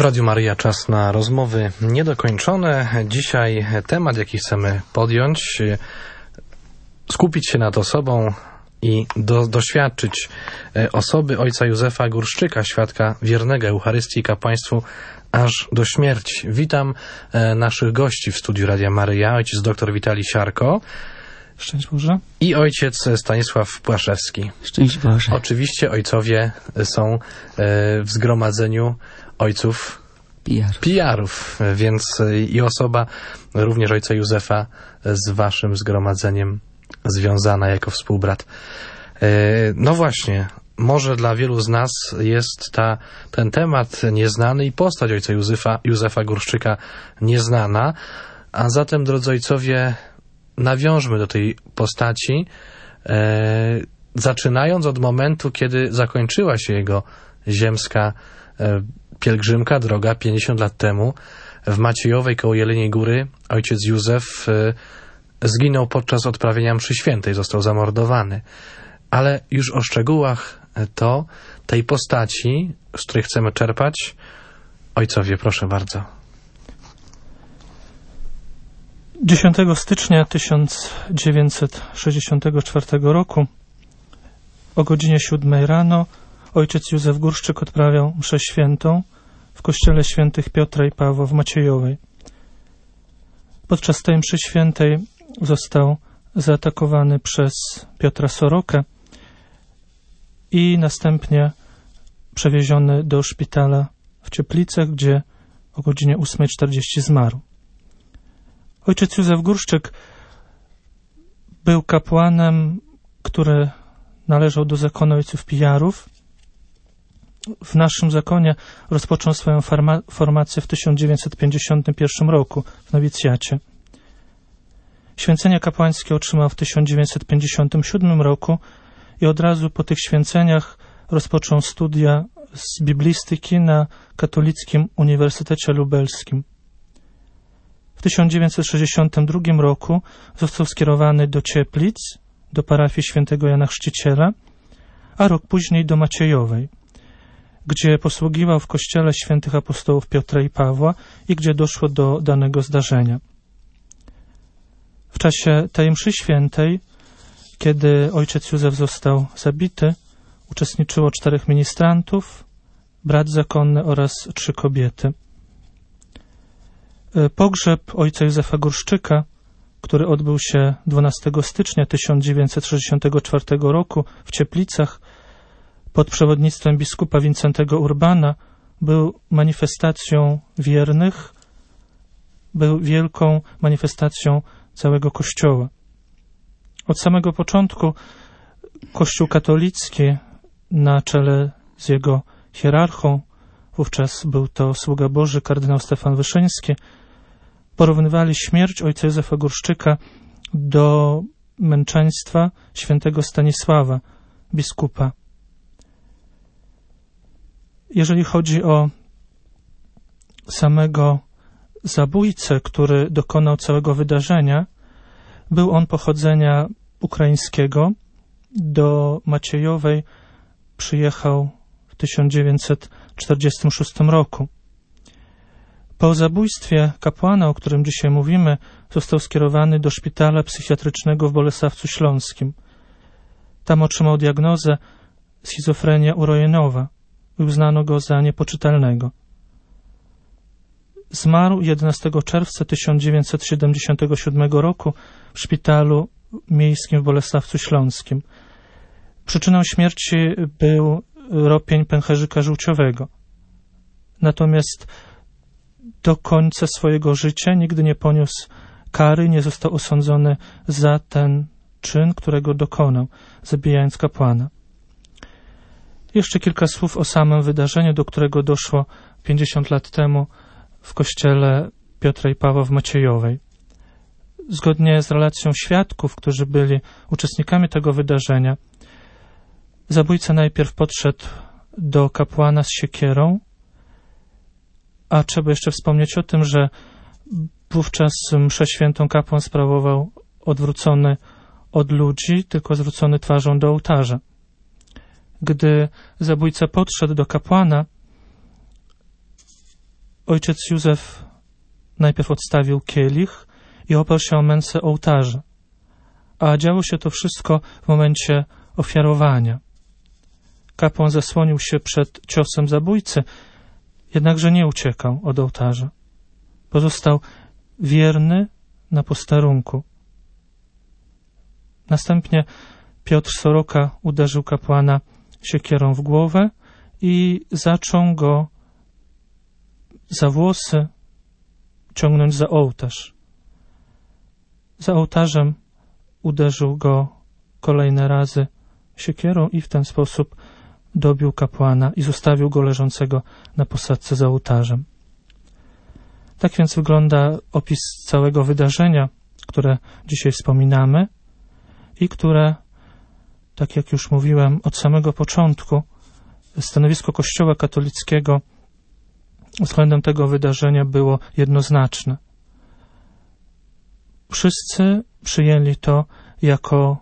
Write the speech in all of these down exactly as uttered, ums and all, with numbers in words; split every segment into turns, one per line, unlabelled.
Radiu Maryja, czas na rozmowy niedokończone. Dzisiaj temat, jaki chcemy podjąć, skupić się nad osobą i do, doświadczyć osoby ojca Józefa Górszczyka, świadka wiernego Eucharystii i kapłaństwu aż do śmierci. Witam naszych gości w studiu Radia Maryja, ojciec dr Witalij Siarko.
Szczęść Boże.
I ojciec Stanisław Płaszewski.
Szczęść Boże.
Oczywiście ojcowie są w zgromadzeniu ojców
Pijarów.
Pijarów, więc i osoba również ojca Józefa z waszym zgromadzeniem związana jako współbrat. No właśnie, może dla wielu z nas jest ta, ten temat nieznany i postać ojca Józefa, Józefa Górszczyka nieznana, a zatem, drodzy ojcowie, nawiążmy do tej postaci, e, zaczynając od momentu, kiedy zakończyła się jego ziemska e, pielgrzymka, droga pięćdziesiąt lat temu. W Maciejowej koło Jeleniej Góry ojciec Józef e, zginął podczas odprawienia mszy świętej, został zamordowany. Ale już o szczegółach to, tej postaci, z której chcemy czerpać, ojcowie, proszę bardzo.
dziesiątego stycznia tysiąc dziewięćset sześćdziesiątego czwartego roku o godzinie siódmej rano ojciec Józef Górszczyk odprawiał mszę świętą w kościele świętych Piotra i Pawła w Maciejowej. Podczas tej mszy świętej został zaatakowany przez Piotra Sorokę i następnie przewieziony do szpitala w Cieplicach, gdzie o godzinie ósmej czterdzieści zmarł. Ojciec Józef Górszczyk był kapłanem, który należał do zakonu ojców Pijarów. W naszym zakonie rozpoczął swoją farma- formację w tysiąc dziewięćset pięćdziesiątym pierwszym roku w nowicjacie. Święcenia kapłańskie otrzymał w tysiąc dziewięćset pięćdziesiątym siódmym roku i od razu po tych święceniach rozpoczął studia z biblistyki na Katolickim Uniwersytecie Lubelskim. W tysiąc dziewięćset sześćdziesiątym drugim roku został skierowany do Cieplic, do parafii świętego Jana Chrzciciela, a rok później do Maciejowej, gdzie posługiwał w kościele świętych apostołów Piotra i Pawła i gdzie doszło do danego zdarzenia. W czasie tej mszy świętej, kiedy ojciec Józef został zabity, uczestniczyło czterech ministrantów, brat zakonny oraz trzy kobiety. Pogrzeb ojca Józefa Górszczyka, który odbył się dwunastego stycznia tysiąc dziewięćset sześćdziesiątego czwartego roku w Cieplicach pod przewodnictwem biskupa Wincentego Urbana, był manifestacją wiernych, był wielką manifestacją całego Kościoła. Od samego początku Kościół katolicki na czele z jego hierarchą, wówczas był to sługa Boży kardynał Stefan Wyszyński, porównywali śmierć ojca Józefa Górszczyka do męczeństwa świętego Stanisława, biskupa. Jeżeli chodzi o samego zabójcę, który dokonał całego wydarzenia, był on pochodzenia ukraińskiego. Do Maciejowej przyjechał w tysiąc dziewięćset czterdziestym szóstym roku. Po zabójstwie kapłana, o którym dzisiaj mówimy, został skierowany do szpitala psychiatrycznego w Bolesławcu Śląskim. Tam otrzymał diagnozę schizofrenia urojenowa i uznano go za niepoczytalnego. Zmarł jedenastego czerwca tysiąc dziewięćset siedemdziesiątego siódmego roku w szpitalu miejskim w Bolesławcu Śląskim. Przyczyną śmierci był ropień pęcherzyka żółciowego. Natomiast do końca swojego życia nigdy nie poniósł kary, nie został osądzony za ten czyn, którego dokonał, zabijając kapłana. Jeszcze kilka słów o samym wydarzeniu, do którego doszło pięćdziesiąt lat temu w kościele Piotra i Pawła w Maciejowej. Zgodnie z relacją świadków, którzy byli uczestnikami tego wydarzenia, zabójca najpierw podszedł do kapłana z siekierą, a trzeba jeszcze wspomnieć o tym, że wówczas mszę świętą kapłan sprawował odwrócony od ludzi, tylko zwrócony twarzą do ołtarza. Gdy zabójca podszedł do kapłana, ojciec Józef najpierw odstawił kielich i oparł się o męce ołtarza, a działo się to wszystko w momencie ofiarowania. Kapłan zasłonił się przed ciosem zabójcy, jednakże nie uciekał od ołtarza. Pozostał wierny na posterunku. Następnie Piotr Soroka uderzył kapłana siekierą w głowę i zaczął go za włosy ciągnąć za ołtarz. Za ołtarzem uderzył go kolejne razy siekierą i w ten sposób dobił kapłana i zostawił go leżącego na posadzce za ołtarzem. Tak więc wygląda opis całego wydarzenia, które dzisiaj wspominamy i które, tak jak już mówiłem, od samego początku stanowisko Kościoła katolickiego względem tego wydarzenia było jednoznaczne. Wszyscy przyjęli to jako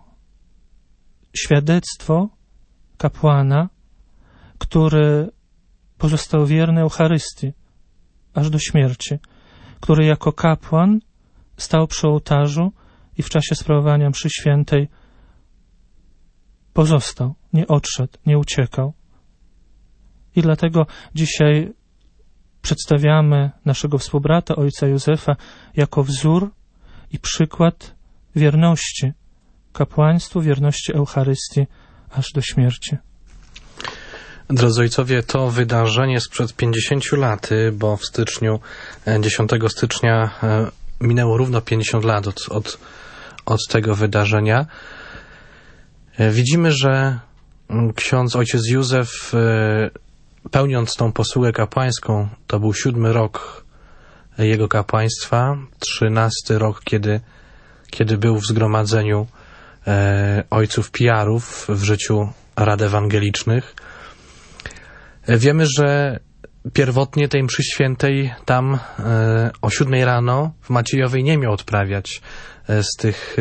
świadectwo kapłana, który pozostał wierny Eucharystii aż do śmierci, który jako kapłan stał przy ołtarzu i w czasie sprawowania mszy świętej pozostał, nie odszedł, nie uciekał. I dlatego dzisiaj przedstawiamy naszego współbrata, ojca Józefa, jako wzór i przykład wierności kapłaństwu, wierności Eucharystii aż do śmierci.
Drodzy ojcowie, to wydarzenie sprzed pięćdziesięciu lat, bo w styczniu, dziesiątego stycznia minęło równo pięćdziesiąt lat od, od, od tego wydarzenia. Widzimy, że ksiądz ojciec Józef, pełniąc tą posługę kapłańską, to był siódmy rok jego kapłaństwa, trzynasty rok, kiedy, kiedy był w zgromadzeniu e, ojców pijarów w życiu rad ewangelicznych. Wiemy, że pierwotnie tej mszy świętej tam e, o siódmej rano w Maciejowej nie miał odprawiać e, z tych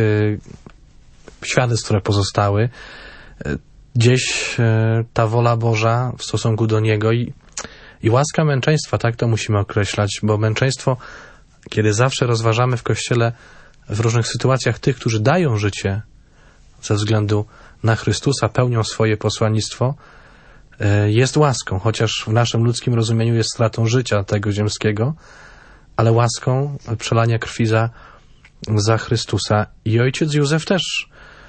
e, świadectw, które pozostały. E, gdzieś e, ta wola Boża w stosunku do niego i, i łaska męczeństwa, tak to musimy określać, bo męczeństwo, kiedy zawsze rozważamy w Kościele w różnych sytuacjach tych, którzy dają życie ze względu na Chrystusa, pełnią swoje posłannictwo, jest łaską, chociaż w naszym ludzkim rozumieniu jest stratą życia tego ziemskiego, ale łaską przelania krwi za, za Chrystusa. I ojciec Józef też.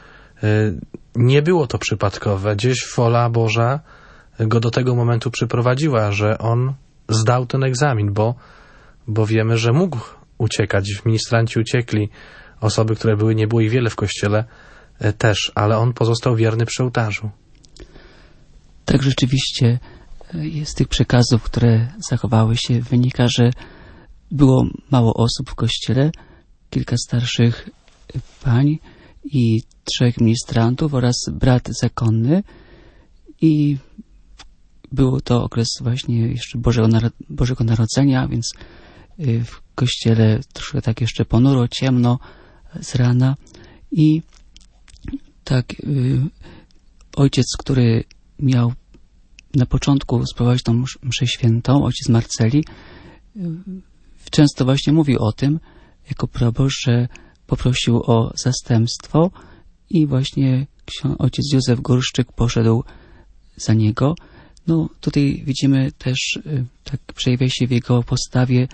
Nie było to przypadkowe. Gdzieś wola Boża go do tego momentu przyprowadziła, że on zdał ten egzamin, bo, bo wiemy, że mógł uciekać. Ministranci uciekli, osoby, które były, nie było ich wiele w Kościele też, ale on pozostał wierny przy ołtarzu.
Tak, rzeczywiście z tych przekazów, które zachowały się, wynika, że było mało osób w kościele, kilka starszych pań i trzech ministrantów oraz brat zakonny i było to okres właśnie jeszcze Bożego, Bożego Narodzenia, więc w kościele troszkę tak jeszcze ponuro, ciemno z rana i tak ojciec, który miał na początku sprawować tą mszę świętą, ojciec Marceli, często właśnie mówił o tym, jako proboszcz, że poprosił o zastępstwo i właśnie ojciec Józef Górszczyk poszedł za niego. No tutaj widzimy też, tak przejawia się w jego postawie,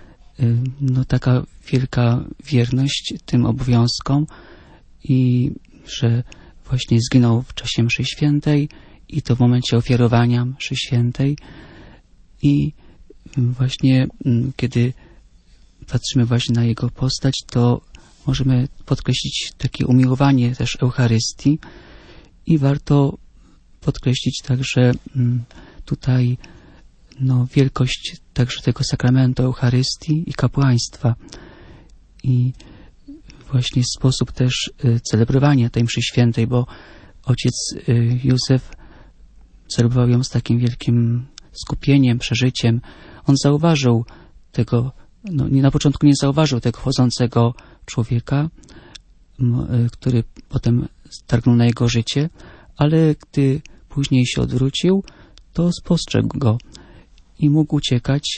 no taka wielka wierność tym obowiązkom i że właśnie zginął w czasie mszy świętej i to w momencie ofiarowania mszy świętej i właśnie kiedy patrzymy właśnie na jego postać, to możemy podkreślić takie umiłowanie też Eucharystii i warto podkreślić także tutaj no, wielkość także tego sakramentu Eucharystii i kapłaństwa i właśnie sposób też celebrowania tej mszy świętej, bo ojciec Józef celebrował ją z takim wielkim skupieniem, przeżyciem. On zauważył tego, no nie na początku nie zauważył tego wchodzącego człowieka, który potem targnął na jego życie, ale gdy później się odwrócił, to spostrzegł go i mógł uciekać,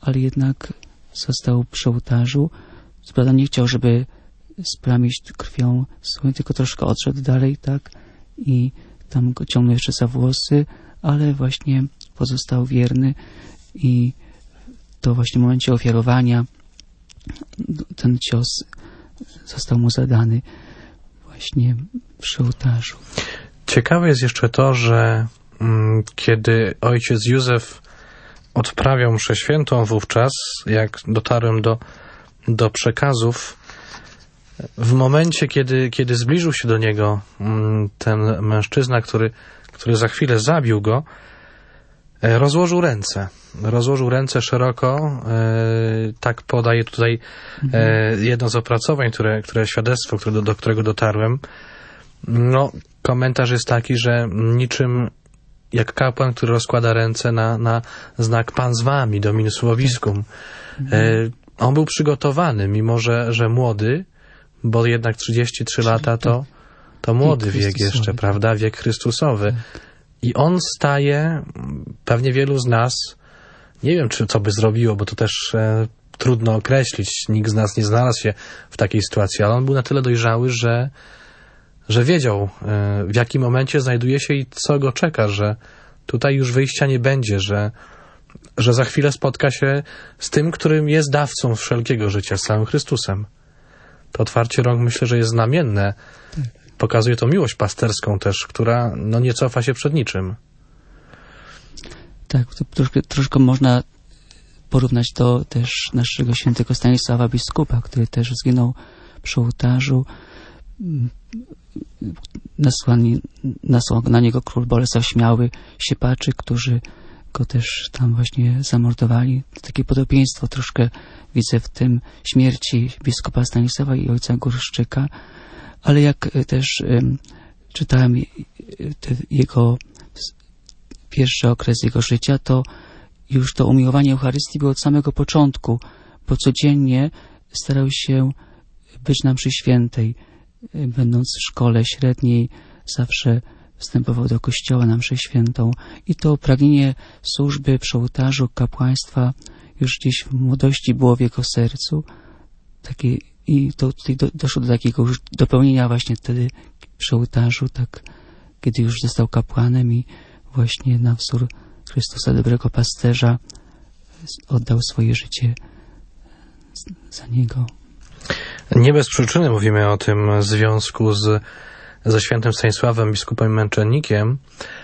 ale jednak został przy ołtarzu. Co prawda nie chciał, żeby splamić krwią swoją, tylko troszkę odszedł dalej, tak? I tam go ciągnął jeszcze za włosy, ale właśnie pozostał wierny i to właśnie w momencie ofiarowania ten cios został mu zadany właśnie przy ołtarzu.
Ciekawe jest jeszcze to, że mm, kiedy ojciec Józef odprawiał mszę świętą wówczas, jak dotarłem do, do przekazów, w momencie, kiedy, kiedy zbliżył się do niego mm, ten mężczyzna, który, który za chwilę zabił go, e, rozłożył ręce. Rozłożył ręce szeroko. E, tak podaje tutaj e, jedno z opracowań, które, które świadectwo, które, do, do którego dotarłem. No, komentarz jest taki, że niczym jak kapłan, który rozkłada ręce na, na znak Pan z wami, Dominus vobiscum. E, on był przygotowany, mimo że, że młody, bo jednak trzydzieści trzy lata to, to młody wiek jeszcze, prawda? Wiek Chrystusowy. I on staje, pewnie wielu z nas, nie wiem, czy co by zrobiło, bo to też e, trudno określić. Nikt z nas nie znalazł się w takiej sytuacji, ale on był na tyle dojrzały, że, że wiedział, e, w jakim momencie znajduje się i co go czeka, że tutaj już wyjścia nie będzie, że, że za chwilę spotka się z tym, którym jest dawcą wszelkiego życia, z samym Chrystusem. To otwarcie rąk, myślę, że jest znamienne. Pokazuje to miłość pasterską też, która no, nie cofa się przed niczym.
Tak, to troszkę, troszkę można porównać to też naszego świętego Stanisława biskupa, który też zginął przy ołtarzu. Nasłani, nasłał na niego król Bolesław Śmiały, siepaczy, którzy go też tam właśnie zamordowali. Takie podobieństwo troszkę widzę w tym śmierci biskupa Stanisława i ojca Górszczyka, ale jak też um, czytałem te, jego pierwszy okres jego życia, to już to umiłowanie Eucharystii było od samego początku, bo codziennie starał się być na mszy świętej. Będąc w szkole średniej, zawsze wstępował do kościoła na mszę świętą i to pragnienie służby przy ołtarzu, kapłaństwa już gdzieś w młodości było w jego sercu. Takie, i to tutaj do, doszło do takiego już dopełnienia właśnie wtedy przy ołtarzu, tak, kiedy już został kapłanem i właśnie na wzór Chrystusa, dobrego pasterza, oddał swoje życie za Niego.
Nie bez przyczyny mówimy o tym związku z, ze świętym Stanisławem, biskupem męczennikiem,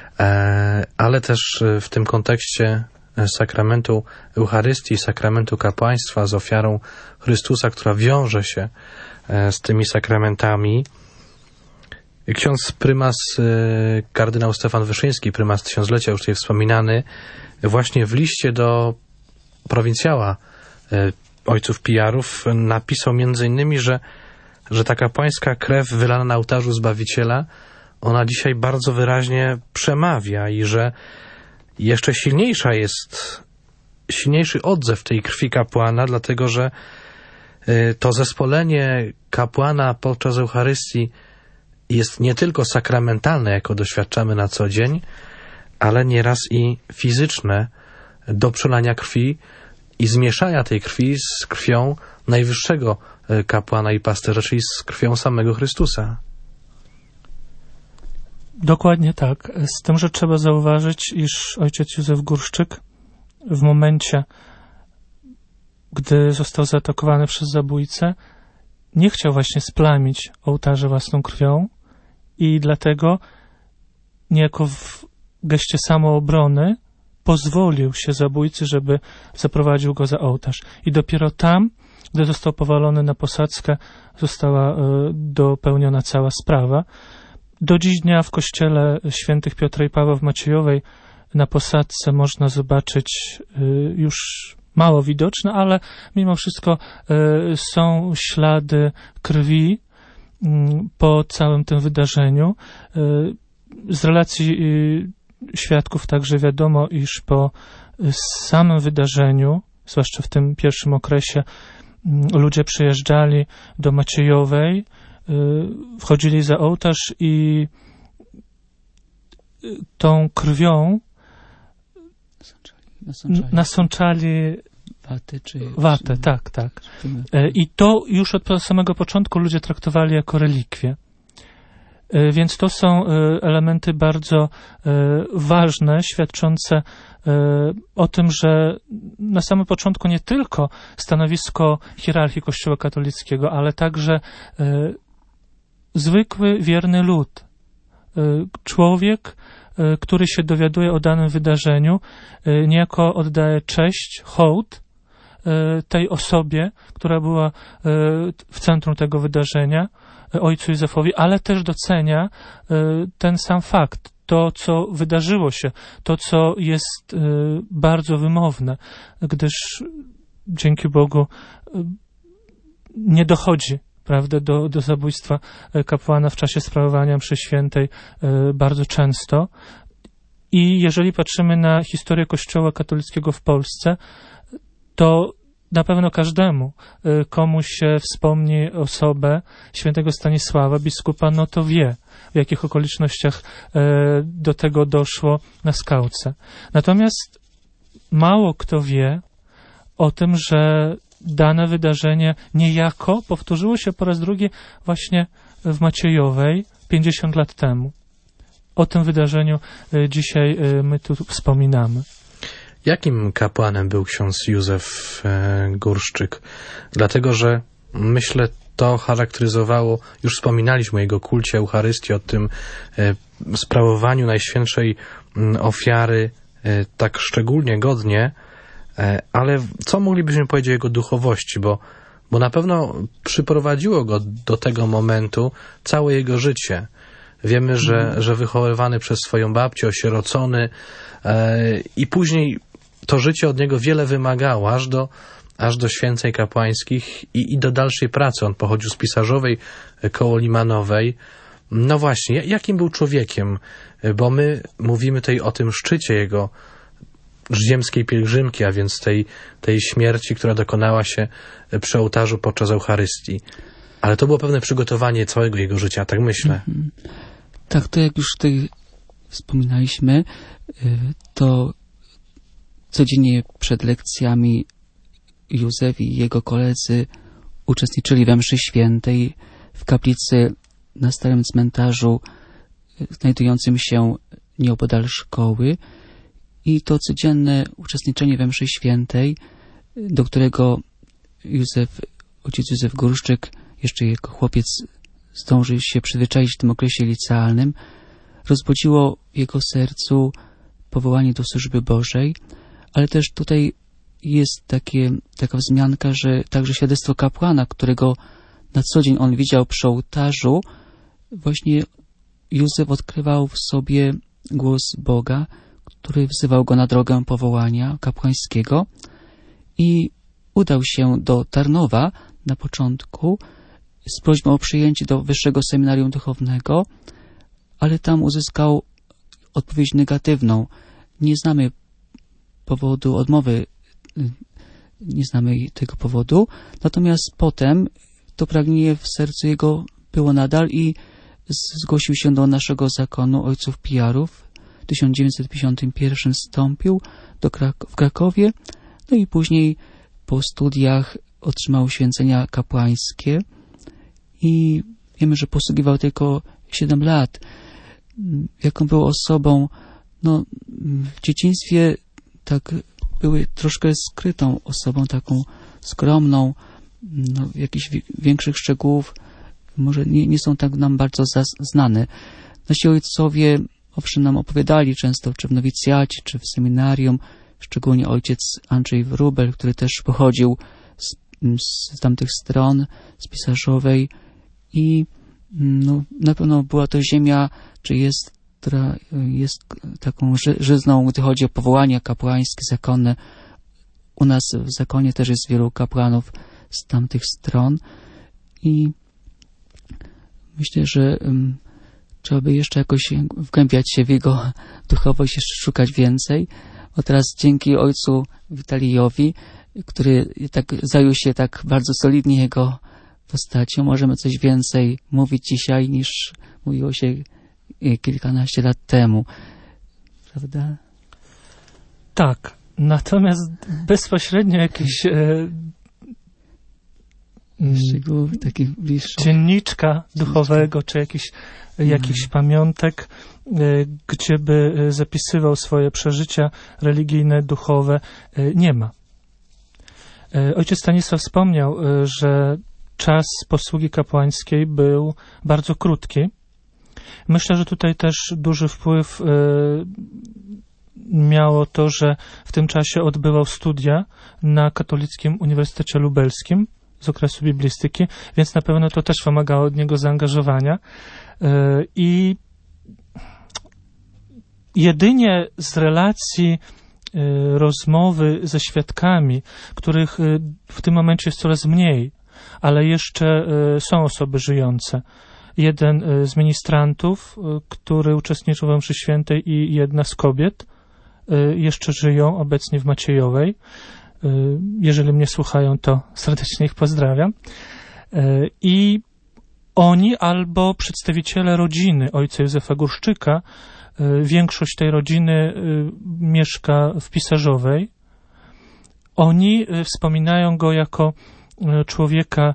ale też w tym kontekście sakramentu Eucharystii, sakramentu kapłaństwa z ofiarą Chrystusa, która wiąże się z tymi sakramentami. Ksiądz prymas, kardynał Stefan Wyszyński, prymas tysiąclecia, już tutaj wspominany, właśnie w liście do prowincjała ojców pijarów napisał między innymi, że, że ta kapłańska krew wylana na ołtarzu Zbawiciela, ona dzisiaj bardzo wyraźnie przemawia i że jeszcze silniejsza jest, silniejszy odzew tej krwi kapłana, dlatego że to zespolenie kapłana podczas Eucharystii jest nie tylko sakramentalne, jako doświadczamy na co dzień, ale nieraz i fizyczne do przelania krwi i zmieszania tej krwi z krwią najwyższego kapłana i pasterza, czyli z krwią samego Chrystusa.
Dokładnie tak. Z tym, że trzeba zauważyć, iż ojciec Józef Górszczyk w momencie, gdy został zaatakowany przez zabójcę, nie chciał właśnie splamić ołtarza własną krwią i dlatego niejako w geście samoobrony pozwolił się zabójcy, żeby zaprowadził go za ołtarz. I dopiero tam, gdy został powalony na posadzkę, została y, dopełniona cała sprawa. Do dziś dnia w kościele świętych Piotra i Pawła w Maciejowej na posadzce można zobaczyć y, już mało widoczne, ale mimo wszystko y, są ślady krwi y, po całym tym wydarzeniu. Y, z relacji y, świadków także wiadomo, iż po samym wydarzeniu, zwłaszcza w tym pierwszym okresie, ludzie przyjeżdżali do Maciejowej, wchodzili za ołtarz i tą krwią
Nasączali, nasączali.
nasączali
Watę, czy...
Watę,
czy,
tak, tak.
Czy,
E, I to już od samego początku ludzie traktowali jako relikwie. E, Więc to są e, elementy bardzo e, ważne, świadczące e, o tym, że na samym początku nie tylko stanowisko hierarchii Kościoła katolickiego, ale także e, zwykły, wierny lud, e, człowiek, e, który się dowiaduje o danym wydarzeniu, e, niejako oddaje cześć, hołd e, tej osobie, która była e, w centrum tego wydarzenia, ojcu Józefowi, ale też docenia ten sam fakt, to, co wydarzyło się, to, co jest bardzo wymowne, gdyż dzięki Bogu nie dochodzi, prawda, do, do zabójstwa kapłana w czasie sprawowania mszy świętej bardzo często. I jeżeli patrzymy na historię Kościoła katolickiego w Polsce, to na pewno każdemu, komu się wspomni osobę świętego Stanisława, biskupa, no to wie, w jakich okolicznościach do tego doszło na Skałce. Natomiast mało kto wie o tym, że dane wydarzenie niejako powtórzyło się po raz drugi właśnie w Maciejowej pięćdziesiąt lat temu. O tym wydarzeniu dzisiaj my tu wspominamy.
Jakim kapłanem był ksiądz Józef e, Górszczyk? Dlatego, że myślę, to charakteryzowało, już wspominaliśmy o jego kulcie Eucharystii, o tym e, sprawowaniu Najświętszej m, ofiary e, tak szczególnie godnie, e, ale co moglibyśmy powiedzieć o jego duchowości, bo, bo na pewno przyprowadziło go do tego momentu całe jego życie. Wiemy, że, mm. że wychowywany przez swoją babcię, osierocony e, i później to życie od niego wiele wymagało, aż do, aż do święceń kapłańskich i, i do dalszej pracy. On pochodził z Pisarzowej koło Limanowej. No właśnie, jakim był człowiekiem? Bo my mówimy tutaj o tym szczycie jego ziemskiej pielgrzymki, a więc tej, tej śmierci, która dokonała się przy ołtarzu podczas Eucharystii. Ale to było pewne przygotowanie całego jego życia, tak myślę.
Mhm. Tak, to jak już tutaj wspominaliśmy, to codziennie przed lekcjami Józef i jego koledzy uczestniczyli we mszy świętej w kaplicy na starym cmentarzu znajdującym się nieopodal szkoły i to codzienne uczestniczenie we mszy świętej, do którego Józef, ojciec Józef Górszczyk, jeszcze jako chłopiec zdążył się przyzwyczaić w tym okresie licealnym, rozbudziło w jego sercu powołanie do służby Bożej, ale też tutaj jest takie, taka wzmianka, że także świadectwo kapłana, którego na co dzień on widział przy ołtarzu, właśnie Józef odkrywał w sobie głos Boga, który wzywał go na drogę powołania kapłańskiego i udał się do Tarnowa na początku z prośbą o przyjęcie do Wyższego Seminarium Duchownego, ale tam uzyskał odpowiedź negatywną. Nie znamy powodu odmowy, nie znamy tego powodu, natomiast potem to pragnienie w sercu jego było nadal i zgłosił się do naszego zakonu ojców Pijarów. W tysiąc dziewięćset pięćdziesiątym pierwszym wstąpił do Krak- w Krakowie, no i później po studiach otrzymał święcenia kapłańskie i wiemy, że posługiwał tylko siedem lat. Jaką był osobą, no w dzieciństwie tak były troszkę skrytą osobą, taką skromną, no, jakichś większych szczegółów może nie, nie są tak nam bardzo znane. Nasi ojcowie owszem nam opowiadali często, czy w nowicjacie, czy w seminarium, szczególnie ojciec Andrzej Wróbel, który też pochodził z, z tamtych stron, z Pisarzowej i no, na pewno była to ziemia, czy jest, która jest taką ży, żyzną, gdy chodzi o powołania kapłańskie, zakonne. U nas w zakonie też jest wielu kapłanów z tamtych stron i myślę, że um, trzeba by jeszcze jakoś wgłębiać się w jego duchowość, jeszcze szukać więcej. Bo teraz dzięki ojcu Witalijowi, który tak zajął się tak bardzo solidnie jego postacią, możemy coś więcej mówić dzisiaj niż mówiło się kilkanaście lat temu. Prawda?
Tak. Natomiast bezpośrednio jakiś e,
szczegółów takich bliższych.
dzienniczka duchowego, czy jakiś, mm. jakiś pamiątek, e, gdzie by zapisywał swoje przeżycia religijne, duchowe, e, nie ma. E, ojciec Stanisław wspomniał, e, że czas posługi kapłańskiej był bardzo krótki. Myślę, że tutaj też duży wpływ e, miało to, że w tym czasie odbywał studia na Katolickim Uniwersytecie Lubelskim z okresu biblistyki, więc na pewno to też wymagało od niego zaangażowania. I jedynie z relacji rozmowy ze świadkami, których w tym momencie jest coraz mniej, ale jeszcze są osoby żyjące. Jeden z ministrantów, który uczestniczył w mszy świętej, i jedna z kobiet jeszcze żyją obecnie w Maciejowej. Jeżeli mnie słuchają, to serdecznie ich pozdrawiam. I oni albo przedstawiciele rodziny ojca Józefa Górszczyka, większość tej rodziny mieszka w Pisarzowej, oni wspominają go jako człowieka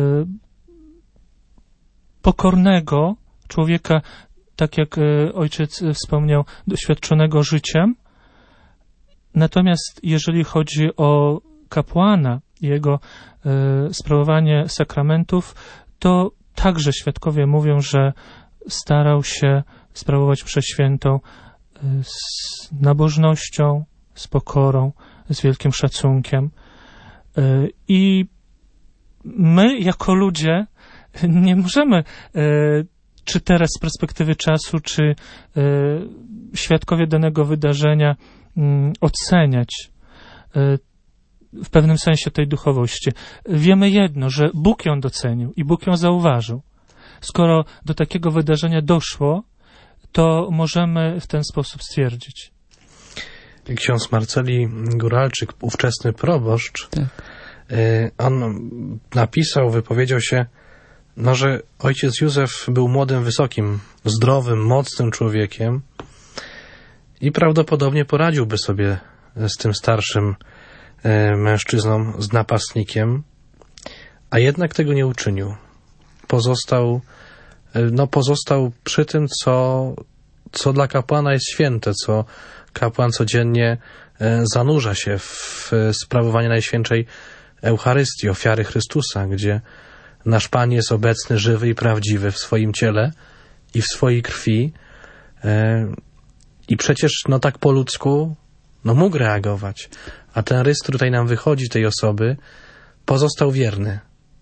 pokornego, człowieka, tak jak ojciec wspomniał, doświadczonego życiem. Natomiast jeżeli chodzi o kapłana i jego y, sprawowanie sakramentów, to także świadkowie mówią, że starał się sprawować mszę świętą y, z nabożnością, z pokorą, z wielkim szacunkiem. Y, I my jako ludzie nie możemy, y, czy teraz z perspektywy czasu, czy y, świadkowie danego wydarzenia, oceniać w pewnym sensie tej duchowości. Wiemy jedno, że Bóg ją docenił i Bóg ją zauważył. Skoro do takiego wydarzenia doszło, to możemy w ten sposób stwierdzić.
Ksiądz Marceli Góralczyk, ówczesny proboszcz, tak. On napisał, wypowiedział się, no, że ojciec Józef był młodym, wysokim, zdrowym, mocnym człowiekiem, i prawdopodobnie poradziłby sobie z tym starszym e, mężczyzną, z napastnikiem, a jednak tego nie uczynił. Pozostał, e, no, pozostał przy tym, co, co dla kapłana jest święte, co kapłan codziennie e, zanurza się w sprawowanie Najświętszej Eucharystii, ofiary Chrystusa, gdzie nasz Pan jest obecny, żywy i prawdziwy w swoim ciele i w swojej krwi. E, I przecież, no tak po ludzku, no mógł reagować. A ten rys, który tutaj nam wychodzi, tej osoby, pozostał wierny.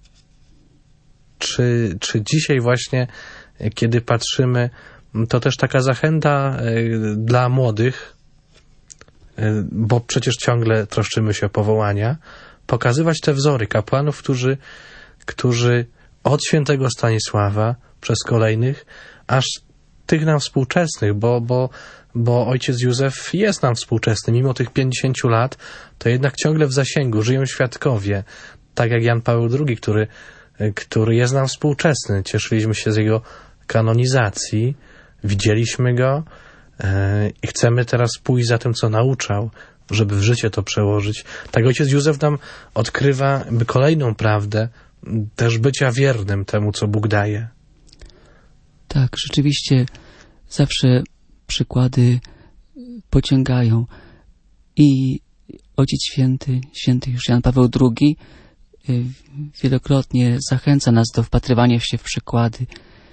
Czy, czy dzisiaj właśnie, kiedy patrzymy, to też taka zachęta dla młodych, bo przecież ciągle troszczymy się o powołania, pokazywać te wzory kapłanów, którzy, którzy od świętego Stanisława przez kolejnych, aż tych nam współczesnych, bo, bo bo ojciec Józef jest nam współczesny. Mimo tych pięćdziesięciu lat, to jednak ciągle w zasięgu żyją świadkowie. Tak jak Jan Paweł drugi, który, który jest nam współczesny. Cieszyliśmy się z jego kanonizacji, widzieliśmy go yy, i chcemy teraz pójść za tym, co nauczał, żeby w życie to przełożyć. Tak ojciec Józef nam odkrywa kolejną prawdę, też bycia wiernym temu, co Bóg daje.
Tak, rzeczywiście zawsze przykłady pociągają i Ojciec Święty, święty już Jan Paweł drugi wielokrotnie zachęca nas do wpatrywania się w przykłady.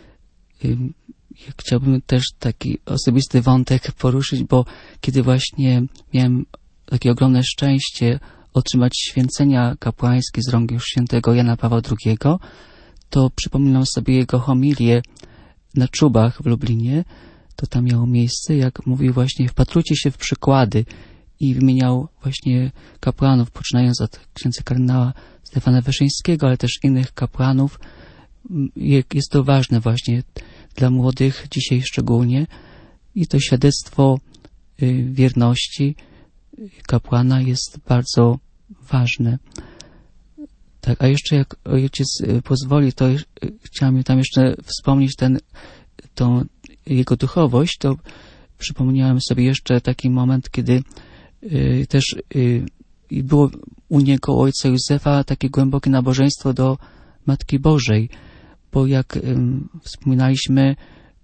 Ja chciałbym też taki osobisty wątek poruszyć, bo kiedy właśnie miałem takie ogromne szczęście otrzymać święcenia kapłańskie z rąk już świętego Jana Pawła drugiego, to przypominam sobie jego homilię na Czubach w Lublinie. To tam miało miejsce, jak mówił właśnie, wpatrujcie się w przykłady, i wymieniał właśnie kapłanów, poczynając od księdza kardynała Stefana Wyszyńskiego, ale też innych kapłanów. Jest to ważne właśnie dla młodych, dzisiaj szczególnie, i to świadectwo wierności kapłana jest bardzo ważne. Tak, a jeszcze jak ojciec pozwoli, to chciałem tam jeszcze wspomnieć ten, tą jego duchowość, to przypomniałem sobie jeszcze taki moment, kiedy też było u niego, ojca Józefa, takie głębokie nabożeństwo do Matki Bożej, bo jak wspominaliśmy,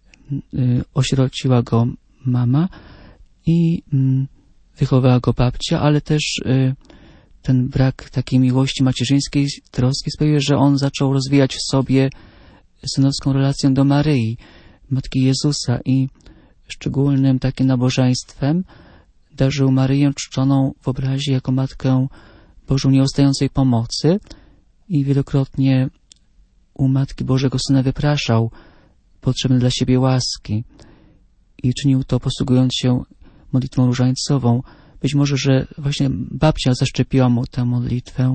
osierociła go mama i wychowała go babcia, ale też ten brak takiej miłości macierzyńskiej, troski sprawił, że on zaczął rozwijać w sobie synowską relację do Maryi, Matki Jezusa, i szczególnym takim nabożeństwem darzył Maryję czczoną w obrazie jako Matkę Bożą nieustającej pomocy i wielokrotnie u Matki Bożego Syna wypraszał potrzebne dla siebie łaski i czynił to posługując się modlitwą różańcową. Być może, że właśnie babcia zaszczepiła mu tę modlitwę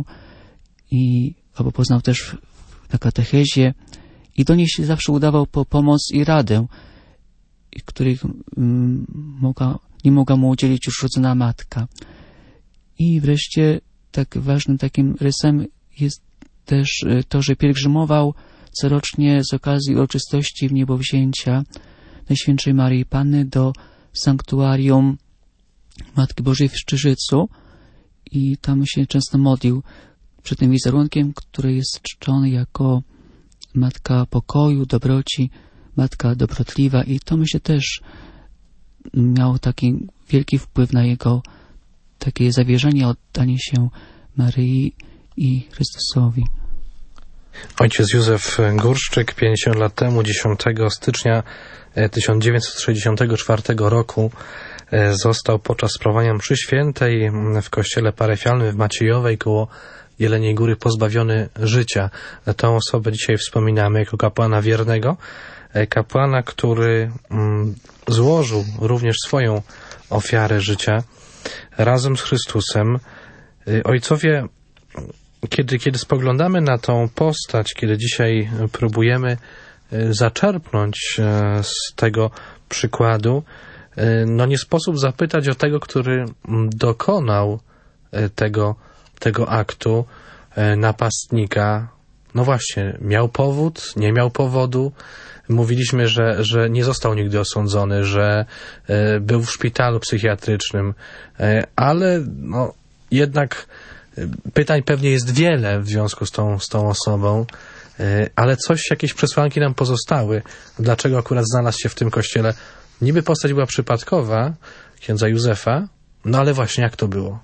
i albo poznał też na katechezie i do niej się zawsze udawał po pomoc i radę, których mm, mogła, nie mogła mu udzielić już rodzona matka. I wreszcie tak ważnym takim rysem jest też to, że pielgrzymował corocznie z okazji uroczystości Wniebowzięcia Najświętszej Maryi Panny do sanktuarium Matki Bożej w Szczyżycu i tam się często modlił przed tym wizerunkiem, który jest czczony jako Matka Pokoju, Dobroci, Matka Dobrotliwa, i to myślę też miało taki wielki wpływ na jego takie zawierzenie, oddanie się Maryi i Chrystusowi.
Ojciec Józef Górszczyk pięćdziesiąt lat temu, dziesiątego stycznia tysiąc dziewięćset sześćdziesiątego czwartego roku został podczas sprawowania mszy świętej w kościele parafialnym w Maciejowej koło Jeleniej Góry pozbawiony życia. Tę osobę dzisiaj wspominamy jako kapłana wiernego, kapłana, który złożył również swoją ofiarę życia razem z Chrystusem. Ojcowie, kiedy, kiedy spoglądamy na tą postać, kiedy dzisiaj próbujemy zaczerpnąć z tego przykładu, no nie sposób zapytać o tego, który dokonał tego, tego aktu, napastnika. No właśnie, miał powód, nie miał powodu. Mówiliśmy, że, że nie został nigdy osądzony, że był w szpitalu psychiatrycznym, ale no, jednak pytań pewnie jest wiele w związku z tą, z tą osobą, ale coś, jakieś przesłanki nam pozostały. Dlaczego akurat znalazł się w tym kościele? Niby postać była przypadkowa, księdza Józefa, no ale właśnie jak to było?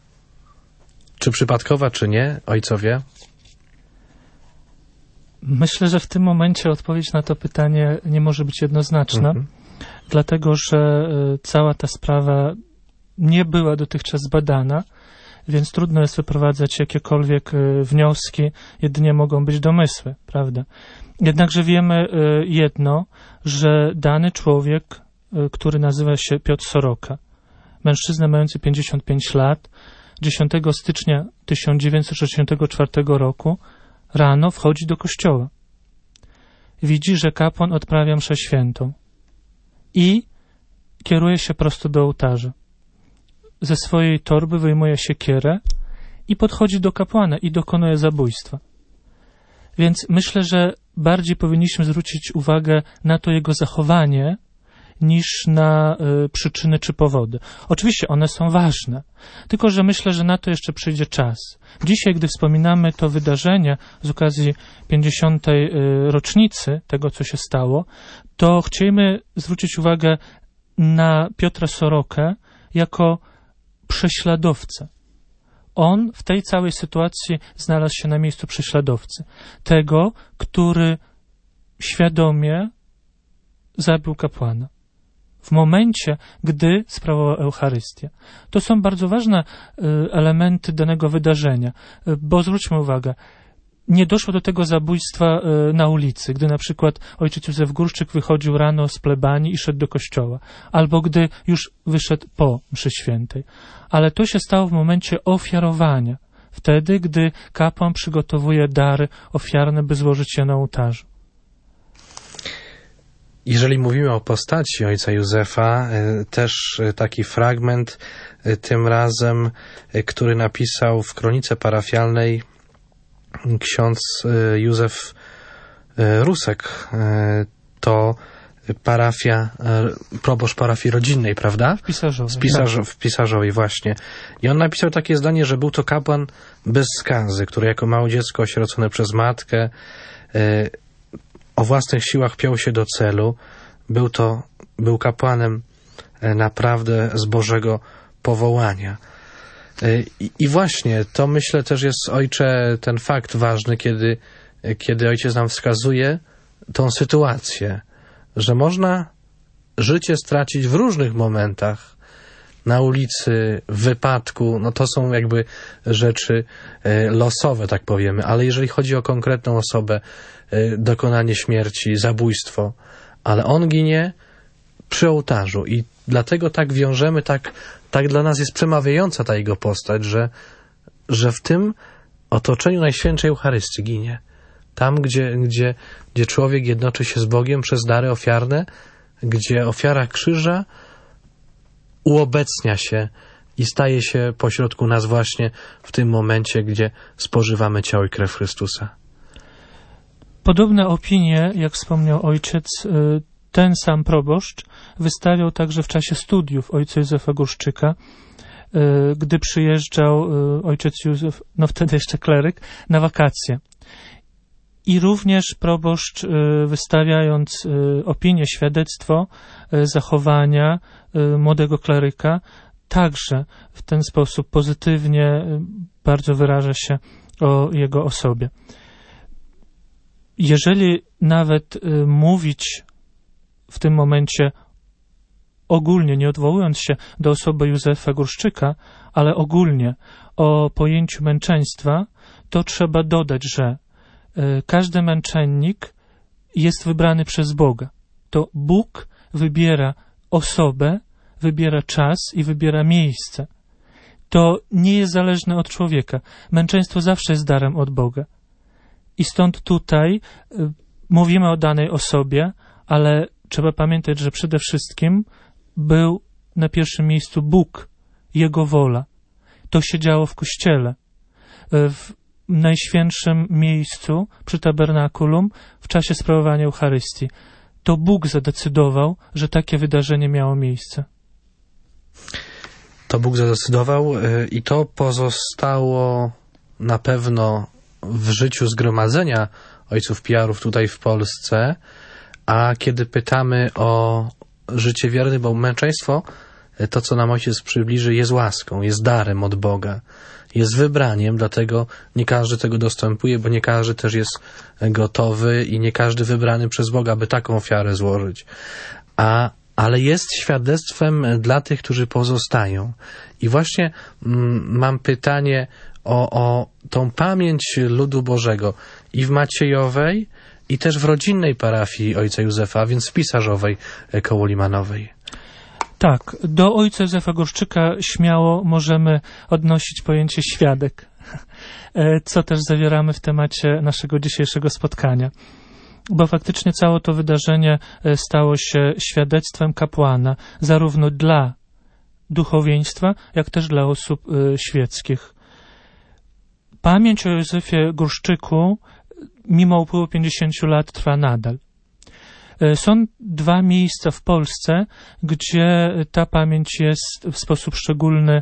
Czy przypadkowa, czy nie, ojcowie?
Myślę, że w tym momencie odpowiedź na to pytanie nie może być jednoznaczna, mhm. dlatego że cała ta sprawa nie była dotychczas zbadana, więc trudno jest wyprowadzać jakiekolwiek wnioski, jedynie mogą być domysły, prawda? Jednakże wiemy jedno, że dany człowiek, który nazywa się Piotr Soroka, mężczyzna mający pięćdziesiąt pięć lat, dziesiątego stycznia tysiąc dziewięćset sześćdziesiątego czwartego roku rano wchodzi do kościoła. Widzi, że kapłan odprawia mszę świętą i kieruje się prosto do ołtarza. Ze swojej torby wyjmuje siekierę i podchodzi do kapłana i dokonuje zabójstwa. Więc myślę, że bardziej powinniśmy zwrócić uwagę na to jego zachowanie, niż na y, przyczyny czy powody. Oczywiście one są ważne, tylko że myślę, że na to jeszcze przyjdzie czas. Dzisiaj, gdy wspominamy to wydarzenie z okazji pięćdziesiątej y, rocznicy tego, co się stało, to chcielibyśmy zwrócić uwagę na Piotra Sorokę jako prześladowcę. On w tej całej sytuacji znalazł się na miejscu prześladowcy. Tego, który świadomie zabił kapłana. W momencie, gdy sprawował Eucharystię. To są bardzo ważne y, elementy danego wydarzenia, y, bo zwróćmy uwagę, nie doszło do tego zabójstwa y, na ulicy, gdy na przykład ojciec Józef Górszczyk wychodził rano z plebanii i szedł do kościoła, albo gdy już wyszedł po mszy świętej. Ale to się stało w momencie ofiarowania, wtedy, gdy kapłan przygotowuje dary ofiarne, by złożyć je na ołtarzu.
Jeżeli mówimy o postaci ojca Józefa, też taki fragment, tym razem, który napisał w kronice parafialnej ksiądz Józef Rusek, to parafia, proboszcz parafii rodzinnej, prawda?
W Pisarzowej.
Z Pisarz, w Pisarzowej, właśnie. I on napisał takie zdanie, że był to kapłan bez skazy, który jako małe dziecko osierocone przez matkę o własnych siłach piął się do celu. Był to, był kapłanem naprawdę z Bożego powołania. I, I właśnie, to myślę też jest, ojcze, ten fakt ważny, kiedy, kiedy ojciec nam wskazuje tą sytuację, że można życie stracić w różnych momentach, na ulicy, w wypadku, no to są jakby rzeczy losowe, tak powiemy, ale jeżeli chodzi o konkretną osobę, dokonanie śmierci, zabójstwo, ale on ginie przy ołtarzu i dlatego tak wiążemy, tak, tak dla nas jest przemawiająca ta jego postać, że, że w tym otoczeniu Najświętszej Eucharystii ginie. Tam, gdzie, gdzie, gdzie człowiek jednoczy się z Bogiem przez dary ofiarne, gdzie ofiara krzyża uobecnia się i staje się pośrodku nas właśnie w tym momencie, gdzie spożywamy ciało i krew Chrystusa.
Podobne opinie, jak wspomniał ojciec, ten sam proboszcz wystawiał także w czasie studiów ojca Józefa Górszczyka, gdy przyjeżdżał ojciec Józef, no wtedy jeszcze kleryk, na wakacje. I również proboszcz, wystawiając opinię, świadectwo zachowania młodego kleryka, także w ten sposób pozytywnie bardzo wyraża się o jego osobie. Jeżeli nawet mówić w tym momencie ogólnie, nie odwołując się do osoby Józefa Górszczyka, ale ogólnie o pojęciu męczeństwa, to trzeba dodać, że każdy męczennik jest wybrany przez Boga. To Bóg wybiera osobę, wybiera czas i wybiera miejsce. To nie jest zależne od człowieka. Męczeństwo zawsze jest darem od Boga. I stąd tutaj y, mówimy o danej osobie, ale trzeba pamiętać, że przede wszystkim był na pierwszym miejscu Bóg, Jego wola. To się działo w Kościele. Y, w najświętszym miejscu przy tabernakulum w czasie sprawowania Eucharystii. To Bóg zadecydował, że takie wydarzenie miało miejsce.
To Bóg zadecydował i to pozostało na pewno w życiu zgromadzenia ojców piarów tutaj w Polsce, a kiedy pytamy o życie wierne, bo męczeństwo, to co nam ojciec przybliży, jest łaską, jest darem od Boga, jest wybraniem, dlatego nie każdy tego dostępuje, bo nie każdy też jest gotowy i nie każdy wybrany przez Boga, by taką ofiarę złożyć. A, ale jest świadectwem dla tych, którzy pozostają. I właśnie mm, mam pytanie o, o tą pamięć ludu Bożego i w Maciejowej, i też w rodzinnej parafii ojca Józefa, a więc w Pisarzowej koło Limanowej.
Tak, do ojca Józefa Górszczyka śmiało możemy odnosić pojęcie świadek, co też zawieramy w temacie naszego dzisiejszego spotkania. Bo faktycznie całe to wydarzenie stało się świadectwem kapłana, zarówno dla duchowieństwa, jak też dla osób świeckich. Pamięć o Józefie Górszczyku mimo upływu pięćdziesięciu lat trwa nadal. Są dwa miejsca w Polsce, gdzie ta pamięć jest w sposób szczególny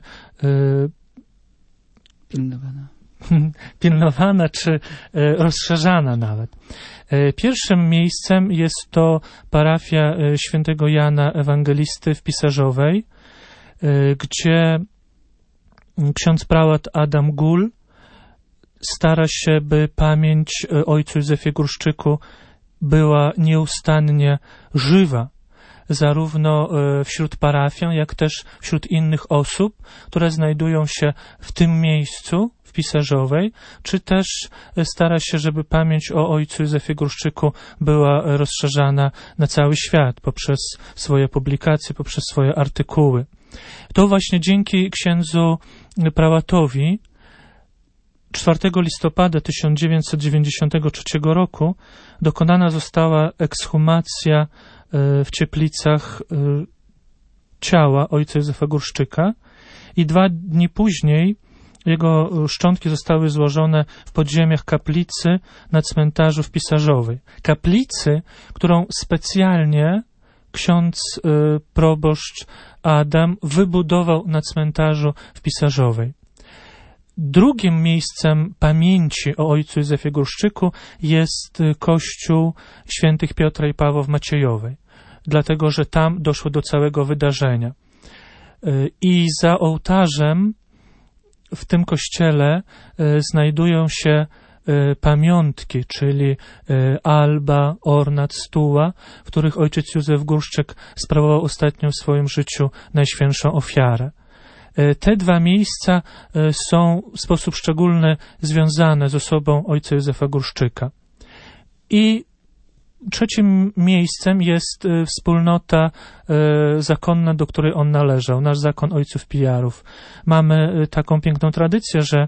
Pilnowana.
pilnowana czy rozszerzana nawet. Pierwszym miejscem jest to parafia świętego Jana Ewangelisty w Pisarzowej, gdzie ksiądz prałat Adam Gul stara się, by pamięć o ojcu Józefie Górszczyku była nieustannie żywa, zarówno wśród parafian, jak też wśród innych osób, które znajdują się w tym miejscu, w Pisarzowej, czy też stara się, żeby pamięć o ojcu Józefie Górszczyku była rozszerzana na cały świat poprzez swoje publikacje, poprzez swoje artykuły. To właśnie dzięki księdzu prałatowi czwartego listopada tysiąc dziewięćset dziewięćdziesiątego trzeciego roku dokonana została ekshumacja w Cieplicach ciała ojca Józefa Górszczyka i dwa dni później jego szczątki zostały złożone w podziemiach kaplicy na cmentarzu w Pisarzowej. Kaplicy, którą specjalnie ksiądz y, proboszcz Adam wybudował na cmentarzu w Pisarzowej. Drugim miejscem pamięci o ojcu Józefie Górszczyku jest kościół świętych Piotra i Pawła w Maciejowej, dlatego że tam doszło do całego wydarzenia. I za ołtarzem w tym kościele znajdują się pamiątki, czyli alba, ornat, stuła, w których ojciec Józef Górszczyk sprawował ostatnią w swoim życiu najświętszą ofiarę. Te dwa miejsca są w sposób szczególny związane z osobą ojca Józefa Górszczyka. I trzecim miejscem jest wspólnota zakonna, do której on należał, nasz zakon ojców pijarów. Mamy taką piękną tradycję, że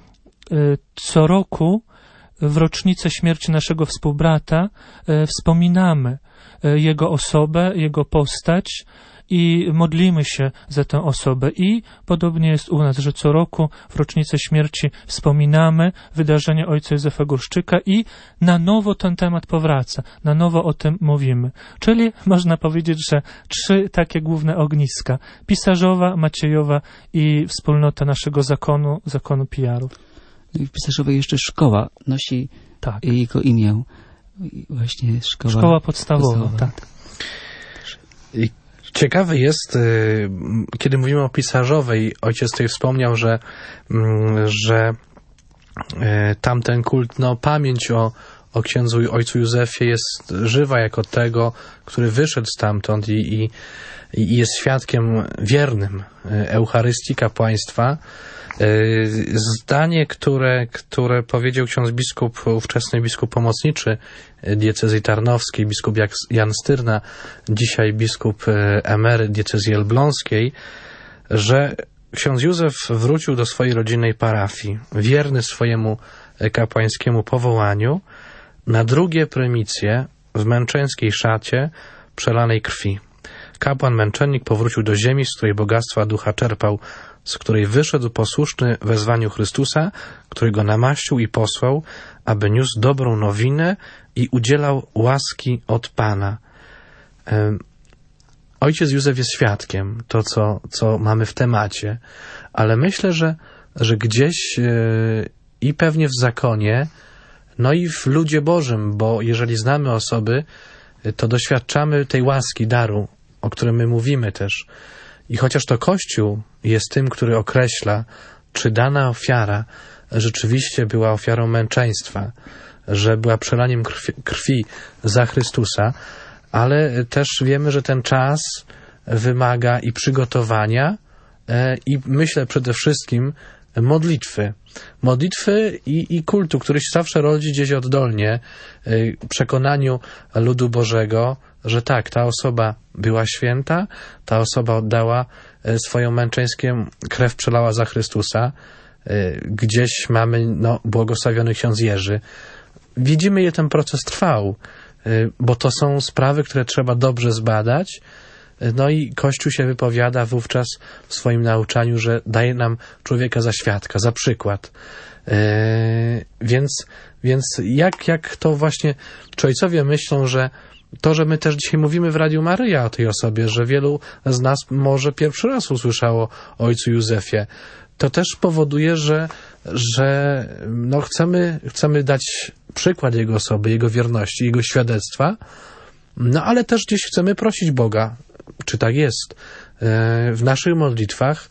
co roku w rocznicę śmierci naszego współbrata wspominamy jego osobę, jego postać i modlimy się za tę osobę. I podobnie jest u nas, że co roku w rocznicę śmierci wspominamy wydarzenie ojca Józefa Górszczyka i na nowo ten temat powraca, na nowo o tym mówimy. Czyli można powiedzieć, że trzy takie główne ogniska: Pisarzowa, Maciejowa i wspólnota naszego zakonu, zakonu pijarów.
W Pisarzowej jeszcze szkoła nosi tak. jego imię. Właśnie szkoła,
szkoła podstawowa. podstawowa. Tak.
I ciekawe jest, kiedy mówimy o Pisarzowej, ojciec tutaj wspomniał, że, że tamten kult, no pamięć o, o księdzu i ojcu Józefie jest żywa jako tego, który wyszedł stamtąd i, i, i jest świadkiem wiernym Eucharystii, kapłaństwa. Zdanie, które, które powiedział ksiądz biskup, ówczesny biskup pomocniczy diecezji tarnowskiej, biskup Jan Styrna, dzisiaj biskup emeryt diecezji elbląskiej, że ksiądz Józef wrócił do swojej rodzinnej parafii, wierny swojemu kapłańskiemu powołaniu, na drugie prymicje w męczeńskiej szacie przelanej krwi. Kapłan męczennik powrócił do ziemi, z której bogactwa ducha czerpał, z której wyszedł posłuszny wezwaniu Chrystusa, który go namaścił i posłał, aby niósł dobrą nowinę i udzielał łaski od Pana. Ojciec Józef jest świadkiem, to co, co mamy w temacie, ale myślę, że, że gdzieś i pewnie w zakonie, no i w ludzie Bożym, bo jeżeli znamy osoby, to doświadczamy tej łaski, daru, o którym my mówimy też. I chociaż to Kościół jest tym, który określa, czy dana ofiara rzeczywiście była ofiarą męczeństwa, że była przelaniem krwi, krwi za Chrystusa, ale też wiemy, że ten czas wymaga i przygotowania i myślę przede wszystkim modlitwy. Modlitwy i, i kultu, który się zawsze rodzi gdzieś oddolnie, przekonaniu ludu Bożego, że tak, ta osoba była święta, ta osoba oddała swoją męczeńską krew, przelała za Chrystusa. Gdzieś mamy no, błogosławiony ksiądz Jerzy. Widzimy, ile ten proces trwał, bo to są sprawy, które trzeba dobrze zbadać. No i Kościół się wypowiada wówczas w swoim nauczaniu, że daje nam człowieka za świadka, za przykład. Yy, więc więc jak, jak to właśnie, czy ojcowie myślą, że to, że my też dzisiaj mówimy w Radiu Maryja o tej osobie, że wielu z nas może pierwszy raz usłyszało o ojcu Józefie, to też powoduje, że, że no chcemy, chcemy dać przykład jego osoby, jego wierności, jego świadectwa, no ale też gdzieś chcemy prosić Boga, czy tak jest, w naszych modlitwach,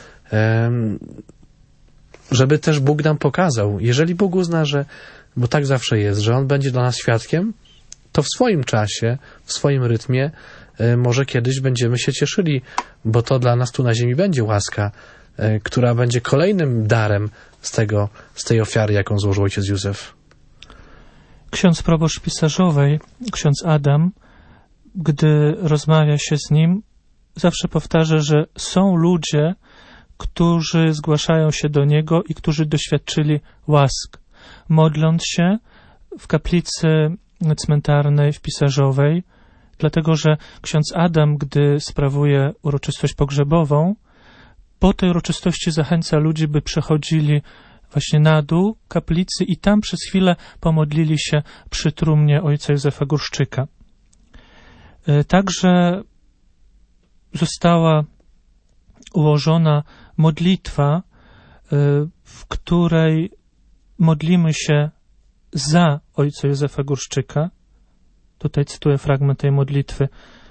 żeby też Bóg nam pokazał. Jeżeli Bóg uzna, że, bo tak zawsze jest, że On będzie dla nas świadkiem, to w swoim czasie, w swoim rytmie może kiedyś będziemy się cieszyli, bo to dla nas tu na ziemi będzie łaska, która będzie kolejnym darem z tego, z tej ofiary, jaką złożył ojciec Józef.
Ksiądz proboszcz Pisarzowej, ksiądz Adam, gdy rozmawia się z nim, zawsze powtarza, że są ludzie, którzy zgłaszają się do niego i którzy doświadczyli łask. Modląc się w kaplicy cmentarnej w Pisarzowej, dlatego że ksiądz Adam, gdy sprawuje uroczystość pogrzebową, po tej uroczystości zachęca ludzi, by przechodzili właśnie na dół kaplicy i tam przez chwilę pomodlili się przy trumnie ojca Józefa Górszczyka. Także została ułożona modlitwa, w której modlimy się za ojca Józefa Górszczyka. Tutaj cytuję fragment tej modlitwy.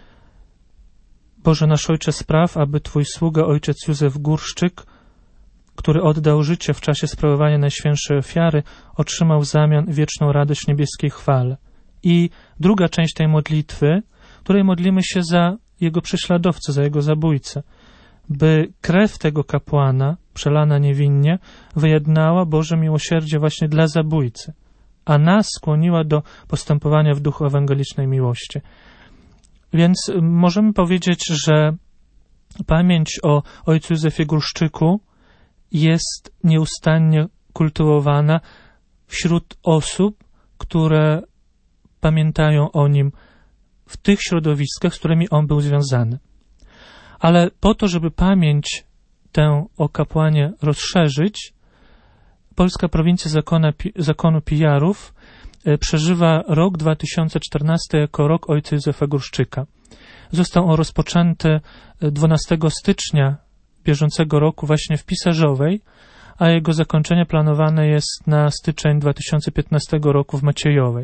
Boże nasz Ojcze, spraw, aby Twój sługa, ojciec Józef Górszczyk, który oddał życie w czasie sprawowania Najświętszej Ofiary, otrzymał w zamian wieczną radość niebieskiej chwale. I druga część tej modlitwy, której modlimy się za jego prześladowcę, za jego zabójcę, by krew tego kapłana, przelana niewinnie, wyjednała Boże miłosierdzie właśnie dla zabójcy, a nas skłoniła do postępowania w duchu ewangelicznej miłości. Więc możemy powiedzieć, że pamięć o ojcu Józefie Górszczyku jest nieustannie kultywowana wśród osób, które pamiętają o nim w tych środowiskach, z którymi on był związany. Ale po to, żeby pamięć tę o kapłanie rozszerzyć, polska prowincja zakona, zakonu Pijarów przeżywa rok dwa tysiące czternasty jako rok ojca Józefa Górszczyka. Został on rozpoczęty dwunastego stycznia bieżącego roku właśnie w Pisarzowej, a jego zakończenie planowane jest na styczeń dwa tysiące piętnastego roku w Maciejowej.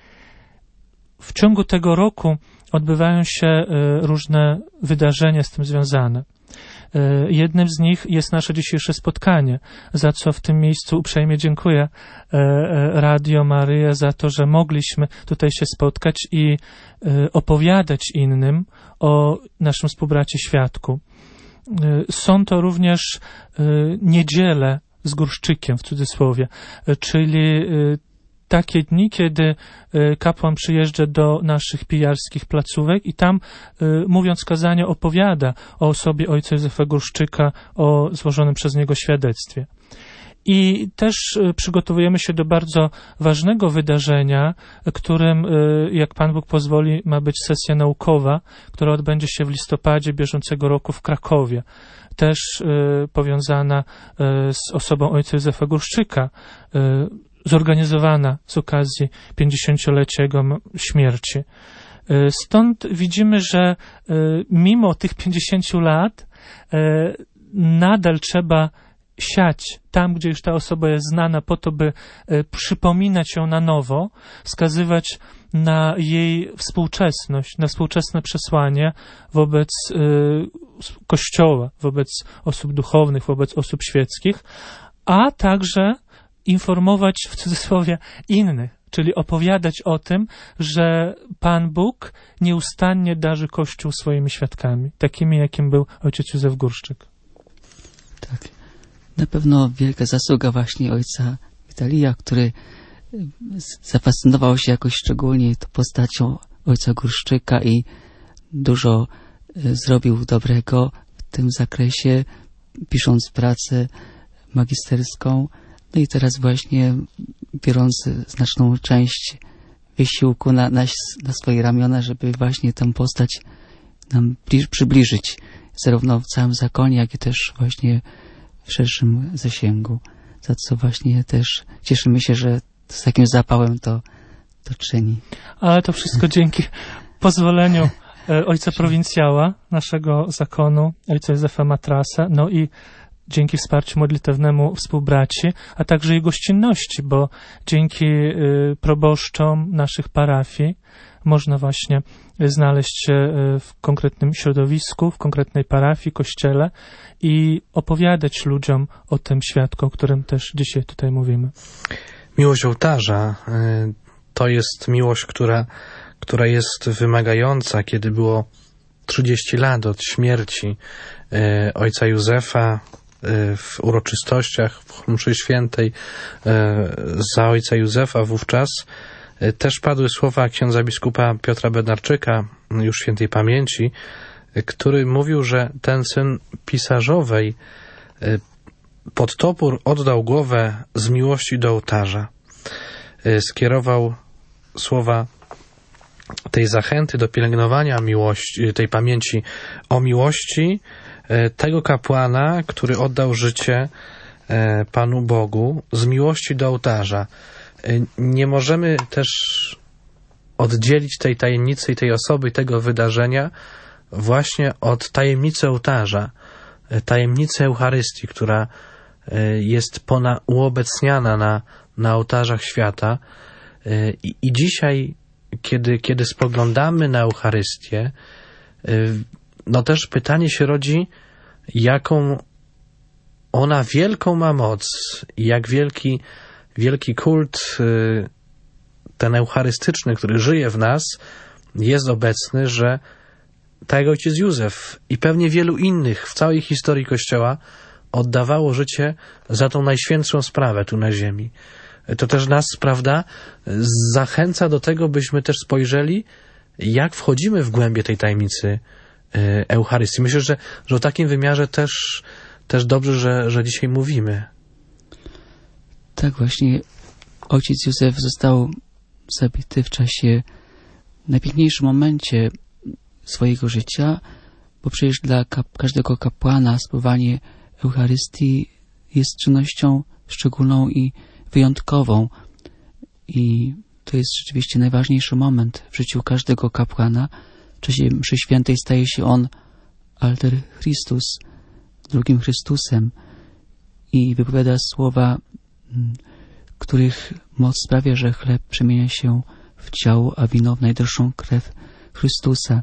W ciągu tego roku odbywają się różne wydarzenia z tym związane. Jednym z nich jest nasze dzisiejsze spotkanie, za co w tym miejscu uprzejmie dziękuję Radio Maryja za to, że mogliśmy tutaj się spotkać i opowiadać innym o naszym współbracie świadku. Są to również niedziele z Górszczykiem, w cudzysłowie, czyli takie dni, kiedy kapłan przyjeżdża do naszych pijarskich placówek i tam, mówiąc kazanie, opowiada o osobie ojca Józefa Górszczyka, o złożonym przez niego świadectwie. I też przygotowujemy się do bardzo ważnego wydarzenia, którym, jak Pan Bóg pozwoli, ma być sesja naukowa, która odbędzie się w listopadzie bieżącego roku w Krakowie. Też powiązana z osobą ojca Józefa Górszczyka, zorganizowana z okazji pięćdziesięciolecia jego śmierci. Stąd widzimy, że mimo tych pięćdziesięciu lat nadal trzeba siać tam, gdzie już ta osoba jest znana, po to, by przypominać ją na nowo, wskazywać na jej współczesność, na współczesne przesłanie wobec Kościoła, wobec osób duchownych, wobec osób świeckich, a także informować w cudzysłowie innych, czyli opowiadać o tym, że Pan Bóg nieustannie darzy Kościół swoimi świadkami, takimi jakim był ojciec Józef Górszczyk.
Tak. Na pewno wielka zasługa właśnie ojca Witalija, który zafascynował się jakoś szczególnie tą postacią ojca Górszczyka i dużo zrobił dobrego w tym zakresie, pisząc pracę magisterską. No i teraz właśnie biorąc znaczną część wysiłku na, na, na swoje ramiona, żeby właśnie tę postać nam bliż, przybliżyć, zarówno w całym zakonie, jak i też właśnie w szerszym zasięgu. Za co właśnie też cieszymy się, że z takim zapałem to, to czyni. Ale
to wszystko dzięki pozwoleniu ojca prowincjała naszego zakonu, ojca Józefa Matrasa, no i dzięki wsparciu modlitewnemu współbraci, a także jej gościnności, bo dzięki y, proboszczom naszych parafii można właśnie znaleźć się w konkretnym środowisku, w konkretnej parafii, kościele i opowiadać ludziom o tym świadku, o którym też dzisiaj tutaj mówimy.
Miłość ołtarza y, to jest miłość, która, która jest wymagająca, kiedy było trzydzieści lat od śmierci y, ojca Józefa, w uroczystościach, w mszy świętej za ojca Józefa wówczas też padły słowa księdza biskupa Piotra Bednarczyka, już świętej pamięci, który mówił, że ten syn Pisarzowej pod topór oddał głowę z miłości do ołtarza. Skierował słowa tej zachęty do pielęgnowania miłości, tej pamięci o miłości tego kapłana, który oddał życie Panu Bogu z miłości do ołtarza. Nie możemy też oddzielić tej tajemnicy i tej osoby, i tego wydarzenia właśnie od tajemnicy ołtarza, tajemnicy Eucharystii, która jest pona, uobecniana na, na ołtarzach świata. I, i dzisiaj, kiedy, kiedy spoglądamy na Eucharystię, no też pytanie się rodzi, jaką ona wielką ma moc i jak wielki, wielki kult ten eucharystyczny, który żyje w nas, jest obecny, że tak jak ojciec Józef i pewnie wielu innych w całej historii Kościoła oddawało życie za tą najświętszą sprawę tu na ziemi. To też nas, prawda, zachęca do tego, byśmy też spojrzeli, jak wchodzimy w głębie tej tajemnicy Eucharystii. Myślę, że, że o takim wymiarze też, też dobrze, że, że dzisiaj mówimy.
Tak, właśnie ojciec Józef został zabity w czasie, w najpiękniejszym momencie swojego życia, bo przecież dla kap- każdego kapłana sprawowanie Eucharystii jest czynnością szczególną i wyjątkową. I to jest rzeczywiście najważniejszy moment w życiu każdego kapłana. W czasie mszy świętej staje się on alter Christus, drugim Chrystusem i wypowiada słowa, których moc sprawia, że chleb przemienia się w ciało, a wino w najdroższą krew Chrystusa.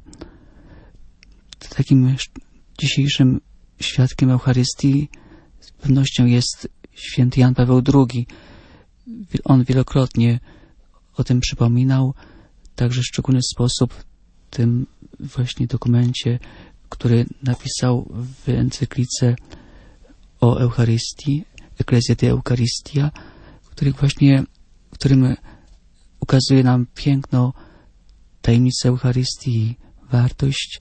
Takim dzisiejszym świadkiem Eucharystii z pewnością jest święty Jan Paweł drugi. On wielokrotnie o tym przypominał, także w szczególny sposób w tym właśnie dokumencie, który napisał w encyklice o Eucharystii, Ecclesia de Eucharistia, który właśnie, w którym ukazuje nam piękno tajemnicy Eucharystii, wartość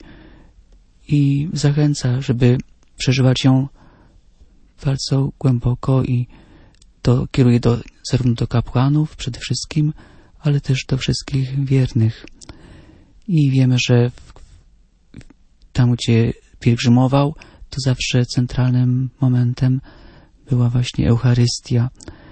i zachęca, żeby przeżywać ją bardzo głęboko i to kieruje do, zarówno do kapłanów przede wszystkim, ale też do wszystkich wiernych. I wiemy, że w, tam, gdzie pielgrzymował, to zawsze centralnym momentem była właśnie Eucharystia.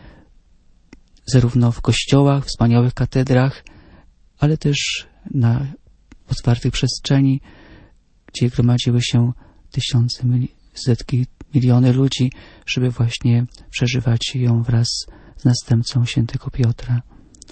Zarówno w kościołach, wspaniałych katedrach, ale też na otwartych przestrzeni, gdzie gromadziły się tysiące, setki, miliony ludzi, żeby właśnie przeżywać ją wraz z następcą świętego Piotra.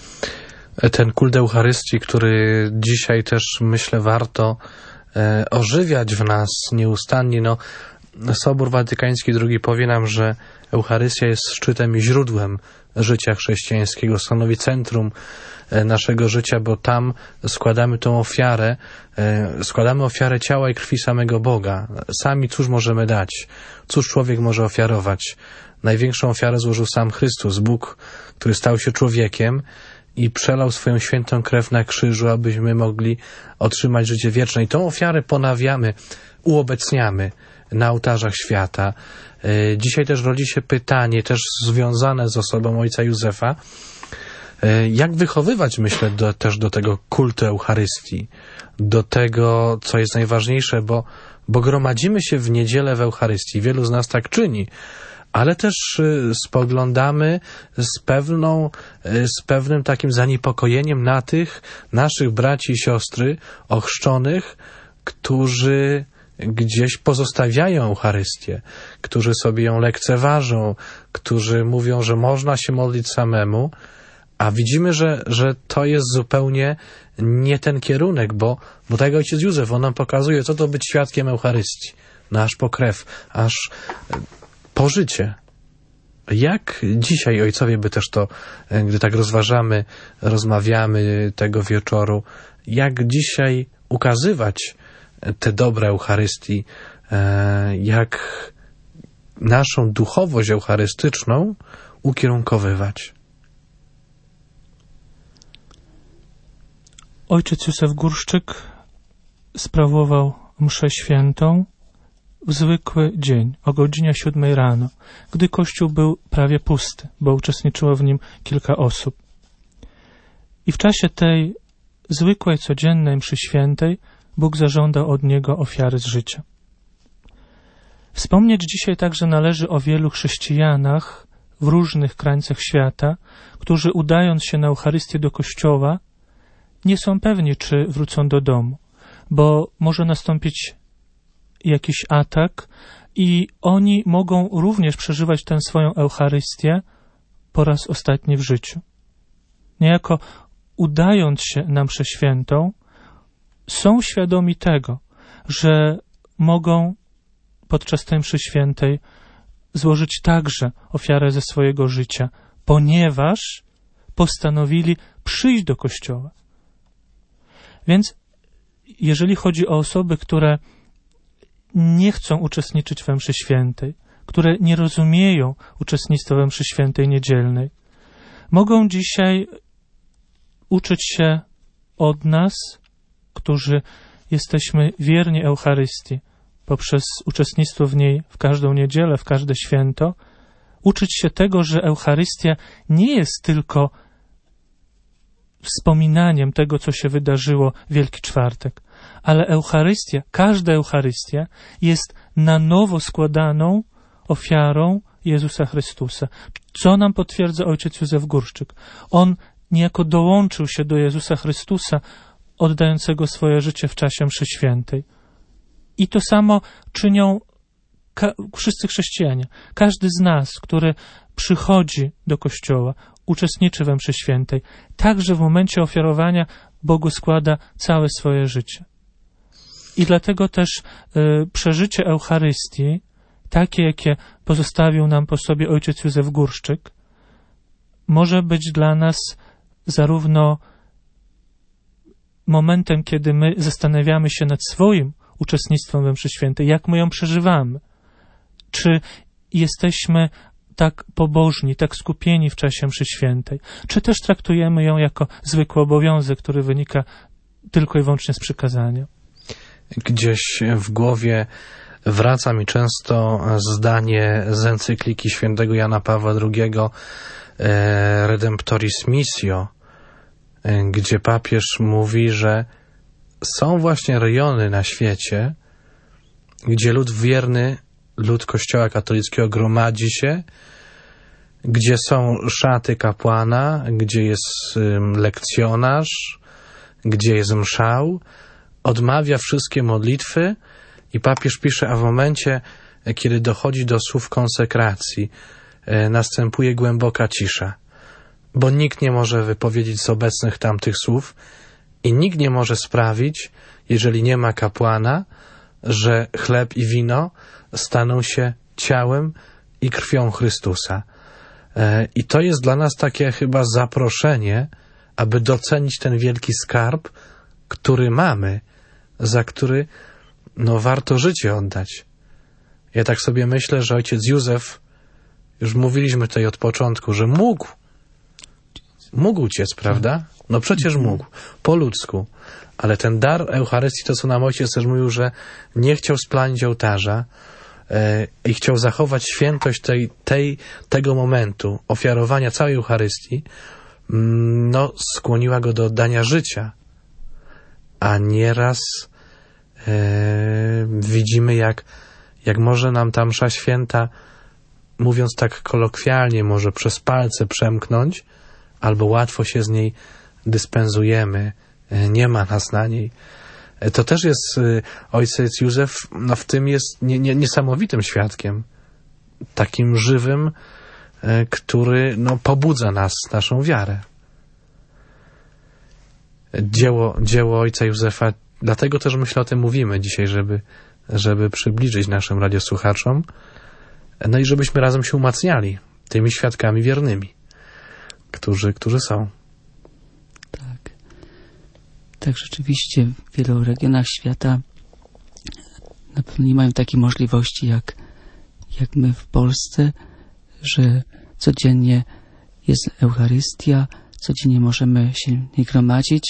Ten kult Eucharystii, który dzisiaj też, myślę, warto e, ożywiać w nas nieustannie. No, Sobór Watykański drugi powie nam, że Eucharystia jest szczytem i źródłem życia chrześcijańskiego, stanowi centrum naszego życia, bo tam składamy tą ofiarę, składamy ofiarę ciała i krwi samego Boga. Sami cóż możemy dać? Cóż człowiek może ofiarować? Największą ofiarę złożył sam Chrystus, Bóg, który stał się człowiekiem i przelał swoją świętą krew na krzyżu, abyśmy mogli otrzymać życie wieczne. I tą ofiarę ponawiamy, uobecniamy na ołtarzach świata. Dzisiaj też rodzi się pytanie, też związane z osobą ojca Józefa, jak wychowywać, myślę, do, też do tego kultu Eucharystii, do tego, co jest najważniejsze, bo, bo gromadzimy się w niedzielę w Eucharystii, wielu z nas tak czyni, ale też spoglądamy z pewną, z pewnym takim zaniepokojeniem na tych naszych braci i siostry ochrzczonych, którzy gdzieś pozostawiają Eucharystię, którzy sobie ją lekceważą, którzy mówią, że można się modlić samemu, a widzimy, że, że to jest zupełnie nie ten kierunek, bo, bo tak jak ojciec Józef, on nam pokazuje, co to być świadkiem Eucharystii, no aż po krew, aż po życie. Jak dzisiaj ojcowie by też to, gdy tak rozważamy, rozmawiamy tego wieczoru, jak dzisiaj ukazywać te dobra Eucharystii, jak naszą duchowość eucharystyczną ukierunkowywać?
Ojciec Józef Górszczyk sprawował mszę świętą w zwykły dzień, o godzinie siódmej rano, gdy kościół był prawie pusty, bo uczestniczyło w nim kilka osób. I w czasie tej zwykłej, codziennej mszy świętej Bóg zażądał od niego ofiary z życia. Wspomnieć dzisiaj także należy o wielu chrześcijanach w różnych krańcach świata, którzy udając się na Eucharystię do kościoła, nie są pewni, czy wrócą do domu, bo może nastąpić jakiś atak i oni mogą również przeżywać tę swoją Eucharystię po raz ostatni w życiu. Niejako udając się na mszę świętą, są świadomi tego, że mogą podczas tej mszy świętej złożyć także ofiarę ze swojego życia, ponieważ postanowili przyjść do Kościoła. Więc jeżeli chodzi o osoby, które nie chcą uczestniczyć we mszy świętej, które nie rozumieją uczestnictwa we mszy świętej niedzielnej, mogą dzisiaj uczyć się od nas, którzy jesteśmy wierni Eucharystii, poprzez uczestnictwo w niej w każdą niedzielę, w każde święto, uczyć się tego, że Eucharystia nie jest tylko wspominaniem tego, co się wydarzyło Wielki Czwartek, ale Eucharystia, każda Eucharystia jest na nowo składaną ofiarą Jezusa Chrystusa. Co nam potwierdza ojciec Józef Górszczyk? On niejako dołączył się do Jezusa Chrystusa, oddającego swoje życie w czasie mszy świętej. I to samo czynią ka- wszyscy chrześcijanie. Każdy z nas, który przychodzi do Kościoła, uczestniczy we mszy świętej, także w momencie ofiarowania Bogu składa całe swoje życie. I dlatego też y, przeżycie Eucharystii, takie jakie pozostawił nam po sobie ojciec Józef Górszczyk, może być dla nas zarówno momentem, kiedy my zastanawiamy się nad swoim uczestnictwem we mszy świętej, jak my ją przeżywamy, czy jesteśmy tak pobożni, tak skupieni w czasie mszy świętej, czy też traktujemy ją jako zwykły obowiązek, który wynika tylko i wyłącznie z przykazania.
Gdzieś w głowie wraca mi często zdanie z encykliki świętego Jana Pawła drugiego Redemptoris Missio, gdzie papież mówi, że są właśnie rejony na świecie, gdzie lud wierny, lud Kościoła katolickiego gromadzi się, gdzie są szaty kapłana, gdzie jest lekcjonarz, gdzie jest mszał, odmawia wszystkie modlitwy i papież pisze, a w momencie, kiedy dochodzi do słów konsekracji, następuje głęboka cisza, bo nikt nie może wypowiedzieć z obecnych tamtych słów i nikt nie może sprawić, jeżeli nie ma kapłana, że chleb i wino staną się ciałem i krwią Chrystusa. I to jest dla nas takie chyba zaproszenie, aby docenić ten wielki skarb, który mamy, za który no, warto życie oddać. Ja tak sobie myślę, że ojciec Józef, już mówiliśmy tutaj od początku, że mógł, mógł uciec, prawda? No przecież mógł, po ludzku. Ale ten dar Eucharystii, to co nam ojciec też mówił, że nie chciał splanić ołtarza e, i chciał zachować świętość tej, tej, tego momentu, ofiarowania całej Eucharystii, no skłoniła go do oddania życia. A nieraz e, widzimy, jak, jak może nam ta msza święta, mówiąc tak kolokwialnie, może przez palce przemknąć, albo łatwo się z niej dyspensujemy, nie ma nas na niej. To też jest, ojciec Józef, no w tym jest nie, nie, niesamowitym świadkiem, takim żywym, który no, pobudza nas, naszą wiarę. Dzieło, dzieło ojca Józefa, dlatego też myślę o tym mówimy dzisiaj, żeby, żeby przybliżyć naszym radiosłuchaczom, no i żebyśmy razem się umacniali tymi świadkami wiernymi, którzy, którzy są.
Tak. Tak, rzeczywiście w wielu regionach świata na pewno nie mają takiej możliwości jak, jak my w Polsce, że codziennie jest Eucharystia, codziennie możemy się nie gromadzić,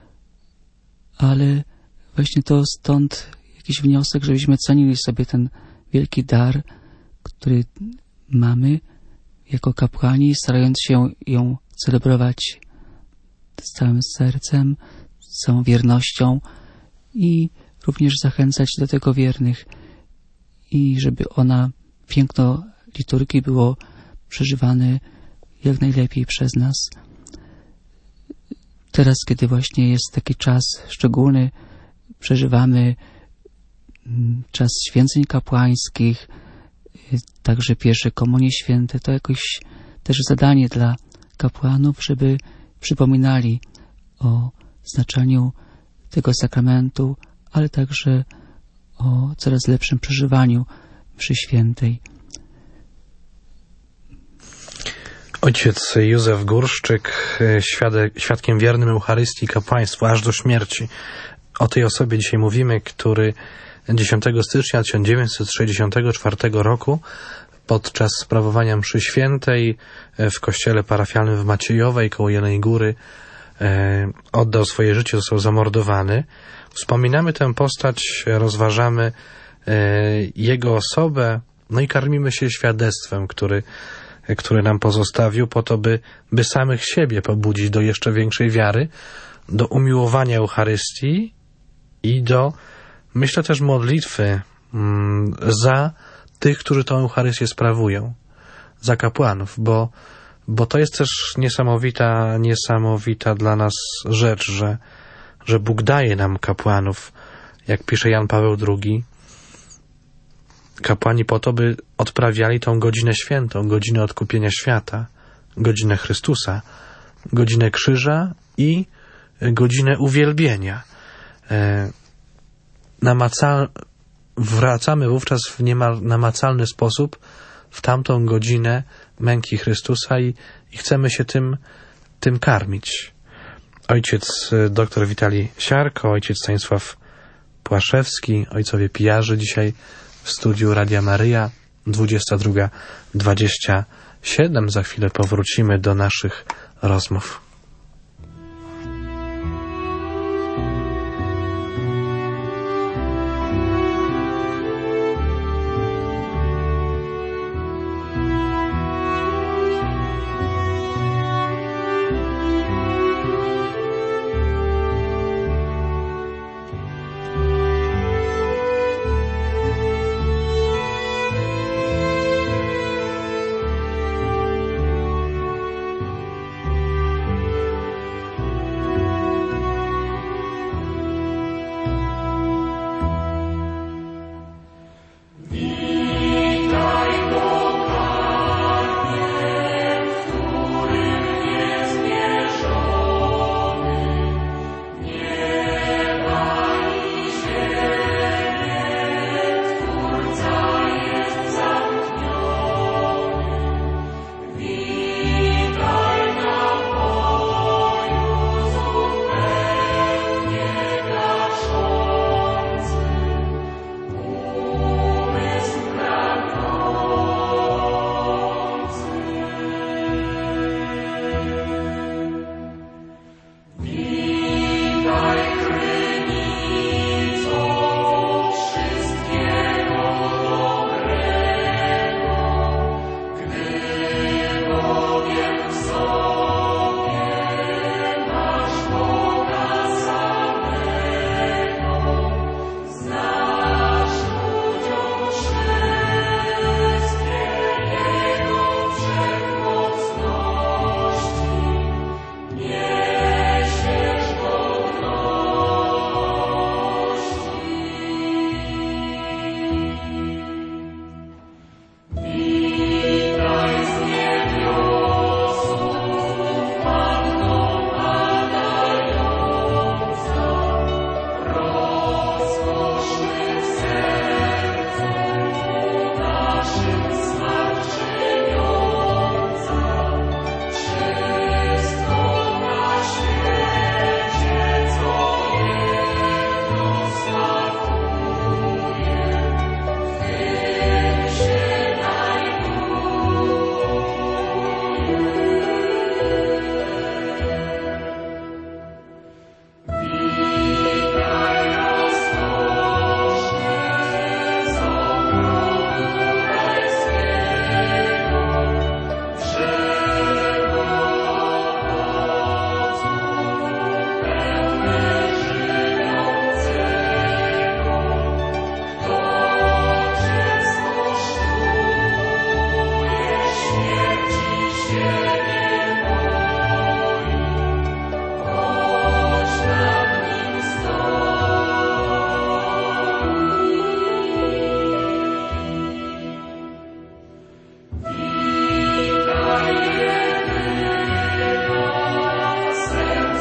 ale właśnie to stąd jakiś wniosek, żebyśmy cenili sobie ten wielki dar, który mamy jako kapłani, starając się ją celebrować z całym sercem, z całą wiernością i również zachęcać do tego wiernych i żeby ona, piękno liturgii było przeżywane jak najlepiej przez nas. teraz, kiedy właśnie jest taki czas szczególny, przeżywamy czas święceń kapłańskich, także pierwsze komunie święte, to jakoś też zadanie dla kapłanów, żeby przypominali o znaczeniu tego sakramentu, ale także o coraz lepszym przeżywaniu mszy świętej.
Ojciec Józef Górszczyk, świadek, świadkiem wiernym Eucharystii i kapłaństwu aż do śmierci. O tej osobie dzisiaj mówimy, który dziesiątego stycznia tysiąc dziewięćset sześćdziesiątego czwartego roku podczas sprawowania mszy świętej w kościele parafialnym w Maciejowej koło Jeleniej Góry oddał swoje życie, został zamordowany. Wspominamy tę postać, rozważamy jego osobę, no i karmimy się świadectwem, który, który nam pozostawił po to, by, by samych siebie pobudzić do jeszcze większej wiary, do umiłowania Eucharystii i do, myślę, też modlitwy mm, za tych, którzy tę Eucharystię sprawują, za kapłanów, bo, bo to jest też niesamowita, niesamowita dla nas rzecz, że, że Bóg daje nam kapłanów, jak pisze Jan Paweł drugi, kapłani po to, by odprawiali tą godzinę świętą, godzinę odkupienia świata, godzinę Chrystusa, godzinę krzyża i godzinę uwielbienia. Namacal... Wracamy wówczas w niemal namacalny sposób w tamtą godzinę męki Chrystusa i, i chcemy się tym, tym karmić. Ojciec dr Witalij Siarko, ojciec Stanisław Płaszewski, ojcowie pijarzy dzisiaj w studiu Radia Maryja, dwudziesta druga dwadzieścia siedem. Za chwilę powrócimy do naszych rozmów.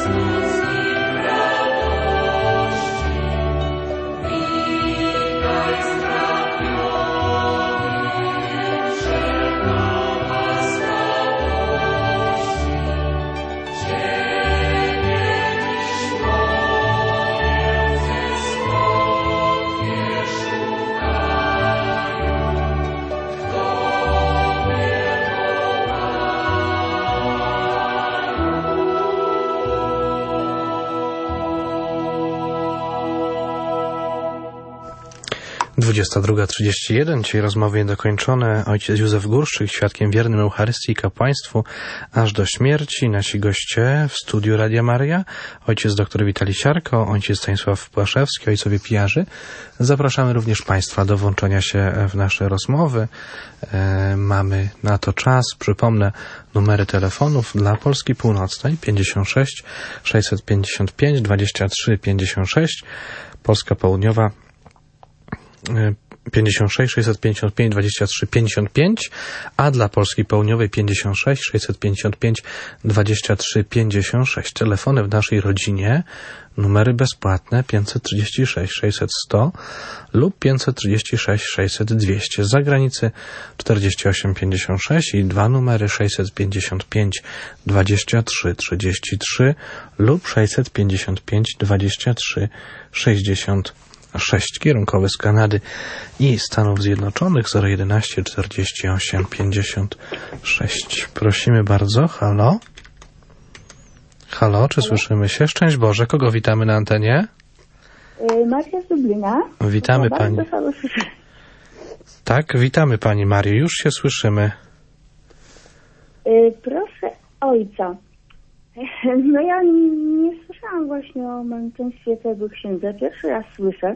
dwudziesta druga trzydzieści jeden, dzisiaj rozmowy niedokończone. Ojciec Józef Górszczyk, świadkiem wiernym Eucharystii i kapłaństwu aż do śmierci. Nasi goście w studiu Radia Maryja, ojciec dr Witalij Siarko, ojciec Stanisław Płaszewski, ojcowie pijarzy. Zapraszamy również Państwa do włączenia się w nasze rozmowy. E, mamy na to czas. Przypomnę numery telefonów dla Polski Północnej pięćdziesiąt sześć sześćset pięćdziesiąt pięć dwadzieścia trzy pięćdziesiąt sześć, Polska Południowa pięćdziesiąt sześć sześćset pięćdziesiąt pięć dwadzieścia trzy pięćdziesiąt pięć, a dla Polski Południowej pięćdziesiąt sześć sześćset pięćdziesiąt pięć dwadzieścia trzy pięćdziesiąt sześć. Telefony w naszej rodzinie, numery bezpłatne pięćset trzydzieści sześć sześćset sto lub pięćset trzydzieści sześć sześćset dwieście. Z zagranicy czterdzieści osiem pięćdziesiąt sześć i dwa numery sześćset pięćdziesiąt pięć dwadzieścia trzy trzydzieści trzy lub sześćset pięćdziesiąt pięć dwadzieścia trzy sześćdziesiąt sześć. Kierunkowy z Kanady i Stanów Zjednoczonych zero jedenaście czterdzieści osiem pięćdziesiąt sześć. Prosimy bardzo. Halo? Halo, czy Halo? Słyszymy się? Szczęść Boże. Kogo witamy na antenie?
Maria z Lublina.
Witamy Pani. Tak, witamy Pani Marię. Już się słyszymy.
Proszę Ojca. No ja nie słyszałam właśnie o męczeństwie tego księdza. Pierwszy raz słyszę.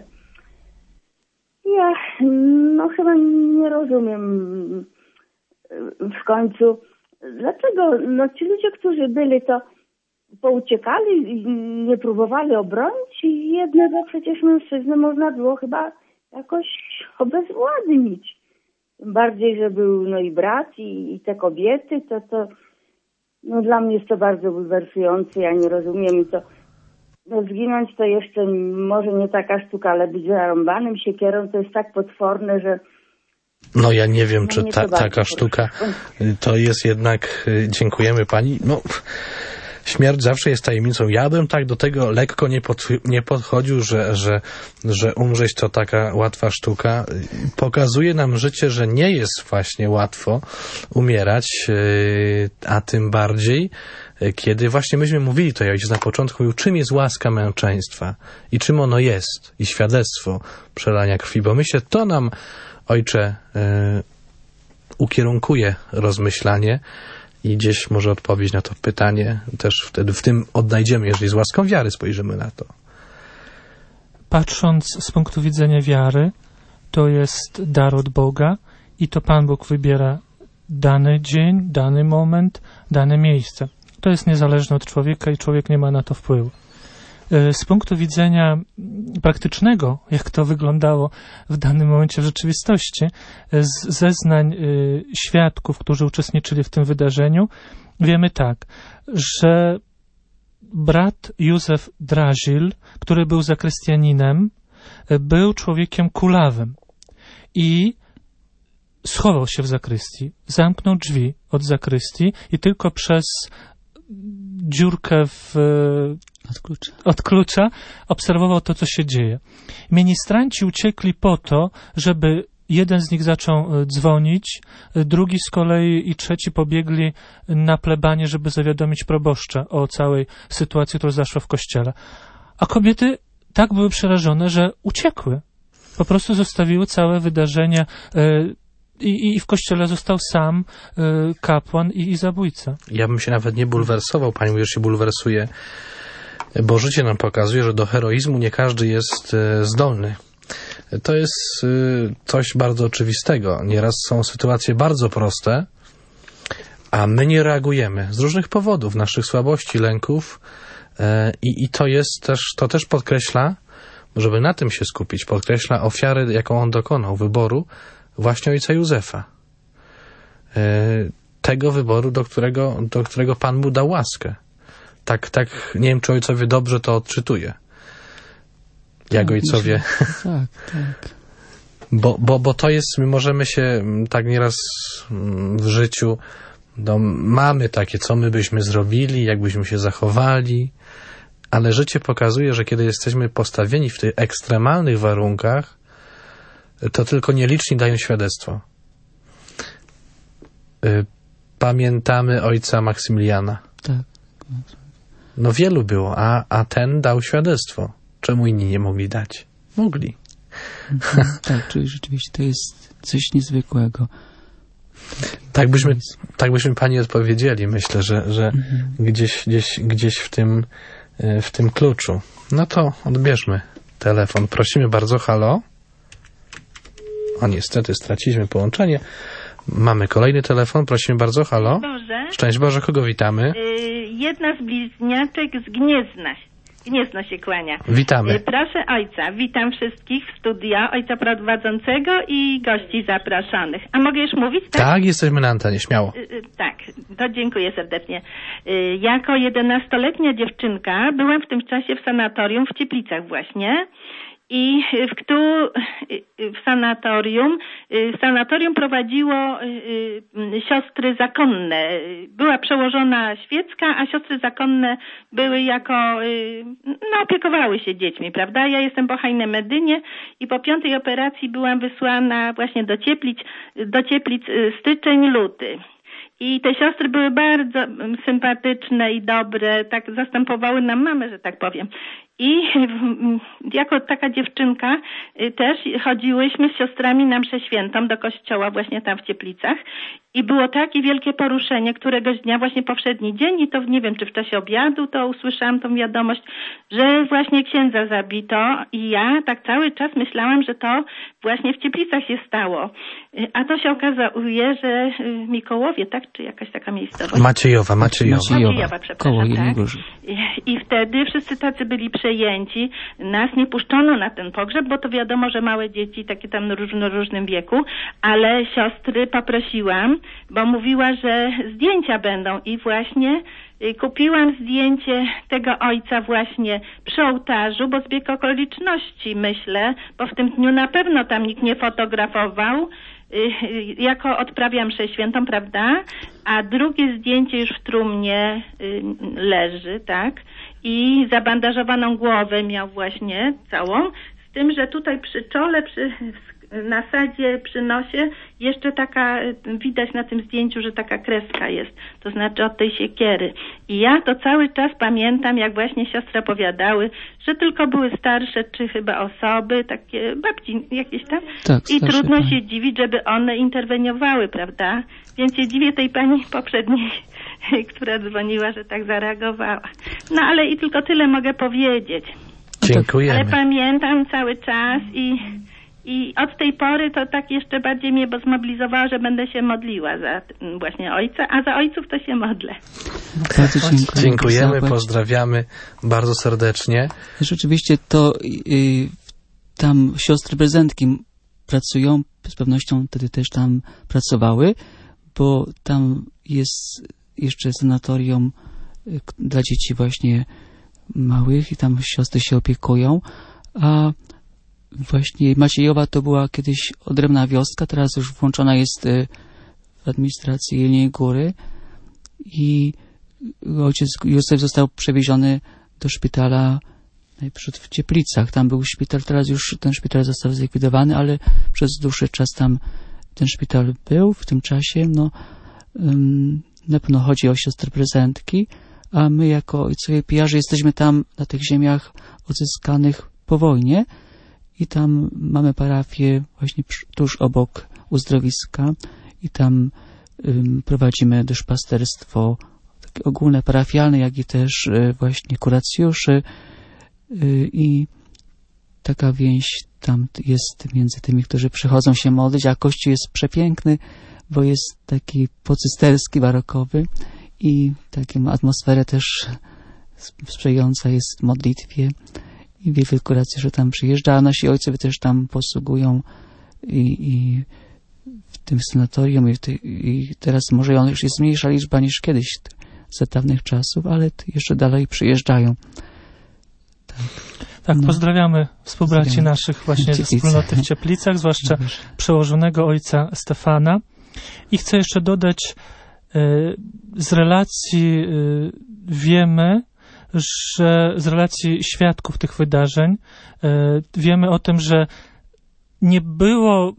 Ja no chyba nie rozumiem w końcu, dlaczego no ci ludzie, którzy byli, to pouciekali i nie próbowali obronić i jednego przecież mężczyznę można było chyba jakoś obezwładnić. Tym bardziej, że był no i brat i, i te kobiety, to to no dla mnie jest to bardzo bulwersujące, ja nie rozumiem i to no zginąć to jeszcze może nie taka sztuka, ale być zarąbanym siekierą to jest tak potworne, że
no ja nie wiem, no czy ta, taka sztuka to jest jednak, dziękujemy Pani, no śmierć zawsze jest tajemnicą. Ja bym tak do tego lekko nie, pod, nie podchodził, że, że, że umrzeć to taka łatwa sztuka. Pokazuje nam życie, że nie jest właśnie łatwo umierać, a tym bardziej, kiedy właśnie myśmy mówili to, ojciec na początku mówił, czym jest łaska męczeństwa i czym ono jest i świadectwo przelania krwi, bo myślę, to nam, Ojcze, ukierunkuje rozmyślanie i gdzieś może odpowiedź na to pytanie też wtedy w tym odnajdziemy, jeżeli z łaską wiary spojrzymy na to.
Patrząc z punktu widzenia wiary, to jest dar od Boga i to Pan Bóg wybiera dany dzień, dany moment, dane miejsce. To jest niezależne od człowieka i człowiek nie ma na to wpływu. Z punktu widzenia praktycznego, jak to wyglądało w danym momencie w rzeczywistości, z zeznań świadków, którzy uczestniczyli w tym wydarzeniu, wiemy tak, że brat Józef Drazil, który był zakrystianinem, był człowiekiem kulawym i schował się w zakrystii, zamknął drzwi od zakrystii i tylko przez dziurkę w,
od, klucza.
od klucza obserwował to, co się dzieje. Ministranci uciekli po to, żeby jeden z nich zaczął dzwonić, drugi z kolei i trzeci pobiegli na plebanię, żeby zawiadomić proboszcza o całej sytuacji, która zaszła w kościele. A kobiety tak były przerażone, że uciekły. Po prostu zostawiły całe wydarzenie I, I w kościele został sam y, kapłan i, i zabójca.
Ja bym się nawet nie bulwersował, Pani mówi, że się bulwersuje, bo życie nam pokazuje, że do heroizmu nie każdy jest y, zdolny. To jest y, coś bardzo oczywistego. Nieraz są sytuacje bardzo proste, a my nie reagujemy z różnych powodów, naszych słabości, lęków y, i, i to jest też, to też podkreśla, żeby na tym się skupić, podkreśla ofiarę, jaką on dokonał, wyboru właśnie ojca Józefa. Tego wyboru, do którego, do którego Pan mu dał łaskę. Tak, tak, nie wiem, czy ojcowie dobrze to odczytuje. Jak
tak,
ojcowie.
Myślę, tak, tak.
Bo, bo, bo to jest, my możemy się tak nieraz w życiu, no, mamy takie, co my byśmy zrobili, jak byśmy się zachowali, ale życie pokazuje, że kiedy jesteśmy postawieni w tych ekstremalnych warunkach, to tylko nieliczni dają świadectwo. Pamiętamy ojca Maksymiliana.
Tak.
No wielu było, a, a ten dał świadectwo. Czemu inni nie mogli dać? Mogli.
Mhm, tak, czyli rzeczywiście to jest coś niezwykłego.
Tak byśmy, tak byśmy pani odpowiedzieli. Myślę, że, że
mhm.
gdzieś, gdzieś, gdzieś w tym, w tym kluczu. No to odbierzmy telefon. Prosimy bardzo, halo. O, niestety straciliśmy połączenie. Mamy kolejny telefon. Prosimy bardzo, halo.
Boże.
Szczęść Boże, kogo witamy?
Y, jedna z bliźniaczek z Gniezna. Gniezno się kłania.
Witamy.
Y, proszę ojca, witam wszystkich w studio, ojca prowadzącego i gości zapraszanych. A mogę już mówić, tak?
Tak, jesteśmy na antenie, śmiało.
Y, y, tak, to dziękuję serdecznie. Y, jako jedenastoletnia dziewczynka byłam w tym czasie w sanatorium w Cieplicach właśnie. I w, któ, w sanatorium, w sanatorium prowadziło siostry zakonne. Była przełożona świecka, a siostry zakonne były jako, no opiekowały się dziećmi, prawda? Ja jestem po Hajnemedynie i po piątej operacji byłam wysłana właśnie do Cieplic, do Cieplic styczeń, luty. I te siostry były bardzo sympatyczne i dobre, tak zastępowały nam mamę, że tak powiem. I jako taka dziewczynka też chodziłyśmy z siostrami na mszę świętą do kościoła właśnie tam w Cieplicach i było takie wielkie poruszenie któregoś dnia, właśnie powszedni dzień i to nie wiem, czy w czasie obiadu to usłyszałam tą wiadomość, że właśnie księdza zabito i ja tak cały czas myślałam, że to właśnie w Cieplicach się stało. A to się okazuje, że Mikołowie, tak? Czy jakaś taka miejscowość?
Maciejowa, Maciejowa.
Maciejowa,
Maciejowa, przepraszam,
koło
tak?
Jeleniej Góry.
I, I wtedy wszyscy tacy byli przejęci. Nas nie puszczono na ten pogrzeb, bo to wiadomo, że małe dzieci, takie tam w różno, różnym wieku, ale siostry poprosiłam, bo mówiła, że zdjęcia będą i właśnie kupiłam zdjęcie tego ojca właśnie przy ołtarzu, bo zbieg okoliczności, myślę, bo w tym dniu na pewno tam nikt nie fotografował, jako odprawiam mszę świętą, prawda? A drugie zdjęcie już w trumnie leży, tak? I zabandażowaną głowę miał właśnie całą, z tym, że tutaj przy czole, przy na sadzie, przy nosie jeszcze taka, widać na tym zdjęciu, że taka kreska jest, to znaczy od tej siekiery. I ja to cały czas pamiętam, jak właśnie siostry opowiadały, że tylko były starsze, czy chyba osoby, takie babci jakieś tam.
Tak,
i trudno
pani.
się dziwić, żeby one interweniowały, prawda? Więc się dziwię tej pani poprzedniej, która dzwoniła, że tak zareagowała. No ale i tylko tyle mogę powiedzieć.
Dziękujemy.
Ale pamiętam cały czas i I od tej pory to tak jeszcze bardziej mnie zmobilizowało, że będę się modliła za właśnie ojca, a za ojców to się modlę.
Bardzo dziękuję.
Dziękujemy,
Zobacz.
pozdrawiamy bardzo serdecznie.
Rzeczywiście to y, tam siostry prezentki pracują, z pewnością wtedy też tam pracowały, bo tam jest jeszcze sanatorium y, dla dzieci właśnie małych i tam siostry się opiekują, a właśnie Maciejowa to była kiedyś odrębna wioska, teraz już włączona jest w administrację Jeleniej Góry i ojciec Józef został przewieziony do szpitala najpierw w Cieplicach. Tam był szpital, teraz już ten szpital został zlikwidowany, ale przez dłuższy czas tam ten szpital był w tym czasie. No, um, na pewno chodzi o siostry prezentki, a my jako ojcowie pijarzy jesteśmy tam na tych ziemiach odzyskanych po wojnie. I tam mamy parafię właśnie tuż obok uzdrowiska i tam um, prowadzimy duszpasterstwo takie ogólne, parafialne, jak i też y, właśnie kuracjuszy y, i taka więź tam jest między tymi, którzy przychodzą się modlić, a kościół jest przepiękny, bo jest taki pocysterski, barokowy i taką atmosferę też sprzyjająca jest modlitwie. I wielu kuracjuszy tam przyjeżdża, a nasi ojcowie też tam posługują i, i w tym sanatorium i, w tej, i teraz może on już jest mniejsza liczba niż kiedyś, za dawnych czasów, ale jeszcze dalej przyjeżdżają. Tak,
tak
no.
Pozdrawiamy współbraci
Pozdrawiamy.
naszych właśnie ze
Cieplice.
wspólnoty w Cieplicach, zwłaszcza
Dobrze.
przełożonego ojca Stefana. I chcę jeszcze dodać, y, z relacji y, wiemy, że z relacji świadków tych wydarzeń y, wiemy o tym, że nie było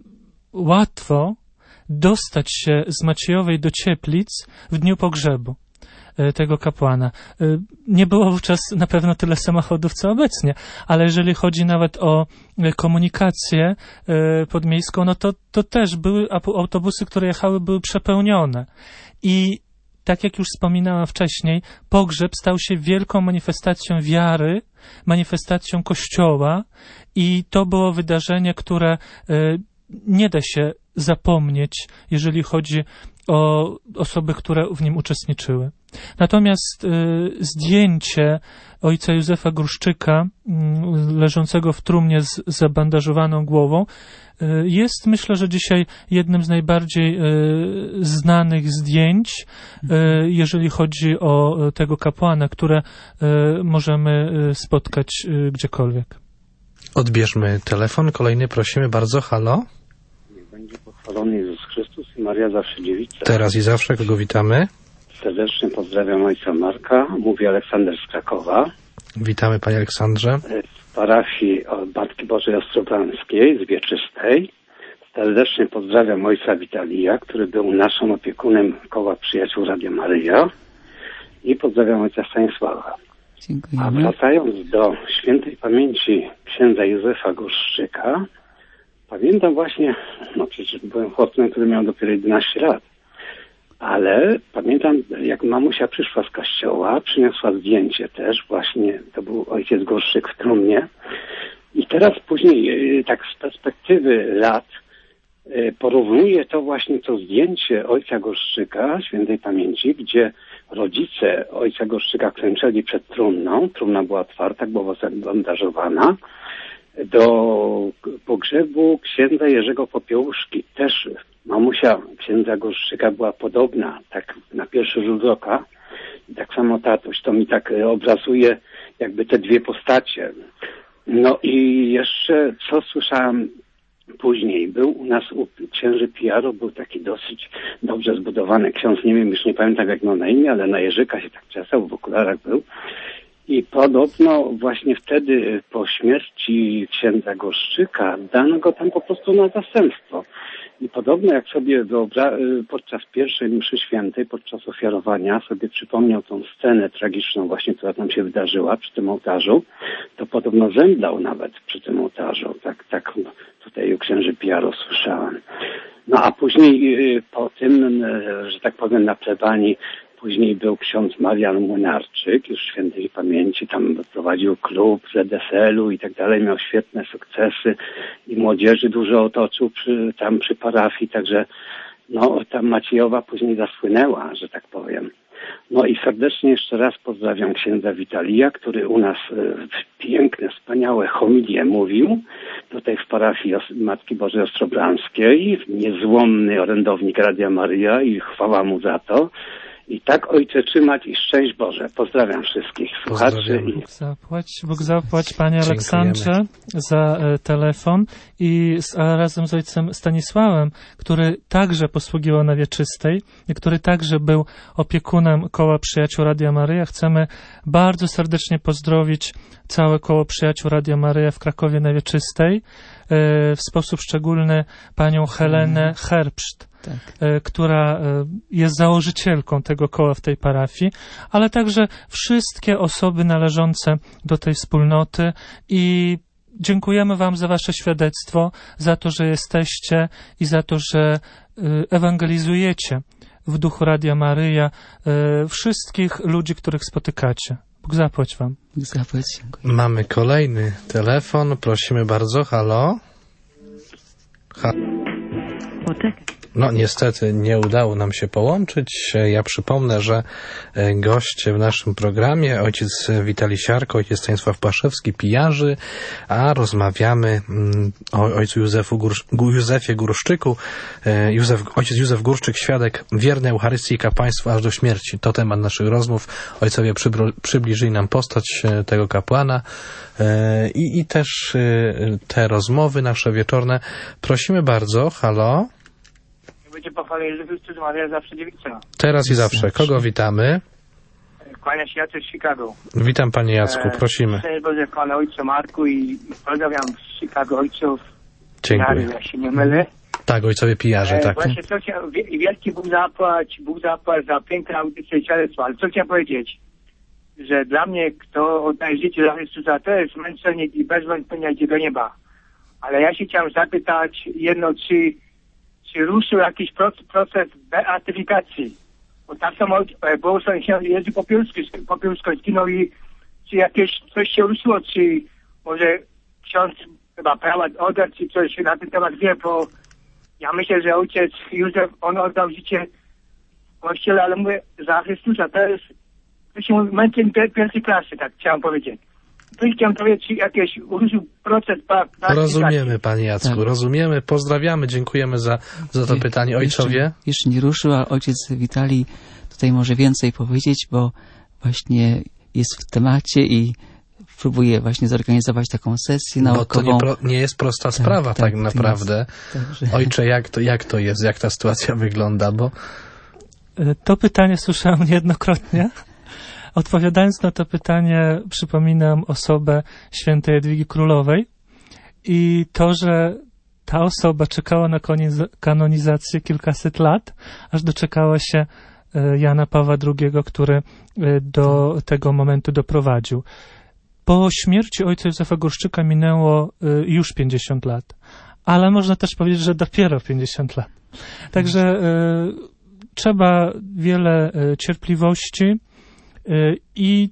łatwo dostać się z Maciejowej do Cieplic w dniu pogrzebu tego kapłana. Nie było wówczas na pewno tyle samochodów, co obecnie, ale jeżeli chodzi nawet o komunikację podmiejską, no to, to też były autobusy, które jechały, były przepełnione. I tak jak już wspominałam wcześniej, pogrzeb stał się wielką manifestacją wiary, manifestacją Kościoła i to było wydarzenie, które nie da się zapomnieć, jeżeli chodzi o osoby, które w nim uczestniczyły. Natomiast y, zdjęcie ojca Józefa Gruszczyka, y, leżącego w trumnie z zabandażowaną głową, y, jest, myślę, że dzisiaj jednym z najbardziej y, znanych zdjęć, y, jeżeli chodzi o tego kapłana, które y, możemy y, spotkać y, gdziekolwiek.
Odbierzmy telefon. Kolejny prosimy bardzo. Halo?
Będzie pochwalony Jezus Chrystus i Maria zawsze dziewica.
Teraz i zawsze, kogo witamy?
Serdecznie pozdrawiam ojca Marka. Mówi Aleksander z Krakowa.
Witamy panie Aleksandrze.
Z parafii Matki Bożej Ostrobrańskiej z Wieczystej. Serdecznie pozdrawiam ojca Witalija, który był naszym opiekunem Koła Przyjaciół Radia Maryja. I pozdrawiam ojca Stanisława.
Dziękujemy.
A wracając do świętej pamięci księdza Józefa Gruszczyka, pamiętam właśnie, no przecież byłem chłopcem, który miał dopiero jedenaście lat, ale pamiętam, jak mamusia przyszła z kościoła, przyniosła zdjęcie też, właśnie to był ojciec Gruszczyk w trumnie. I teraz później, tak z perspektywy lat, porównuję to właśnie to zdjęcie ojca Gruszczyka, świętej pamięci, gdzie rodzice ojca Gruszczyka klęczeli przed trumną, trumna była otwarta, głowa zabandażowana, do pogrzebu księdza Jerzego Popiełuszki. Też mamusia księdza Gruszczyka była podobna, tak na pierwszy rzut oka. I tak samo tatuś. To mi tak obrazuje jakby te dwie postacie. No i jeszcze co słyszałem później. Był u nas u księży Piaro, był taki dosyć dobrze zbudowany ksiądz, nie wiem, już nie pamiętam jak miał na imię, ale na Jerzyka się tak czesał, w okularach był. I podobno właśnie wtedy po śmierci księdza Gruszczyka dano go tam po prostu na zastępstwo. I podobno jak sobie wyobra- podczas pierwszej mszy świętej, podczas ofiarowania sobie przypomniał tą scenę tragiczną właśnie, która tam się wydarzyła przy tym ołtarzu, to podobno zemdlał nawet przy tym ołtarzu. Tak, tak tutaj u księży Piaro słyszałem. No a później po tym, że tak powiem, na plebanii później był ksiądz Marian Młynarczyk, już świętej pamięci, tam prowadził klub z E D S L-u i tak dalej, miał świetne sukcesy i młodzieży dużo otoczył przy, tam przy parafii, także no tam Maciejowa później zasłynęła, że tak powiem. No i serdecznie jeszcze raz pozdrawiam księdza Witalija, który u nas e, piękne, wspaniałe homilie mówił, tutaj w parafii Matki Bożej Ostrobrańskiej, niezłomny orędownik Radia Maryja i chwała mu za to. I tak, ojcze, trzymać i szczęść Boże. Pozdrawiam wszystkich słuchaczy. I...
Bóg zapłać, Bóg zapłać panie Aleksandrze za e, telefon i z, a razem z ojcem Stanisławem, który także posługiwał na Wieczystej i który także był opiekunem Koła Przyjaciół Radia Maryja. Chcemy bardzo serdecznie pozdrowić całe Koło Przyjaciół Radia Maryja w Krakowie na Wieczystej, e, w sposób szczególny panią Helenę mm. Herbst, tak. która jest założycielką tego koła w tej parafii, ale także wszystkie osoby należące do tej wspólnoty i dziękujemy wam za wasze świadectwo, za to, że jesteście i za to, że ewangelizujecie w duchu Radia Maryja wszystkich ludzi, których spotykacie. Bóg zapłać wam.
Bóg zapłać. Dziękuję.
Mamy kolejny telefon. Prosimy bardzo. Halo? Ha- No niestety nie udało nam się połączyć. Ja przypomnę, że goście w naszym programie ojciec Witalij Siarko, ojciec Stanisław Płaszewski, pijarzy, a rozmawiamy o ojcu Józefu Gór- Józefie Górszczyku. Józef, ojciec Józef Górszczyk, świadek wiernej Eucharystii i kapłaństwa aż do śmierci. To temat naszych rozmów. Ojcowie przybro- przybliżyli nam postać tego kapłana i, i też te rozmowy nasze wieczorne. Prosimy bardzo. Halo?
Będzie pochwalę Jezus Chrystus, Maria zawsze dziewica.
Teraz i zawsze. Kogo witamy?
Kłania się Jacek z Chicago.
Witam panie Jacku, prosimy.
Szczęść Boże, chwalę ojcu Marku i pozdrawiam z Chicago ojców.
Dziękuję.
Ja się nie mylę.
Tak, ojcowie pijarze,
E,
tak.
Właśnie co chciałem, wie- wielki Bóg zapłać, Bóg zapłać za piękne audycje i świadectwo, ale co chciałem powiedzieć, że dla mnie, kto oddaje życie dla Chrystusa, to jest męczenie i bez wątpienia idzie do nieba. Ale ja się chciałem zapytać jedno, czy, czy ruszył jakiś proces, proces beatyfikacji? Bo tak samo e, błogosławiony ksiądz Jerzy Popielski, Popielsko zginął i czy jakieś coś się ruszyło, czy może ksiądz chyba prawa odda, czy coś na ten temat wie, bo ja myślę, że ojciec Józef, on oddał życie w kościele, ale mówię, za Chrystusa, to jest, to się mówi, męczeń pierwszej klasy, tak chciałem powiedzieć. Tu chciałem powiedzieć, czy jakieś uruszył proces beatyfikacji.
Rozumiemy, panie Jacku,
Tak.
rozumiemy. Pozdrawiamy, dziękujemy za, za to
Je-
pytanie. Ojcowie?
Jeszcze, jeszcze nie ruszył, a ojciec Witalij tutaj może więcej powiedzieć, bo właśnie jest w temacie i próbuje właśnie zorganizować taką sesję
Bo to
naukową.
nie, pro, nie jest prosta sprawa tak,
tak, to
naprawdę.
Także
Ojcze, jak to, jak to jest, jak ta sytuacja wygląda, bo
To pytanie słyszałem niejednokrotnie. Odpowiadając na to pytanie, przypominam osobę świętej Jadwigi Królowej i to, że ta osoba czekała na koniec- kanonizację kilkaset lat, aż doczekała się e, Jana Pawła drugiego, który e, do tego momentu doprowadził. Po śmierci ojca Józefa Górszczyka minęło e, już pięćdziesiąt lat, ale można też powiedzieć, że dopiero pięćdziesiąt lat. Także e, trzeba wiele e, cierpliwości e, i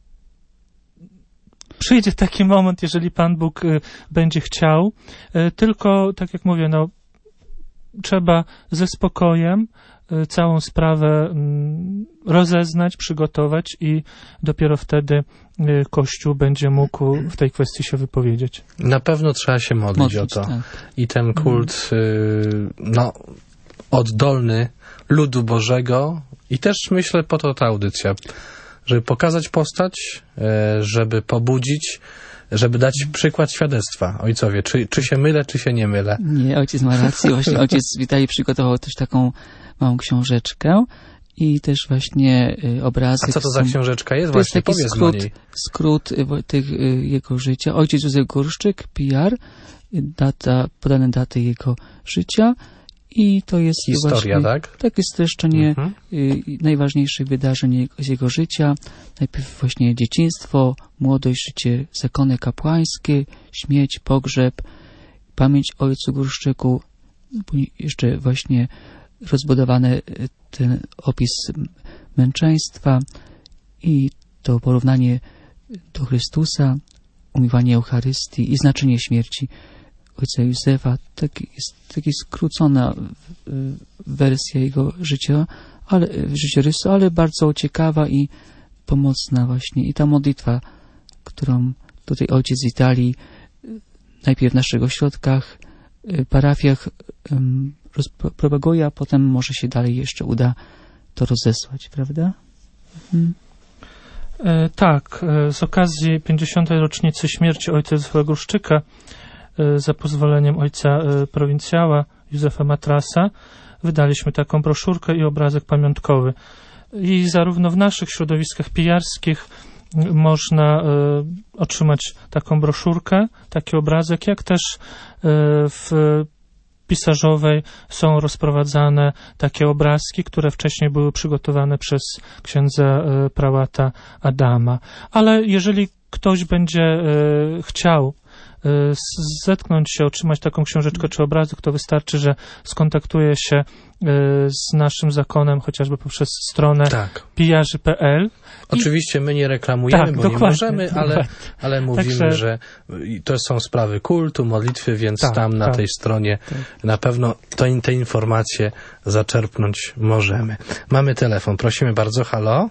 przyjdzie taki moment, jeżeli Pan Bóg e, będzie chciał. E, tylko, tak jak mówię, no, trzeba ze spokojem e, całą sprawę mm, rozeznać, przygotować i dopiero wtedy e, Kościół będzie mógł w tej kwestii się wypowiedzieć.
na pewno trzeba się modlić,
modlić,
o to.
tak.
I ten kult, y, no, oddolny ludu Bożego i też myślę po to ta audycja, żeby pokazać postać, e, żeby pobudzić, żeby dać przykład świadectwa. Ojcowie, czy, czy się mylę, czy się nie mylę?
Nie, ojciec ma rację. Właśnie ojciec Witalij przygotował też taką małą książeczkę i też właśnie y, obrazy.
A co to za książeczka jest?
To jest
Właśnie
taki
powiedz
skrót,
o niej.
skrót y, wo- tych, y, jego życia. Ojciec Józef Górszczyk, P R, y, data, podane daty jego życia i to jest
Historia,
właśnie
tak?
takie streszczenie
Mhm.
y, najważniejszych wydarzeń jego- z jego życia. Najpierw właśnie dzieciństwo, młodość, życie zakonne kapłańskie, śmierć, pogrzeb, pamięć o ojcu Górszczyku, później jeszcze właśnie rozbudowany y, ten opis m- męczeństwa i to porównanie do Chrystusa, umiłowanie Eucharystii i znaczenie śmierci ojca Józefa. Taki jest taki skrócona y, wersja jego życia, ale, życiorysu, ale bardzo ciekawa i pomocna właśnie. I ta modlitwa, którą tutaj ojciec z Italii y, najpierw w naszych ośrodkach, y, parafiach ym, rozpropaguje, a potem może się dalej jeszcze uda to rozesłać, prawda? Mhm.
E, tak, e, z okazji pięćdziesiątej rocznicy śmierci ojca Józefa Górszczyka, e, za pozwoleniem ojca e, prowincjała Józefa Matrasa, wydaliśmy taką broszurkę i obrazek pamiątkowy. I zarówno w naszych środowiskach pijarskich m, można e, otrzymać taką broszurkę, taki obrazek, jak też e, w pisarzowej są rozprowadzane takie obrazki, które wcześniej były przygotowane przez księdza e, prałata Adama. Ale jeżeli ktoś będzie e, chciał zetknąć się, otrzymać taką książeczkę czy obrazek, to wystarczy, że skontaktuje się z naszym zakonem, chociażby poprzez stronę
tak.
pijarzy kropka p l.
Oczywiście my nie reklamujemy,
tak,
bo
dokładnie,
nie możemy, ale, ale mówimy,
Także...
że to są sprawy kultu, modlitwy, więc tak, tam na tak. tej stronie tak. na pewno to, te informacje zaczerpnąć możemy. Mamy telefon, prosimy bardzo, halo?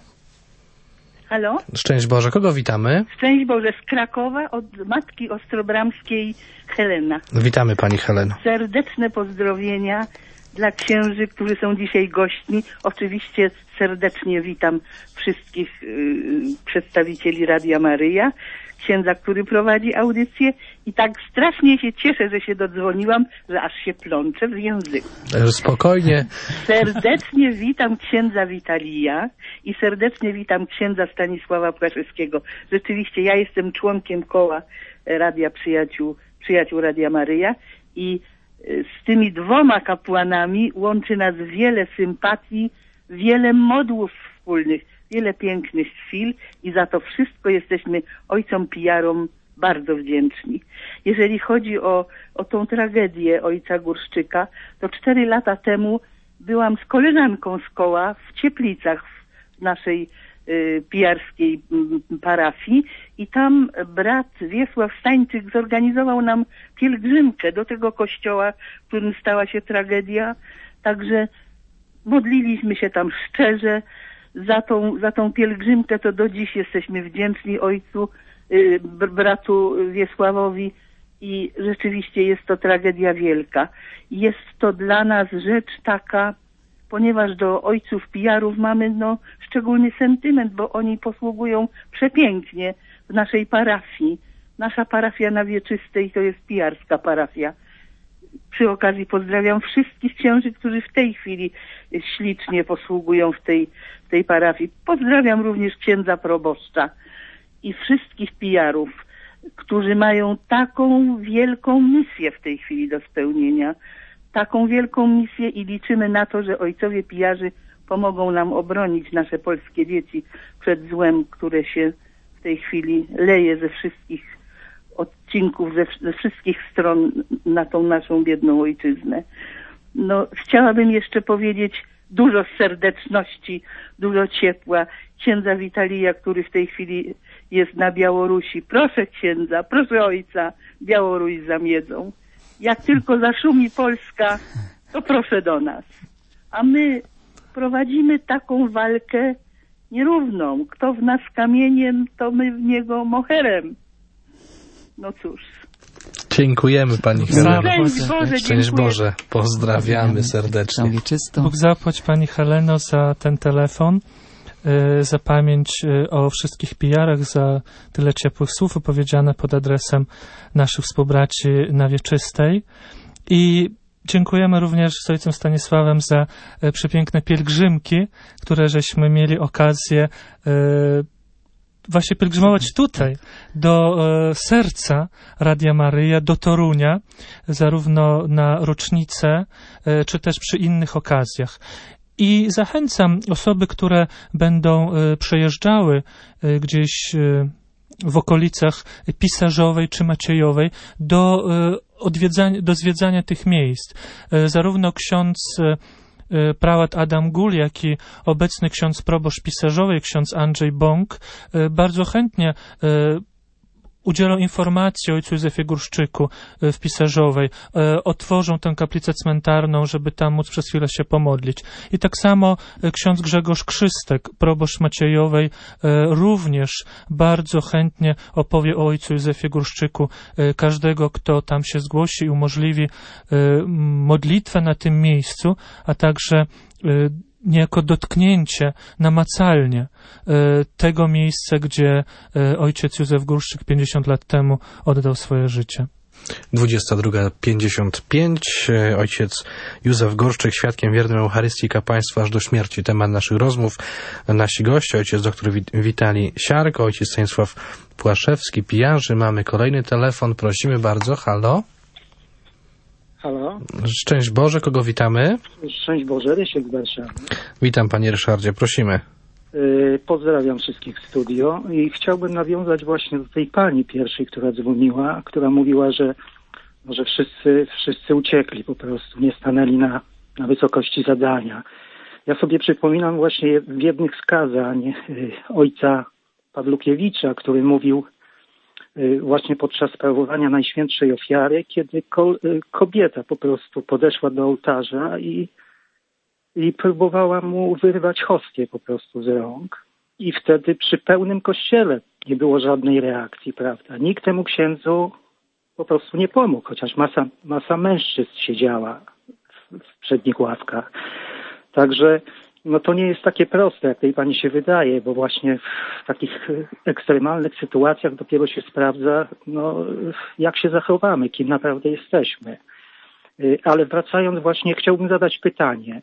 Halo?
Szczęść Boże, kogo witamy?
Szczęść Boże, z Krakowa, od matki ostrobramskiej Helena.
Witamy pani Heleno.
Serdeczne pozdrowienia dla księży, którzy są dzisiaj gośćmi. Oczywiście serdecznie witam wszystkich y, przedstawicieli Radia Maryja, księdza, który prowadzi audycję i tak strasznie się cieszę, że się dodzwoniłam, że aż się plączę w języku.
Spokojnie.
Serdecznie witam księdza Witalija i serdecznie witam księdza Stanisława Płaszewskiego. Rzeczywiście ja jestem członkiem koła Radia Przyjaciół, Przyjaciół Radia Maryja i z tymi dwoma kapłanami łączy nas wiele sympatii, wiele modłów wspólnych, wiele pięknych chwil i za to wszystko jesteśmy ojcom pijarom bardzo wdzięczni. Jeżeli chodzi o, o tą tragedię ojca Górszczyka, to cztery lata temu byłam z koleżanką z koła w Cieplicach, w naszej y, pijarskiej y, parafii i tam brat Wiesław Stańczyk zorganizował nam pielgrzymkę do tego kościoła, w którym stała się tragedia. Także modliliśmy się tam szczerze za tą, za tą pielgrzymkę, to do dziś jesteśmy wdzięczni ojcu, y, bratu Wiesławowi i rzeczywiście jest to tragedia wielka. Jest to dla nas rzecz taka, ponieważ do ojców pijarów mamy no, szczególny sentyment, bo oni posługują przepięknie w naszej parafii. Nasza parafia na Wieczystej to jest pijarska parafia. Przy okazji pozdrawiam wszystkich księży, którzy w tej chwili ślicznie posługują w tej, w tej parafii. Pozdrawiam również księdza proboszcza i wszystkich pijarów, którzy mają taką wielką misję w tej chwili do spełnienia. Taką wielką misję i liczymy na to, że ojcowie pijarzy pomogą nam obronić nasze polskie dzieci przed złem, które się w tej chwili leje ze wszystkich odcinków, ze, ze wszystkich stron na tą naszą biedną ojczyznę. No, chciałabym jeszcze powiedzieć dużo serdeczności, dużo ciepła księdza Witalija, który w tej chwili jest na Białorusi. Proszę księdza, proszę ojca, Białoruś zamiedzą. Jak tylko zaszumi Polska, to proszę do nas. A my prowadzimy taką walkę nierówną. Kto w nas kamieniem, to my w niego moherem. No cóż.
Dziękujemy pani Heleno.
Szczęść Boże,
Szczęść Boże. Pozdrawiamy serdecznie.
Bóg zapłać pani Heleno za ten telefon, za pamięć o wszystkich pijarach, za tyle ciepłych słów opowiedziane pod adresem naszych współbraci na Wieczystej. I dziękujemy również z ojcem Stanisławem za przepiękne pielgrzymki, które żeśmy mieli okazję właśnie pielgrzymować tutaj, do e, serca Radia Maryja, do Torunia, zarówno na rocznicę, e, czy też przy innych okazjach. I zachęcam osoby, które będą e, przejeżdżały e, gdzieś e, w okolicach Pisarzowej czy Maciejowej, do, e, odwiedzania, do zwiedzania tych miejsc. E, zarówno ksiądz e, prałat Adam Gul, jak i obecny ksiądz proboszcz Pisarzowej, ksiądz Andrzej Bąk, bardzo chętnie udzielą informacji o ojcu Józefie Górszczyku w Pisarzowej, otworzą tę kaplicę cmentarną, żeby tam móc przez chwilę się pomodlić. I tak samo ksiądz Grzegorz Krzystek, proboszcz Maciejowej, również bardzo chętnie opowie o ojcu Józefie Górszczyku każdego, kto tam się zgłosi i umożliwi modlitwę na tym miejscu, a także niejako dotknięcie namacalnie e, tego miejsca, gdzie e, ojciec Józef Górszczyk pięćdziesiąt lat temu oddał swoje życie.
dwudziesta druga pięćdziesiąt pięć. Ojciec Józef Górszczyk, świadkiem wiernym Eucharystii i kapłaństwa aż do śmierci. Temat naszych rozmów. Nasi goście, ojciec doktor Witalij Siarko, ojciec Stanisław Płaszewski, pijarzy. Mamy kolejny telefon. Prosimy bardzo. Halo?
Halo?
Szczęść Boże, kogo witamy?
Szczęść Boże, Rysiek z Warszawy.
Witam panie Ryszardzie, prosimy.
Pozdrawiam wszystkich w studio i chciałbym nawiązać właśnie do tej pani pierwszej, która dzwoniła, która mówiła, że może wszyscy, wszyscy uciekli po prostu, nie stanęli na, na wysokości zadania. Ja sobie przypominam właśnie w jednych z kazań ojca Pawlukiewicza, który mówił właśnie podczas sprawowania Najświętszej Ofiary, kiedy kobieta po prostu podeszła do ołtarza i I próbowała mu wyrwać hostię po prostu z rąk. I wtedy przy pełnym kościele nie było żadnej reakcji, prawda? Nikt temu księdzu po prostu nie pomógł, chociaż masa, masa mężczyzn siedziała w, w przednich ławkach. Także no to nie jest takie proste, jak tej pani się wydaje, bo właśnie w takich ekstremalnych sytuacjach dopiero się sprawdza, no, jak się zachowamy, kim naprawdę jesteśmy. Ale wracając właśnie, chciałbym zadać pytanie.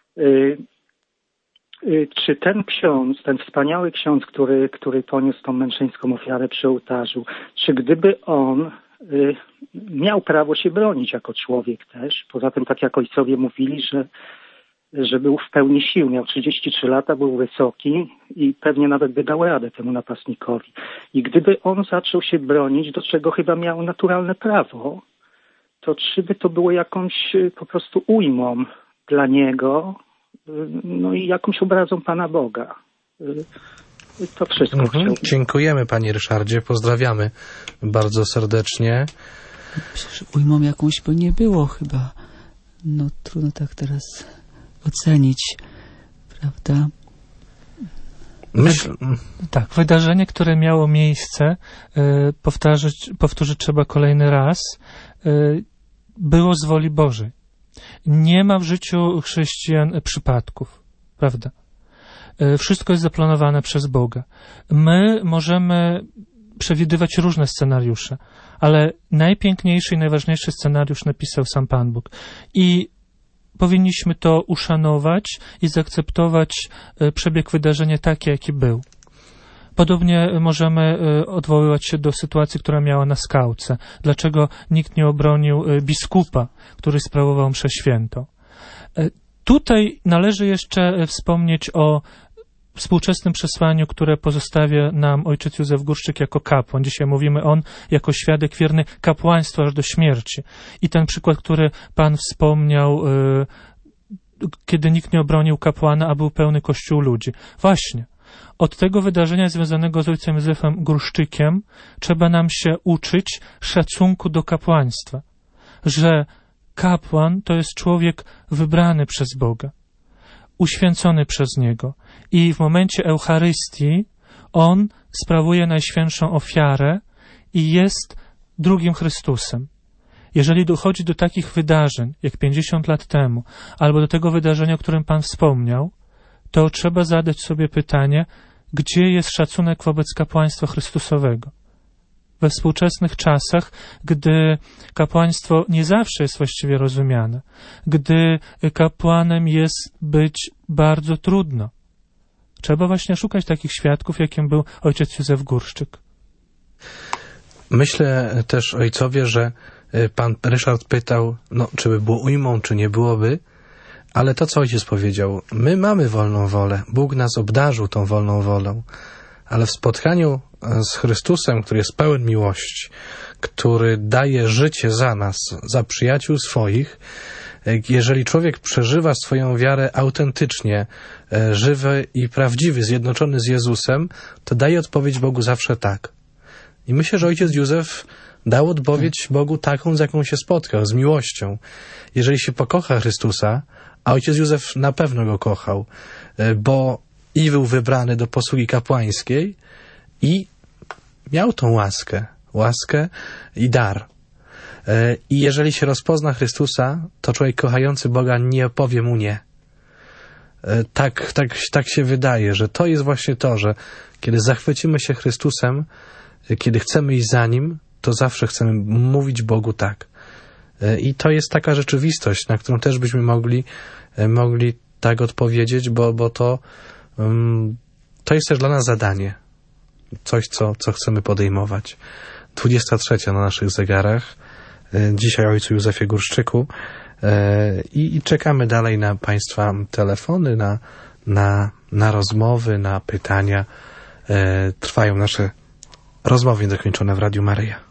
Czy ten ksiądz, ten wspaniały ksiądz, który, który poniósł tą męczeńską ofiarę przy ołtarzu, czy gdyby on miał prawo się bronić jako człowiek też? Poza tym, tak jak ojcowie mówili, że, że był w pełni sił, miał trzydzieści trzy lata, był wysoki i pewnie nawet by dał radę temu napastnikowi. I gdyby on zaczął się bronić, do czego chyba miał naturalne prawo, to czy by to było jakąś po prostu ujmą dla niego, no i jakąś obrazą Pana Boga. To wszystko.
Mhm. Dziękujemy, Panie Ryszardzie, pozdrawiamy bardzo serdecznie.
Myślę, że ujmą jakąś by nie było chyba. No trudno tak teraz ocenić, prawda?
Myśl...
Tak, wydarzenie, które miało miejsce, y, powtarzać, powtórzyć trzeba kolejny raz, y, było z woli Bożej. Nie ma w życiu chrześcijan przypadków, prawda? Wszystko jest zaplanowane przez Boga. My możemy przewidywać różne scenariusze, ale najpiękniejszy i najważniejszy scenariusz napisał sam Pan Bóg. I powinniśmy to uszanować i zaakceptować przebieg wydarzenia taki, jaki był. Podobnie możemy odwoływać się do sytuacji, która miała na Skałce. Dlaczego nikt nie obronił biskupa, który sprawował mszę świętą? Tutaj należy jeszcze wspomnieć o współczesnym przesłaniu, które pozostawia nam ojciec Józef Górszczyk jako kapłan. Dzisiaj mówimy on jako świadek wierny kapłaństwa aż do śmierci. I ten przykład, który Pan wspomniał, kiedy nikt nie obronił kapłana, a był pełny kościół ludzi. Właśnie. Od tego wydarzenia związanego z ojcem Józefem Górszczykiem trzeba nam się uczyć szacunku do kapłaństwa, że kapłan to jest człowiek wybrany przez Boga, uświęcony przez Niego i w momencie Eucharystii on sprawuje Najświętszą Ofiarę i jest drugim Chrystusem. Jeżeli dochodzi do takich wydarzeń, jak pięćdziesiąt lat temu, albo do tego wydarzenia, o którym Pan wspomniał, to trzeba zadać sobie pytanie, gdzie jest szacunek wobec kapłaństwa Chrystusowego? We współczesnych czasach, gdy kapłaństwo nie zawsze jest właściwie rozumiane, gdy kapłanem jest być bardzo trudno, trzeba właśnie szukać takich świadków, jakim był ojciec Józef Górszczyk.
Myślę też, ojcowie, że Pan Ryszard pytał, no, czy by było ujmą, czy nie byłoby, ale to, co ojciec powiedział, my mamy wolną wolę, Bóg nas obdarzył tą wolną wolą, ale w spotkaniu z Chrystusem, który jest pełen miłości, który daje życie za nas, za przyjaciół swoich, jeżeli człowiek przeżywa swoją wiarę autentycznie, żywy i prawdziwy, zjednoczony z Jezusem, to daje odpowiedź Bogu zawsze tak. I myślę, że ojciec Józef dał odpowiedź Bogu taką, z jaką się spotkał, z miłością. Jeżeli się pokocha Chrystusa, a ojciec Józef na pewno go kochał, bo i był wybrany do posługi kapłańskiej i miał tą łaskę, łaskę i dar. I jeżeli się rozpozna Chrystusa, to człowiek kochający Boga nie powie mu nie. Tak, tak, tak się wydaje, że to jest właśnie to, że kiedy zachwycimy się Chrystusem, kiedy chcemy iść za Nim, to zawsze chcemy mówić Bogu tak. I to jest taka rzeczywistość, na którą też byśmy mogli, mogli tak odpowiedzieć, bo, bo to, um, to jest też dla nas zadanie. Coś, co, co chcemy podejmować. dwudziesta trzecia na naszych zegarach. Dzisiaj o ojcu Józefie Górszczyku. I, i czekamy dalej na Państwa telefony, na, na na rozmowy, na pytania. E, trwają nasze rozmowy niedokończone w Radiu Maryja.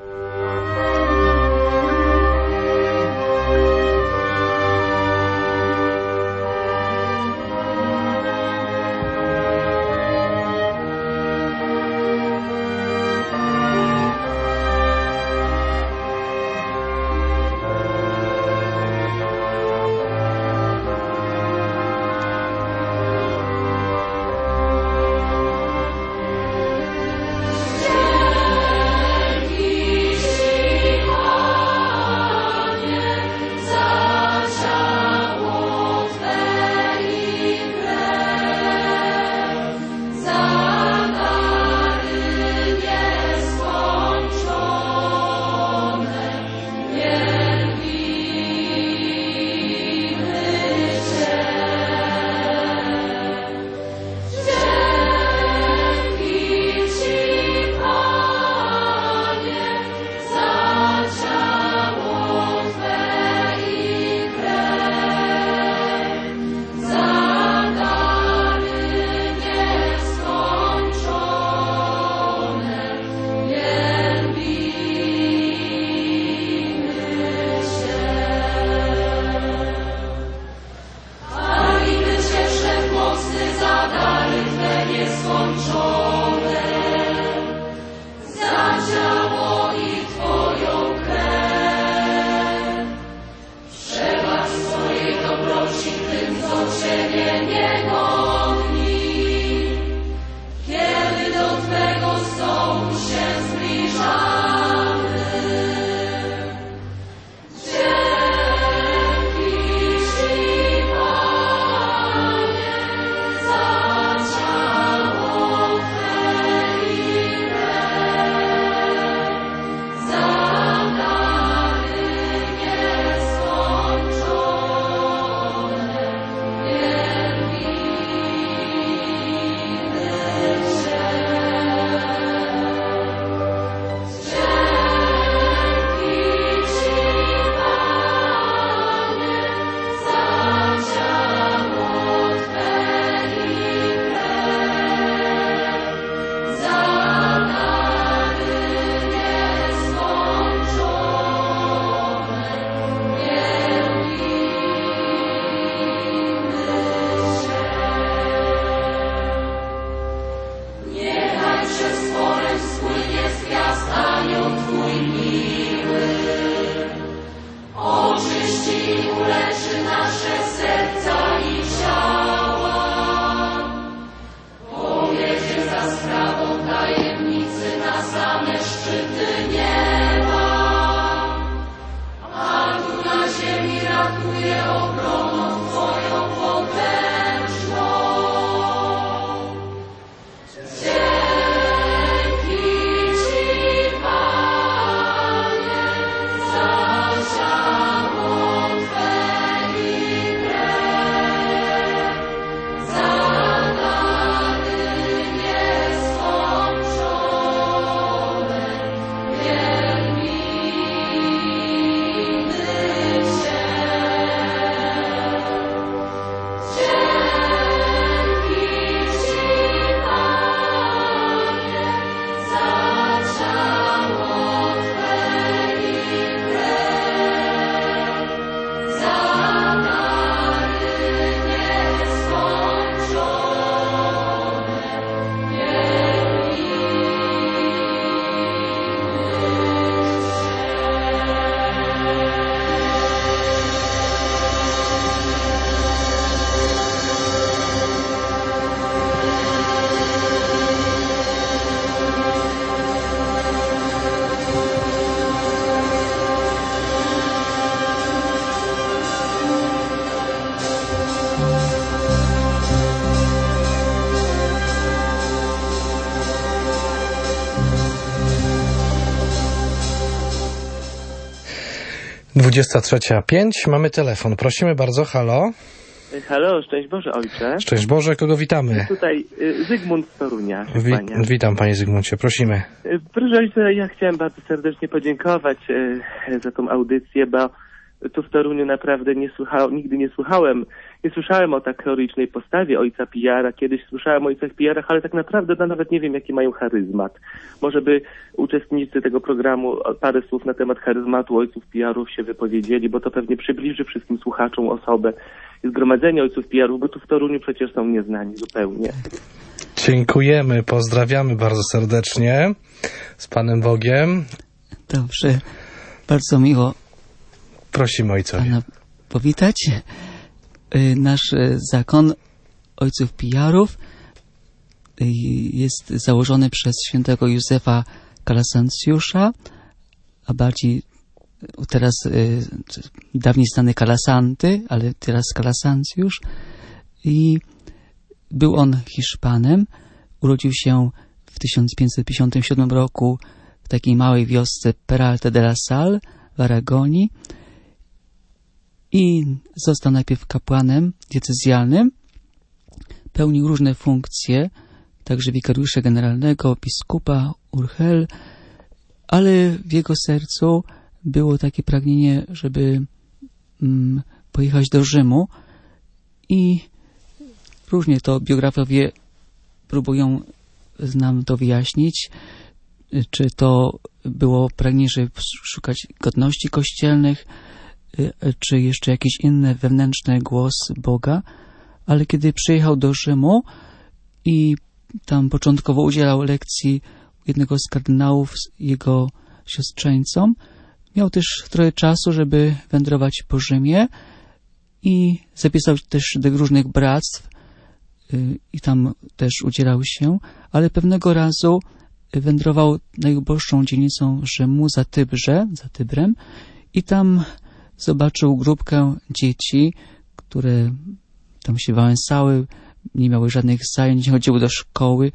dwudziesta trzecia pięć. Mamy telefon. Prosimy bardzo. Halo.
Halo, szczęść Boże, ojcze.
Szczęść Boże, kogo witamy?
Tutaj Zygmunt z Torunia.
Wi witam, panie Zygmuncie, prosimy.
Proszę ojca, ja chciałem bardzo serdecznie podziękować za tą audycję, bo tu w Toruniu naprawdę nie słuchał, nigdy nie słuchałem Nie słyszałem o tak heroicznej postawie ojca Pijara. Kiedyś słyszałem o ojcach Pijarach, ale tak naprawdę no, nawet nie wiem, jaki mają charyzmat. Może by uczestnicy tego programu parę słów na temat charyzmatu ojców Pijarów się wypowiedzieli, bo to pewnie przybliży wszystkim słuchaczom osobę. I zgromadzenie ojców Pijarów, bo tu w Toruniu przecież są nieznani zupełnie.
Dziękujemy, pozdrawiamy bardzo serdecznie. Z Panem Bogiem.
Dobrze, bardzo miło.
Prosimy ojcowie.
Pana powitać. Nasz zakon ojców Pijarów jest założony przez świętego Józefa Kalasancjusza, a bardziej teraz dawniej znany Kalasanty, ale teraz Kalasancjusz. I był on Hiszpanem. Urodził się w tysiąc pięćset pięćdziesiątym siódmym roku w takiej małej wiosce Peralta de la Sal w Aragonii i został najpierw kapłanem diecezjalnym. Pełnił różne funkcje, także wikariusza generalnego, biskupa, urhel, ale w jego sercu było takie pragnienie, żeby mm, pojechać do Rzymu i różnie to biografowie próbują nam to wyjaśnić, czy to było pragnienie, żeby szukać godności kościelnych, czy jeszcze jakiś inny wewnętrzny głos Boga, ale kiedy przyjechał do Rzymu i tam początkowo udzielał lekcji jednego z kardynałów jego siostrzeńcom, miał też trochę czasu, żeby wędrować po Rzymie i zapisał też do różnych bractw i tam też udzielał się, ale pewnego razu wędrował najuboższą dzielnicą Rzymu za Tybrze, za Tybrem i tam zobaczył grupkę dzieci, które tam się wałęsały, nie miały żadnych zajęć, nie chodziły do szkoły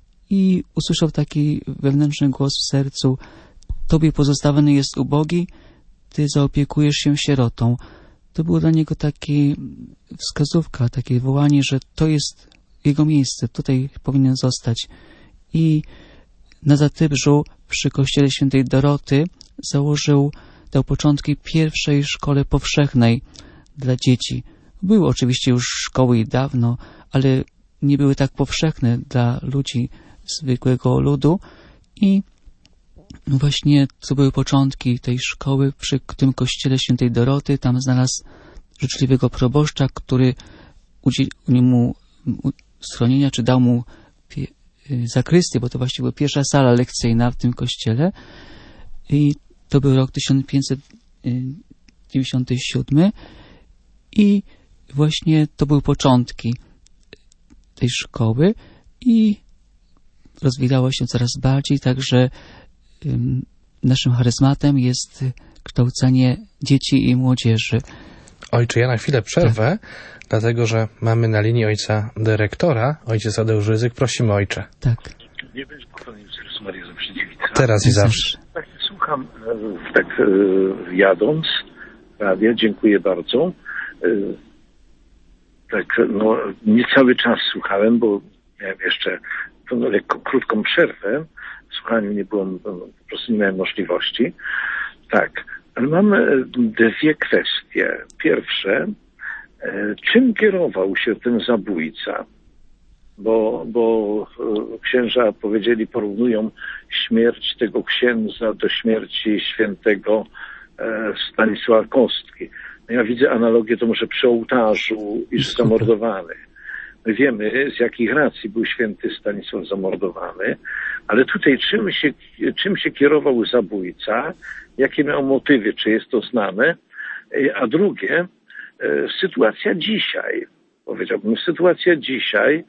i usłyszał taki wewnętrzny głos w sercu: Tobie pozostawiony jest ubogi, Ty zaopiekujesz się sierotą. To było dla niego takie wskazówka, takie wołanie, że to jest jego miejsce, tutaj powinien zostać. I na Zatybrzu przy kościele świętej Doroty założył, dał początki pierwszej szkole powszechnej dla dzieci. Były oczywiście już szkoły i dawno, ale nie były tak powszechne dla ludzi, zwykłego ludu. I właśnie to były początki tej szkoły przy tym kościele świętej Doroty. Tam znalazł życzliwego proboszcza, który udzielił mu schronienia, czy dał mu zakrystię, bo to właściwie była pierwsza sala lekcyjna w tym kościele. I to był rok tysiąc pięćset dziewięćdziesiąty siódmy i właśnie to były początki tej szkoły i rozwijało się coraz bardziej, także um, naszym charyzmatem jest kształcenie dzieci i młodzieży.
Ojcze, ja na chwilę przerwę, tak. Dlatego, że mamy na linii ojca dyrektora, ojciec Tadeusz Rydzyk. Prosimy, ojcze.
Tak.
Nie będzie pochwalony Jezus Maria zawsze dziewica.
Teraz i zawsze.
Tak, słucham, tak jadąc radia, dziękuję bardzo. Tak, no, nie cały czas słuchałem, bo miałem jeszcze no, lekko krótką przerwę. Słuchaniu nie było, no, po prostu nie miałem możliwości. Tak, ale mam dwie kwestie. Pierwsze, czym kierował się ten zabójca? Bo, bo księża powiedzieli, porównują śmierć tego księdza do śmierci świętego Stanisława Kostki. No ja widzę analogię to może przy ołtarzu, iż zamordowany. My wiemy, z jakich racji był święty Stanisław zamordowany, ale tutaj czym się, czym się kierował zabójca, jakie miał motywy, czy jest to znane? A drugie, sytuacja dzisiaj, powiedziałbym, sytuacja dzisiaj,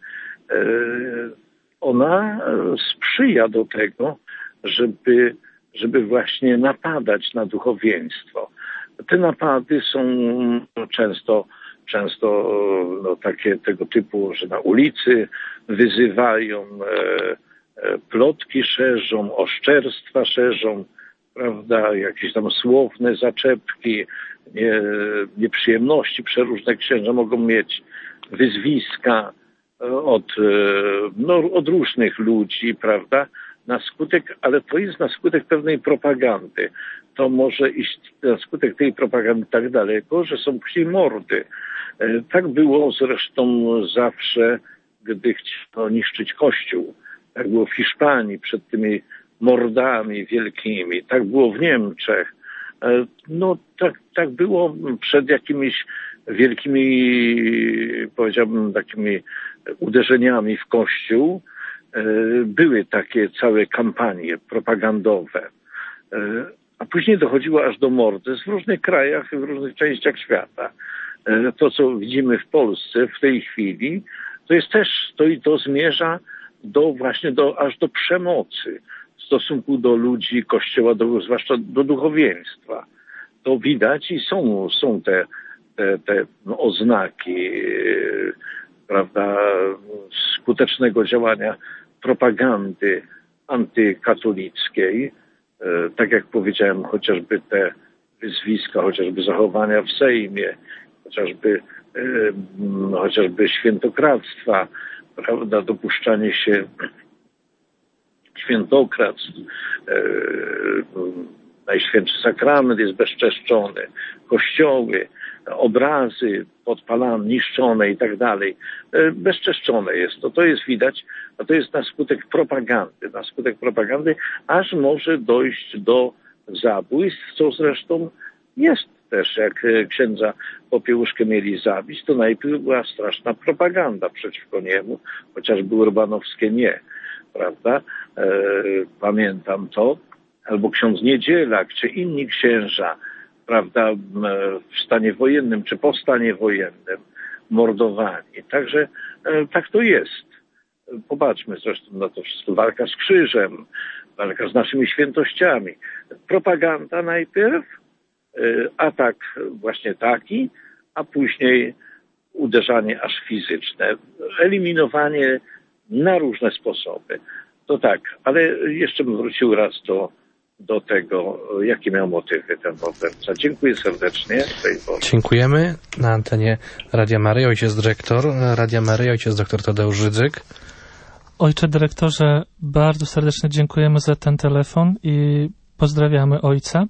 ona sprzyja do tego, żeby, żeby właśnie napadać na duchowieństwo. Te napady są często, często no, takie tego typu, że na ulicy wyzywają, e, plotki szerzą, oszczerstwa szerzą, prawda, jakieś tam słowne zaczepki, nie, nieprzyjemności przeróżne księża mogą mieć, wyzwiska od, no, od różnych ludzi, prawda, na skutek, ale to jest na skutek pewnej propagandy. To może iść na skutek tej propagandy tak daleko, że są później mordy. Tak było zresztą zawsze, gdy chciano niszczyć Kościół. Tak było w Hiszpanii przed tymi mordami wielkimi. Tak było w Niemczech. No tak, tak było przed jakimiś wielkimi, powiedziałbym, takimi uderzeniami w Kościół. Były takie całe kampanie propagandowe. A później dochodziło aż do morderstw w różnych krajach i w różnych częściach świata. To, co widzimy w Polsce w tej chwili, to jest też, to i to zmierza do właśnie do, aż do przemocy w stosunku do ludzi Kościoła, do, zwłaszcza do duchowieństwa. To widać i są, są te, te, te no, oznaki, yy, prawda, skutecznego działania propagandy antykatolickiej. Yy, tak jak powiedziałem, chociażby te wyzwiska, chociażby zachowania w Sejmie, chociażby, yy, no, chociażby świętokradztwa, prawda, dopuszczanie się świętokradztw, yy, Najświętszy Sakrament jest bezczeszczony, kościoły, obrazy podpalane, niszczone i tak dalej. Bezczeszczone jest to, to jest widać, a to jest na skutek propagandy, na skutek propagandy, aż może dojść do zabójstw, co zresztą jest też, jak księdza Popiełuszkę mieli zabić, to najpierw była straszna propaganda przeciwko niemu, chociażby urbanowskie nie, prawda? E, pamiętam to. Albo ksiądz Niedzielak, czy inni księża, prawda, w stanie wojennym, czy po stanie wojennym, mordowani. Także e, tak to jest. Popatrzmy zresztą na to wszystko. Walka z krzyżem, walka z naszymi świętościami. Propaganda najpierw, e, atak właśnie taki, a później uderzanie aż fizyczne. Eliminowanie na różne sposoby. To tak, ale jeszcze bym wrócił raz do do tego, jakie miał motywy ten morderca. Dziękuję serdecznie.
Dziękujemy. Na antenie Radia Maryja, ojciec dyrektor Radia Maryja, ojciec doktor Tadeusz Rydzyk.
Ojcze dyrektorze, bardzo serdecznie dziękujemy za ten telefon i pozdrawiamy ojca.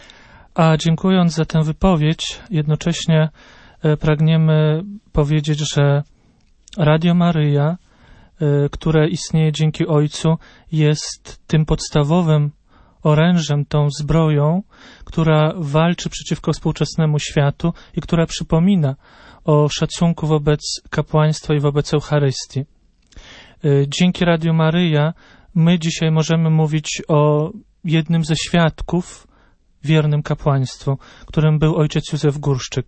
A dziękując za tę wypowiedź, jednocześnie pragniemy powiedzieć, że Radio Maryja, które istnieje dzięki Ojcu, jest tym podstawowym orężem, tą zbroją, która walczy przeciwko współczesnemu światu i która przypomina o szacunku wobec kapłaństwa i wobec Eucharystii. Dzięki Radiu Maryja my dzisiaj możemy mówić o jednym ze świadków wiernym kapłaństwu, którym był ojciec Józef Górszczyk.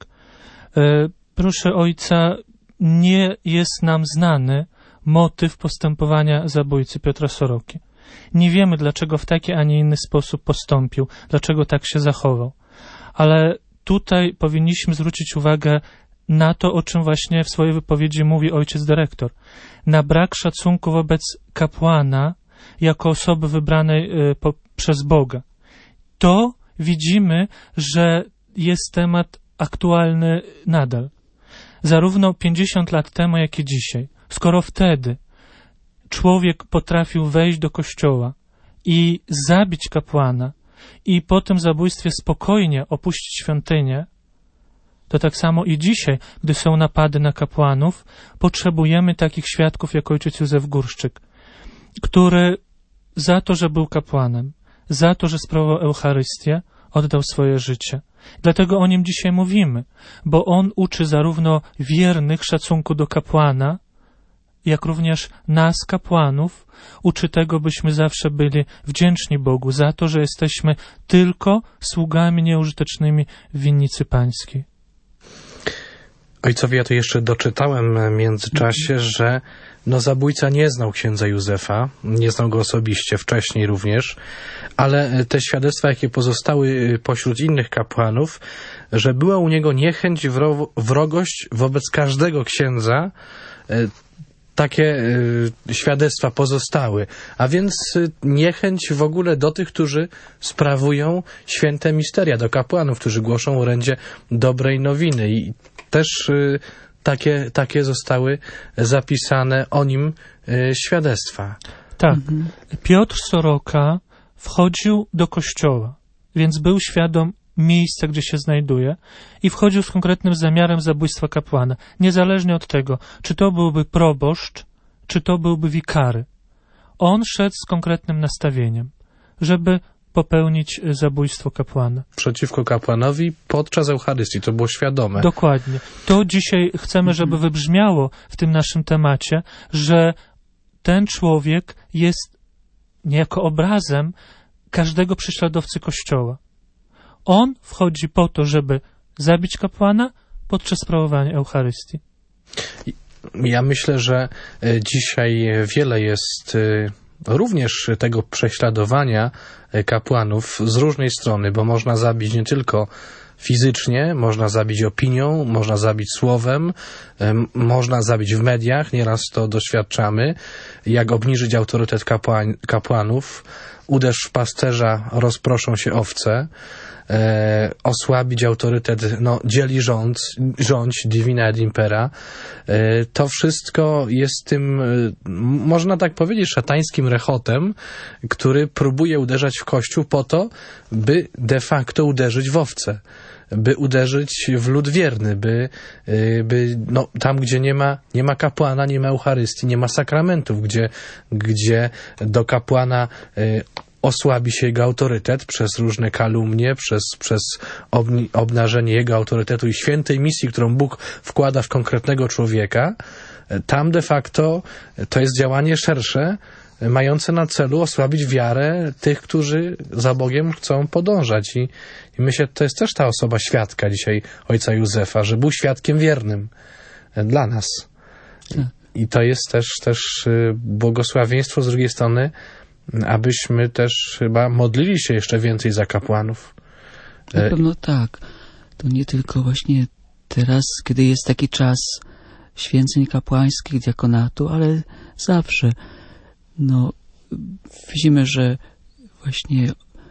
Proszę ojca, nie jest nam znany motyw postępowania zabójcy Piotra Soroki. Nie wiemy, dlaczego w taki, a nie inny sposób postąpił, dlaczego tak się zachował. Ale tutaj powinniśmy zwrócić uwagę na to, o czym właśnie w swojej wypowiedzi mówi ojciec dyrektor. Na brak szacunku wobec kapłana jako osoby wybranej y, po, przez Boga. To widzimy, że jest temat aktualny nadal. Zarówno pięćdziesiąt lat temu, jak i dzisiaj. Skoro wtedy człowiek potrafił wejść do kościoła i zabić kapłana i po tym zabójstwie spokojnie opuścić świątynię, to tak samo i dzisiaj, gdy są napady na kapłanów, potrzebujemy takich świadków jak ojciec Józef Górszczyk, który za to, że był kapłanem, za to, że sprawował Eucharystię, oddał swoje życie. Dlatego o nim dzisiaj mówimy, bo on uczy zarówno wiernych szacunku do kapłana, jak również nas, kapłanów, uczy tego, byśmy zawsze byli wdzięczni Bogu za to, że jesteśmy tylko sługami nieużytecznymi w winnicy pańskiej.
Ojcowie, ja tu jeszcze doczytałem w międzyczasie, że no zabójca nie znał księdza Józefa, nie znał go osobiście, wcześniej również, ale te świadectwa, jakie pozostały pośród innych kapłanów, że była u niego niechęć, wrogość wobec każdego księdza, takie y, świadectwa pozostały, a więc y, niechęć w ogóle do tych, którzy sprawują święte misteria, do kapłanów, którzy głoszą orędzie dobrej nowiny i też y, takie, takie zostały zapisane o nim y, świadectwa.
Tak.
Mhm.
Piotr Soroka wchodził do kościoła, więc był świadom miejsca, gdzie się znajduje i wchodził z konkretnym zamiarem zabójstwa kapłana. Niezależnie od tego, czy to byłby proboszcz, czy to byłby wikary. On szedł z konkretnym nastawieniem, żeby popełnić zabójstwo kapłana.
Przeciwko kapłanowi podczas Eucharystii. To było świadome.
Dokładnie. To dzisiaj chcemy, żeby wybrzmiało w tym naszym temacie, że ten człowiek jest niejako obrazem każdego prześladowcy Kościoła. On wchodzi po to, żeby zabić kapłana podczas sprawowania Eucharystii.
Ja myślę, że dzisiaj wiele jest również tego prześladowania kapłanów z różnej strony, bo można zabić nie tylko fizycznie, można zabić opinią, można zabić słowem, można zabić w mediach, nieraz to doświadczamy, jak obniżyć autorytet kapłań, kapłanów, uderz w pasterza, rozproszą się owce, e, osłabić autorytet, no dzieli rząd, rządź, divina et impera. E, to wszystko jest tym, e, można tak powiedzieć, szatańskim rechotem, który próbuje uderzać w Kościół po to, by de facto uderzyć w owce, by uderzyć w lud wierny, by, by no, tam, gdzie nie ma, nie ma kapłana, nie ma Eucharystii, nie ma sakramentów, gdzie, gdzie do kapłana y, osłabi się jego autorytet przez różne kalumnie, przez, przez obni, obnażenie jego autorytetu i świętej misji, którą Bóg wkłada w konkretnego człowieka, tam de facto to jest działanie szersze, mające na celu osłabić wiarę tych, którzy za Bogiem chcą podążać. I, i myślę, to jest też ta osoba świadka dzisiaj ojca Józefa, że był świadkiem wiernym dla nas.
Tak.
I to jest też, też błogosławieństwo z drugiej strony, abyśmy też chyba modlili się jeszcze więcej za kapłanów.
Na pewno tak. To nie tylko właśnie teraz, kiedy jest taki czas święceń kapłańskich, diakonatu, ale zawsze. No, widzimy, że właśnie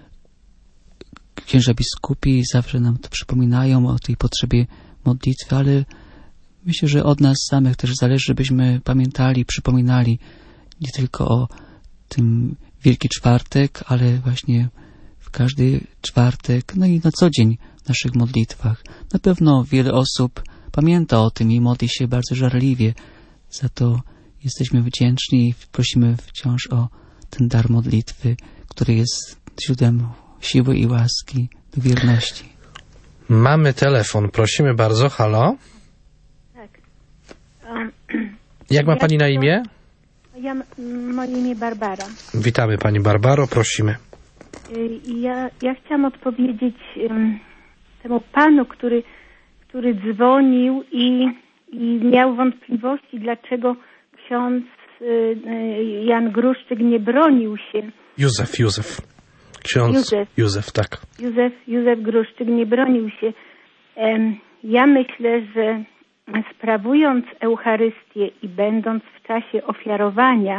księża biskupi zawsze nam to przypominają o tej potrzebie modlitwy, ale myślę, że od nas samych też zależy, żebyśmy pamiętali, przypominali nie tylko o tym Wielki Czwartek, ale właśnie w każdy czwartek, no i na co dzień w naszych modlitwach. Na pewno wiele osób pamięta o tym i modli się bardzo żarliwie. Za to jesteśmy wdzięczni i prosimy wciąż o ten dar modlitwy, który jest źródłem siły i łaski do wierności.
Mamy telefon, prosimy bardzo. Halo?
Tak. Um,
Jak ma
ja
pani na imię?
Ja, moje imię Barbara.
Witamy pani Barbaro, prosimy.
Ja, ja chciałam odpowiedzieć um, temu panu, który, który dzwonił i, i miał wątpliwości, dlaczego ksiądz y, Jan Gruszczyk nie bronił się.
Józef, Józef. Ksiądz
Józef,
Józef tak.
Józef, Józef Gruszczyk nie bronił się. Um, ja myślę, że sprawując Eucharystię i będąc w czasie ofiarowania,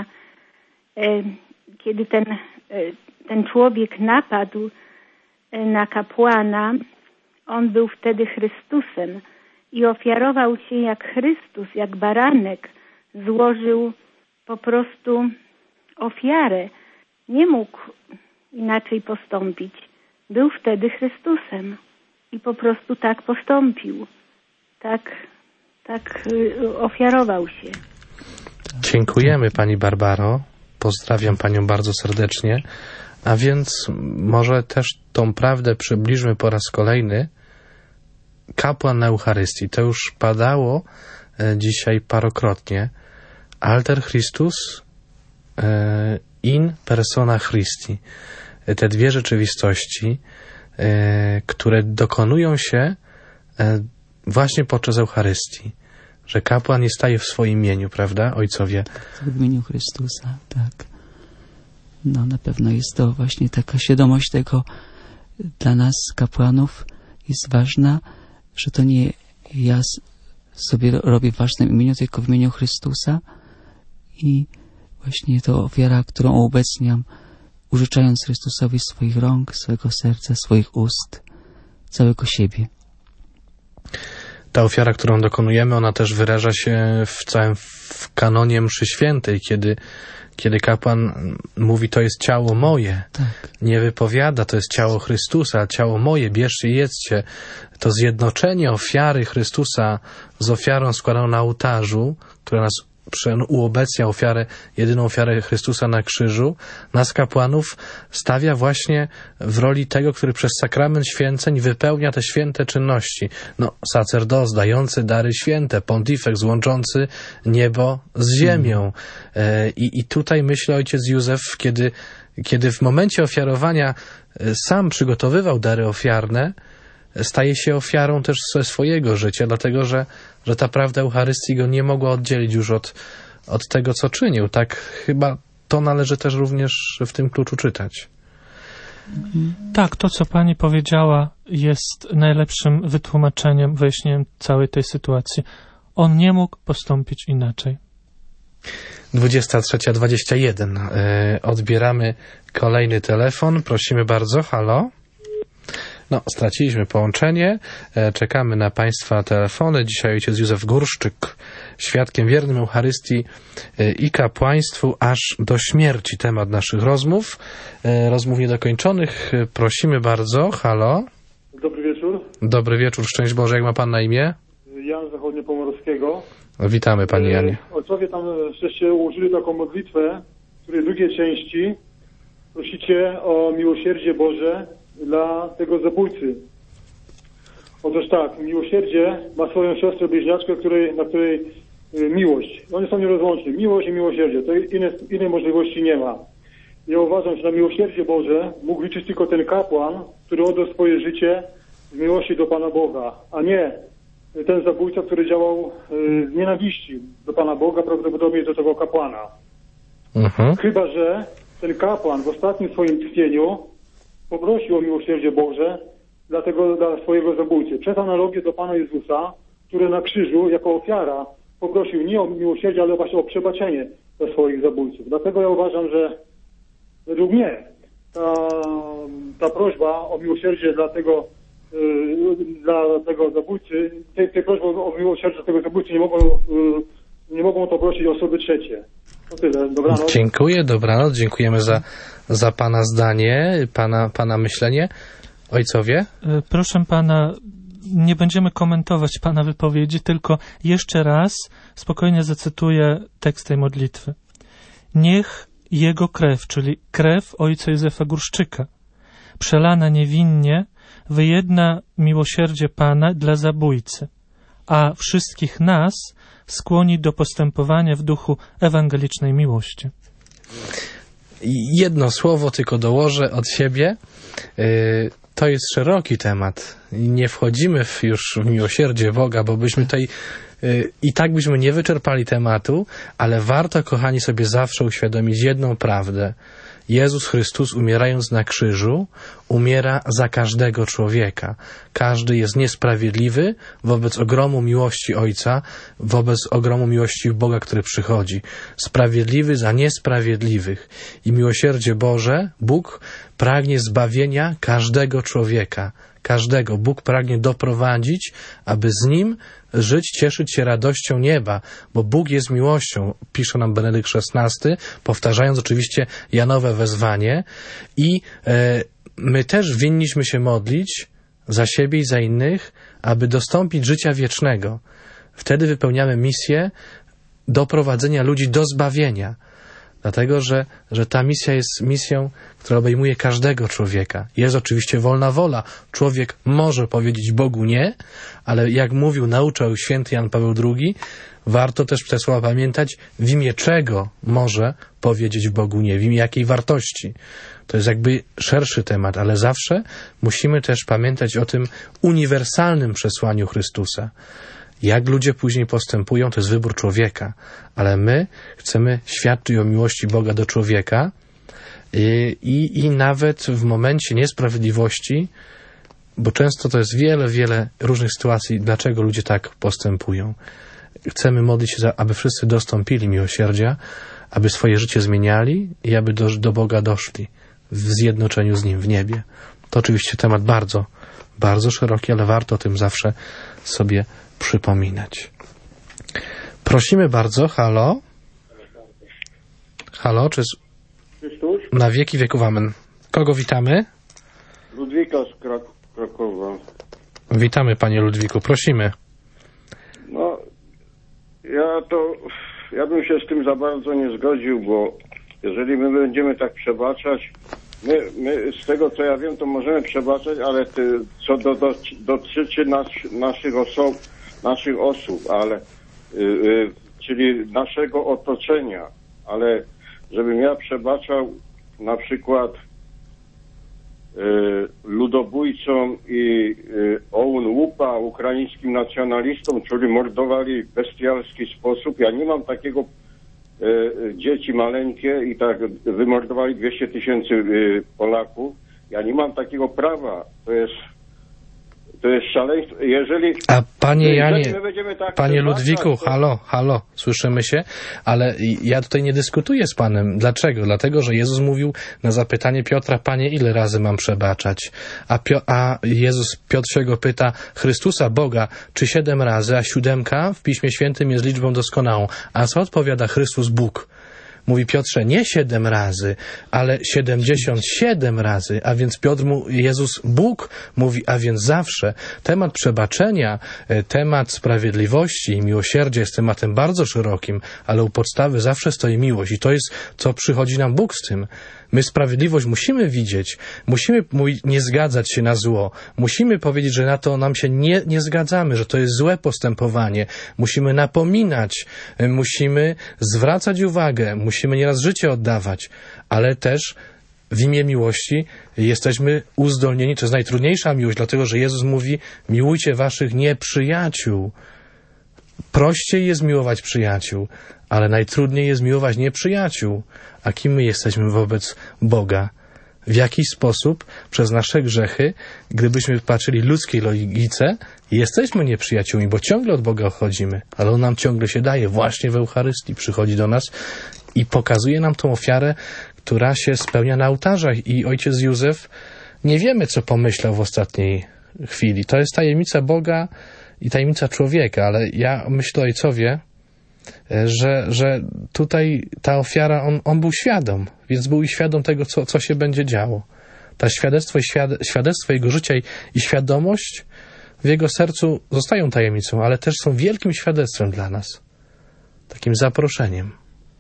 kiedy ten, ten człowiek napadł na kapłana, on był wtedy Chrystusem i ofiarował się jak Chrystus, jak baranek. Złożył po prostu ofiarę. Nie mógł inaczej postąpić. Był wtedy Chrystusem i po prostu tak postąpił. Tak Tak ofiarował się.
Dziękujemy pani Barbaro. Pozdrawiam panią bardzo serdecznie. A więc może też tą prawdę przybliżmy po raz kolejny. Kapłan na Eucharystii. To już padało dzisiaj parokrotnie. Alter Christus in persona Christi. Te dwie rzeczywistości, które dokonują się właśnie podczas Eucharystii, że kapłan nie staje w swoim imieniu, prawda, ojcowie?
W imieniu Chrystusa, tak. No na pewno jest to właśnie taka świadomość tego dla nas, kapłanów, jest ważna, że to nie ja sobie robię w ważnym imieniu, tylko w imieniu Chrystusa i właśnie to ofiara, którą uobecniam, użyczając Chrystusowi swoich rąk, swojego serca, swoich ust, całego siebie.
Ta ofiara, którą dokonujemy, ona też wyraża się w całym w kanonie mszy świętej, kiedy, kiedy kapłan mówi, to jest ciało moje,
Tak.
nie wypowiada, to jest ciało Chrystusa, ciało moje, bierzcie i jedzcie. To zjednoczenie ofiary Chrystusa z ofiarą składaną na ołtarzu, która nas uobecnia ofiarę, jedyną ofiarę Chrystusa na krzyżu, nas kapłanów stawia właśnie w roli tego, który przez sakrament święceń wypełnia te święte czynności. No, sacerdos dający dary święte, pontifex łączący niebo z ziemią. E, i, I tutaj myślę ojciec Józef, kiedy, kiedy w momencie ofiarowania sam przygotowywał dary ofiarne, staje się ofiarą też ze swojego życia, dlatego że, że ta prawda Eucharystii go nie mogła oddzielić już od, od tego, co czynił. Tak chyba to należy też również w tym kluczu czytać.
Tak, to co pani powiedziała jest najlepszym wytłumaczeniem, wyjaśnieniem całej tej sytuacji. On nie mógł postąpić inaczej.
dwudziesta trzecia dwadzieścia jeden. Yy, odbieramy kolejny telefon. Prosimy bardzo. Halo? No, straciliśmy połączenie. E, czekamy na państwa telefony. Dzisiaj ojciec Józef Górszczyk, świadkiem wiernym Eucharystii e, i kapłaństwu aż do śmierci. Temat naszych rozmów. E, rozmów niedokończonych. E, prosimy bardzo. Halo?
Dobry wieczór.
Dobry wieczór. Szczęść Boże. Jak ma pan na imię?
Jan Zachodniopomorskiego.
Witamy, panie Janie.
E, ojcowie tam żeście ułożyli taką modlitwę, w której drugiej części prosicie o miłosierdzie Boże dla tego zabójcy. Otóż tak, miłosierdzie ma swoją siostrę bliźniaczkę, której, na której y, miłość. One są nierozłączne. Miłość i miłosierdzie. To inne, innej możliwości nie ma. Ja uważam, że na miłosierdzie Boże mógł liczyć tylko ten kapłan, który oddał swoje życie z miłości do Pana Boga, a nie ten zabójca, który działał y, z nienawiści do Pana Boga, prawdopodobnie do tego kapłana.
Mhm.
Chyba że ten kapłan w ostatnim swoim tkwieniu poprosił o miłosierdzie Boże dla, tego, dla swojego zabójcy. Przez analogię do Pana Jezusa, który na krzyżu jako ofiara poprosił nie o miłosierdzie, ale właśnie o przebaczenie dla swoich zabójców. Dlatego ja uważam, że według mnie ta, ta prośba o miłosierdzie dla tego, yy, dla tego zabójcy, tej, tej prośby o miłosierdzie dla tego zabójcy nie mogą, yy, nie mogą to prosić osoby trzecie. To tyle. Dobranoc.
Dziękuję, dobranoc. Dziękujemy za, za pana zdanie, pana, pana myślenie. Ojcowie?
Proszę pana, nie będziemy komentować pana wypowiedzi, tylko jeszcze raz spokojnie zacytuję tekst tej modlitwy. Niech jego krew, czyli krew ojca Józefa Górszczyka, przelana niewinnie, wyjedna miłosierdzie Pana dla zabójcy, a wszystkich nas skłoni do postępowania w duchu ewangelicznej miłości.
Jedno słowo tylko dołożę od siebie. To jest szeroki temat. Nie wchodzimy w już w miłosierdzie Boga, bo byśmy tutaj i tak byśmy nie wyczerpali tematu, ale warto, kochani, sobie zawsze uświadomić jedną prawdę. Jezus Chrystus, umierając na krzyżu, umiera za każdego człowieka. Każdy jest niesprawiedliwy wobec ogromu miłości Ojca, wobec ogromu miłości Boga, który przychodzi. Sprawiedliwy za niesprawiedliwych. I miłosierdzie Boże, Bóg pragnie zbawienia każdego człowieka. Każdego. Bóg pragnie doprowadzić, aby z Nim żyć, cieszyć się radością nieba, bo Bóg jest miłością, pisze nam Benedykt szesnasty, powtarzając oczywiście Janowe wezwanie i e, my też winniśmy się modlić za siebie i za innych, aby dostąpić życia wiecznego. Wtedy wypełniamy misję doprowadzenia ludzi do zbawienia. Dlatego, że, że ta misja jest misją, która obejmuje każdego człowieka. Jest oczywiście wolna wola. Człowiek może powiedzieć Bogu nie, ale jak mówił, nauczał święty Jan Paweł drugi, warto też te słowa pamiętać, w imię czego może powiedzieć Bogu nie, w imię jakiej wartości. To jest jakby szerszy temat, ale zawsze musimy też pamiętać o tym uniwersalnym przesłaniu Chrystusa. Jak ludzie później postępują, to jest wybór człowieka, ale my chcemy świadczyć o miłości Boga do człowieka i, i, i nawet w momencie niesprawiedliwości, bo często to jest wiele, wiele różnych sytuacji, dlaczego ludzie tak postępują. Chcemy modlić się, za, aby wszyscy dostąpili miłosierdzia, aby swoje życie zmieniali i aby do, do Boga doszli w zjednoczeniu z Nim w niebie. To oczywiście temat bardzo, bardzo szeroki, ale warto o tym zawsze sobie przypominać. Prosimy bardzo, halo? Halo, czy... Z...
Chrystus?
Na wieki wieków amen. Kogo witamy?
Ludwika z Krak- Krakowa.
Witamy, panie Ludwiku, prosimy.
No, ja to, ja bym się z tym za bardzo nie zgodził, bo jeżeli my będziemy tak przebaczać, my, my z tego co ja wiem, to możemy przebaczać, ale ty, co do, do, dotyczy nas, naszych osób, naszych osób, ale, yy, yy, czyli naszego otoczenia, ale żebym ja przebaczał na przykład ludobójcom i Owen Łupa, ukraińskim nacjonalistom, którzy mordowali w bestialski sposób. Ja nie mam takiego dzieci maleńkie i tak wymordowali dwieście tysięcy Polaków. Ja nie mam takiego prawa. To jest To jest szaleństwo. Jeżeli,
A panie Janie,
tak
panie Ludwiku, to... halo, halo, słyszymy się, ale ja tutaj nie dyskutuję z panem. Dlaczego? Dlatego, że Jezus mówił na zapytanie Piotra, panie, ile razy mam przebaczać? A, Pio- a Jezus, Piotr się go pyta, Chrystusa, Boga, czy siedem razy, a siódemka w Piśmie Świętym jest liczbą doskonałą. A co odpowiada Chrystus Bóg? Mówi Piotrze, nie siedem razy, ale siedemdziesiąt siedem razy, a więc Piotr, mu, Jezus, Bóg mówi, a więc zawsze. Temat przebaczenia, temat sprawiedliwości i miłosierdzia jest tematem bardzo szerokim, ale u podstawy zawsze stoi miłość i to jest, co przychodzi nam Bóg z tym. My sprawiedliwość musimy widzieć, musimy mówić, nie zgadzać się na zło, musimy powiedzieć, że na to nam się nie, nie zgadzamy, że to jest złe postępowanie, musimy napominać, musimy zwracać uwagę, musimy nieraz życie oddawać, ale też w imię miłości jesteśmy uzdolnieni, to jest najtrudniejsza miłość, dlatego że Jezus mówi, miłujcie waszych nieprzyjaciół. Prościej jest miłować przyjaciół, ale najtrudniej jest miłować nieprzyjaciół. A kim my jesteśmy wobec Boga? W jaki sposób przez nasze grzechy, gdybyśmy patrzyli ludzkiej logice, jesteśmy nieprzyjaciółmi, bo ciągle od Boga odchodzimy, ale On nam ciągle się daje, właśnie w Eucharystii przychodzi do nas i pokazuje nam tą ofiarę, która się spełnia na ołtarzach. I ojciec Józef, nie wiemy, co pomyślał w ostatniej chwili. To jest tajemnica Boga i tajemnica człowieka, ale ja myślę, ojcowie, że, że tutaj ta ofiara, on, on był świadom, więc był i świadom tego, co, co się będzie działo. Ta świadectwo, i świad, świadectwo jego życia i, i świadomość w jego sercu zostają tajemnicą, ale też są wielkim świadectwem dla nas. Takim zaproszeniem.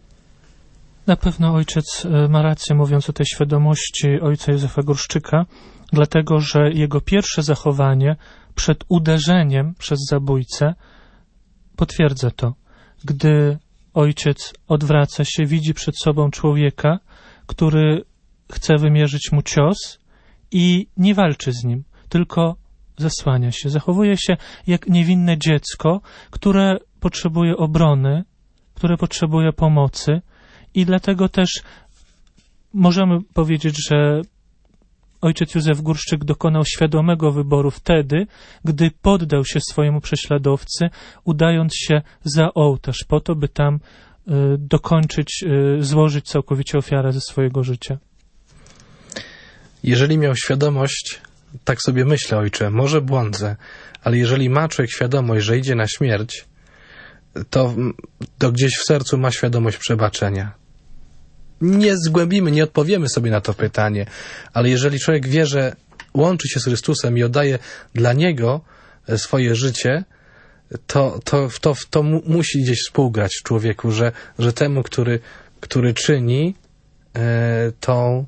Na pewno ojciec ma rację, mówiąc o tej świadomości ojca Józefa Górszczyka, dlatego, że jego pierwsze zachowanie przed uderzeniem przez zabójcę potwierdza to. Gdy ojciec odwraca się, widzi przed sobą człowieka, który chce wymierzyć mu cios i nie walczy z nim, tylko zasłania się. Zachowuje się jak niewinne dziecko, które potrzebuje obrony, które potrzebuje pomocy i dlatego też możemy powiedzieć, że ojciec Józef Górszczyk dokonał świadomego wyboru wtedy, gdy poddał się swojemu prześladowcy, udając się za ołtarz, po to, by tam y, dokończyć, y, złożyć całkowicie ofiarę ze swojego życia.
Jeżeli miał świadomość, tak sobie myślę, ojcze, może błądzę, ale jeżeli ma człowiek świadomość, że idzie na śmierć, to, to gdzieś w sercu ma świadomość przebaczenia. Nie zgłębimy, nie odpowiemy sobie na to pytanie, ale jeżeli człowiek wie, że łączy się z Chrystusem i oddaje dla Niego swoje życie, to, to, to, to mu, musi gdzieś współgrać w człowieku, że, że temu, który, który czyni e, tą,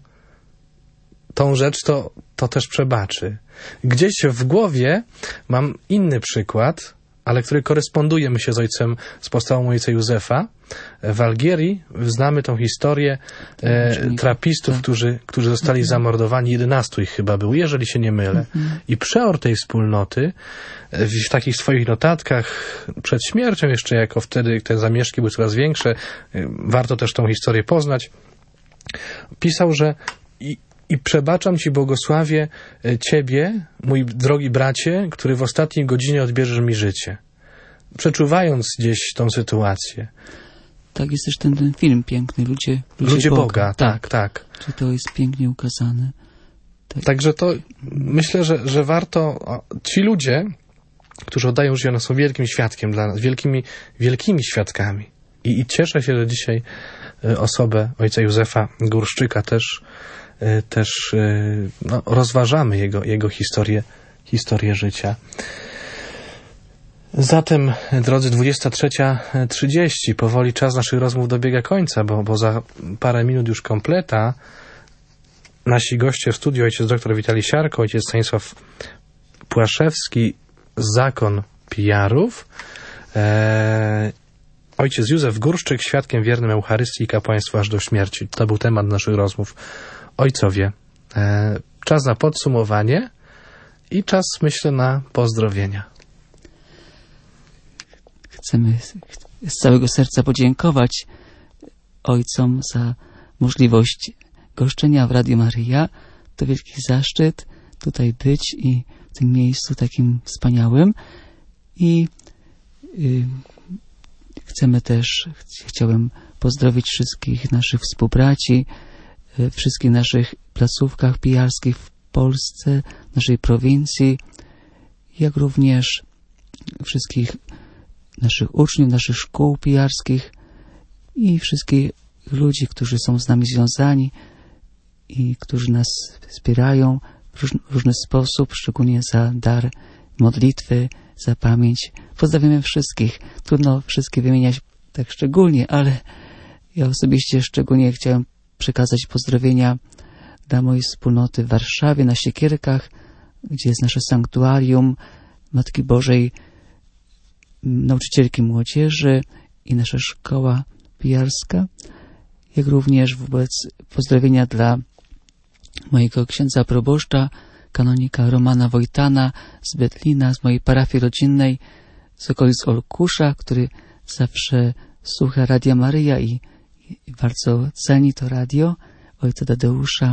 tą rzecz, to, to też przebaczy. Gdzieś w głowie mam inny przykład, ale który koresponduje, myślę, z ojcem, z postawą ojca Józefa. W Algierii znamy tą historię e, trapistów, tak. którzy, którzy zostali mhm. zamordowani, jedenastu ich chyba było, jeżeli się nie mylę. Mhm. I przeor tej wspólnoty w, w takich swoich notatkach przed śmiercią jeszcze, jako wtedy te zamieszki były coraz większe, warto też tą historię poznać, pisał, że i, i przebaczam Ci, błogosławię Ciebie, mój drogi bracie, który w ostatniej godzinie odbierzesz mi życie. Przeczuwając gdzieś tą sytuację.
Tak, jest też ten, ten film piękny, Ludzie, Ludzie,
Ludzie Boga.
Boga.
Tak, tak.
Czy to jest pięknie ukazane. Tak.
Także to myślę, że, że warto, ci ludzie, którzy oddają życie, one są wielkim świadkiem dla nas, wielkimi, wielkimi świadkami. I, i cieszę się, że dzisiaj osobę ojca Józefa Górszczyka też, też no, rozważamy jego, jego historię, historię życia. Zatem, drodzy, dwudziesta trzecia trzydzieści, powoli czas naszych rozmów dobiega końca, bo, bo za parę minut już kompleta. Nasi goście w studiu, ojciec dr Witalij Siarko, ojciec Stanisław Płaszewski, zakon Pijarów, e, ojciec Józef Górszczyk, świadkiem wiernym Eucharystii i kapłaństwa aż do śmierci. To był temat naszych rozmów. Ojcowie, e, czas na podsumowanie i czas, myślę, na pozdrowienia.
Chcemy z całego serca podziękować ojcom za możliwość goszczenia w Radiu Maryja. To wielki zaszczyt tutaj być i w tym miejscu takim wspaniałym. I y, chcemy też, ch chciałem pozdrowić wszystkich naszych współbraci, y, wszystkich naszych placówkach pijarskich w Polsce, naszej prowincji, jak również wszystkich naszych uczniów, naszych szkół pijarskich i wszystkich ludzi, którzy są z nami związani i którzy nas wspierają w róż, różny sposób, szczególnie za dar modlitwy, za pamięć. Pozdrawiamy wszystkich. Trudno wszystkie wymieniać tak szczególnie, ale ja osobiście szczególnie chciałem przekazać pozdrowienia dla mojej wspólnoty w Warszawie, na Siekierkach, gdzie jest nasze sanktuarium Matki Bożej, nauczycielki młodzieży i nasza szkoła pijarska, jak również wobec pozdrowienia dla mojego księdza proboszcza, kanonika Romana Wojtana z Betlina, z mojej parafii rodzinnej, z okolic Olkusza, który zawsze słucha Radia Maryja i, i bardzo ceni to radio, ojca Tadeusza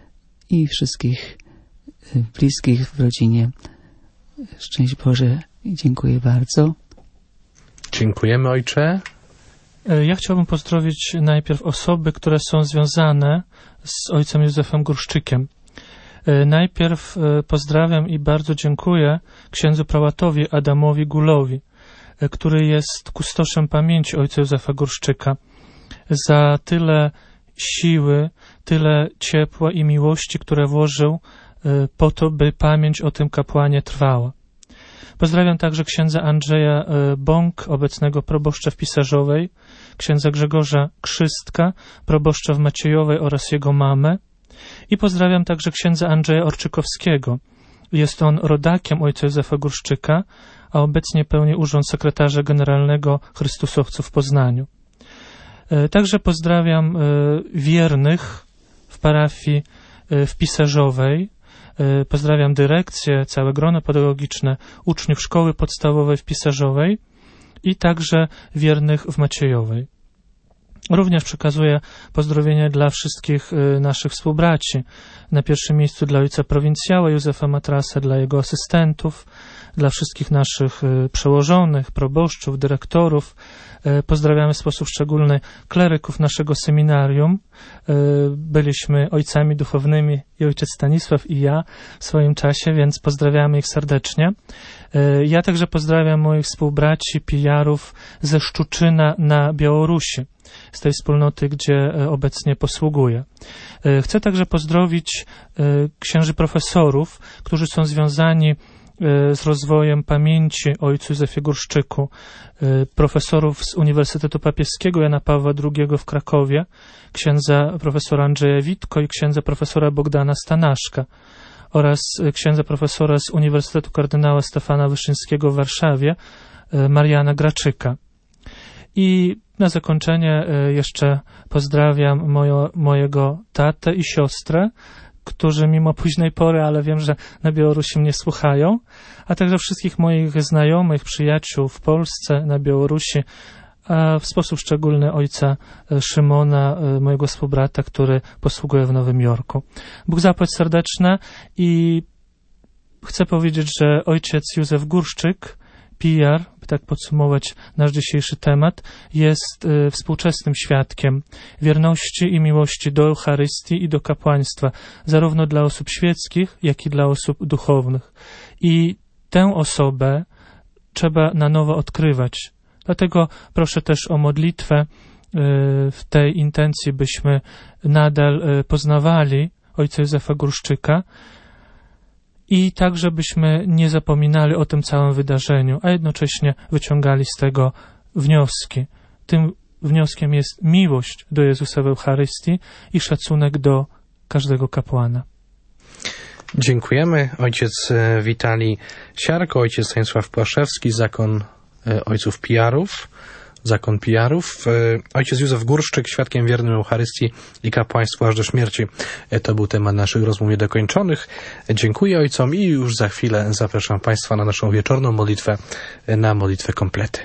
i wszystkich bliskich w rodzinie. Szczęść Boże i dziękuję bardzo.
Dziękujemy, ojcze.
Ja chciałbym pozdrowić najpierw osoby, które są związane z ojcem Józefem Górszczykiem. Najpierw pozdrawiam i bardzo dziękuję księdzu prałatowi Adamowi Gulowi, który jest kustoszem pamięci ojca Józefa Górszczyka, za tyle siły, tyle ciepła i miłości, które włożył po to, by pamięć o tym kapłanie trwała. Pozdrawiam także księdza Andrzeja Bąk, obecnego proboszcza w Pisarzowej, księdza Grzegorza Krzystka, proboszcza w Maciejowej oraz jego mamę. I pozdrawiam także księdza Andrzeja Orczykowskiego. Jest on rodakiem ojca Józefa Górszczyka, a obecnie pełni urząd sekretarza generalnego Chrystusowców w Poznaniu. Także pozdrawiam wiernych w parafii w Pisarzowej. Pozdrawiam dyrekcję, całe grono pedagogiczne uczniów szkoły podstawowej w Pisarzowej i także wiernych w Maciejowej. Również przekazuję pozdrowienia dla wszystkich naszych współbraci. Na pierwszym miejscu dla ojca prowincjała Józefa Matrasa, dla jego asystentów, dla wszystkich naszych przełożonych, proboszczów, dyrektorów. Pozdrawiamy w sposób szczególny kleryków naszego seminarium. Byliśmy ojcami duchownymi i ojciec Stanisław i ja w swoim czasie, więc pozdrawiamy ich serdecznie. Ja także pozdrawiam moich współbraci pijarów ze Szczuczyna na Białorusi, z tej wspólnoty, gdzie obecnie posługuję. Chcę także pozdrowić księży profesorów, którzy są związani z rozwojem pamięci o ojcu Józefie Górszczyku, profesorów z Uniwersytetu Papieskiego Jana Pawła drugiego w Krakowie, księdza profesora Andrzeja Witko i księdza profesora Bogdana Stanaszka oraz księdza profesora z Uniwersytetu kardynała Stefana Wyszyńskiego w Warszawie, Mariana Graczyka. I na zakończenie jeszcze pozdrawiam mojo, mojego tatę i siostrę, którzy mimo późnej pory, ale wiem, że na Białorusi mnie słuchają, a także wszystkich moich znajomych, przyjaciół w Polsce, na Białorusi, a w sposób szczególny ojca Szymona, mojego współbrata, który posługuje w Nowym Jorku. Bóg zapłać serdeczne i chcę powiedzieć, że ojciec Józef Górszczyk, pijar, by tak podsumować nasz dzisiejszy temat, jest y, współczesnym świadkiem wierności i miłości do Eucharystii i do kapłaństwa, zarówno dla osób świeckich, jak i dla osób duchownych. I tę osobę trzeba na nowo odkrywać. Dlatego proszę też o modlitwę w tej intencji byśmy nadal poznawali ojca Józefa Górszczyka i tak, żebyśmy nie zapominali o tym całym wydarzeniu, a jednocześnie wyciągali z tego wnioski. Tym wnioskiem jest miłość do Jezusa w Eucharystii i szacunek do każdego kapłana.
Dziękujemy. Ojciec Witalij Siarko, ojciec Stanisław Płaszewski, zakon ojców Pijarów, zakon Pijarów, ojciec Józef Górszczyk, świadkiem wiernym Eucharystii i kapłaństwu aż do śmierci. To był temat naszych rozmów niedokończonych. Dziękuję ojcom i już za chwilę zapraszam Państwa na naszą wieczorną modlitwę, na modlitwę komplety.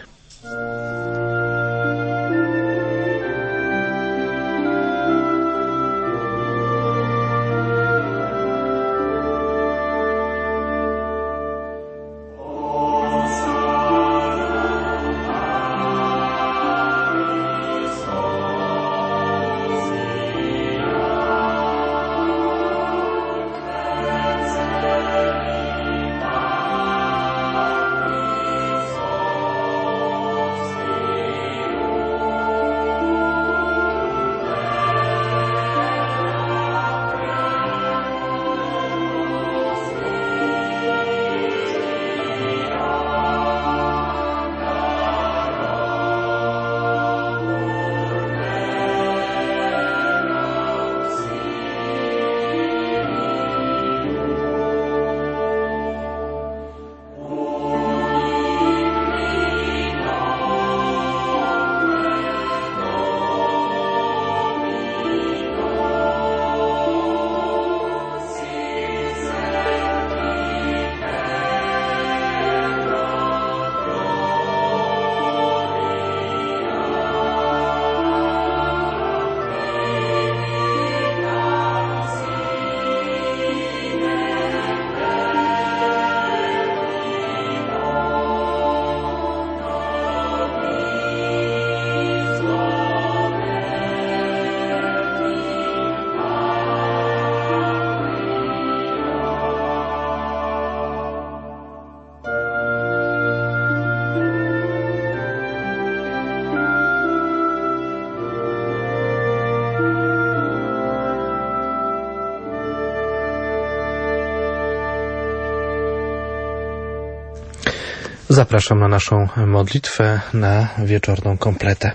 Zapraszam na naszą modlitwę, na wieczorną kompletę.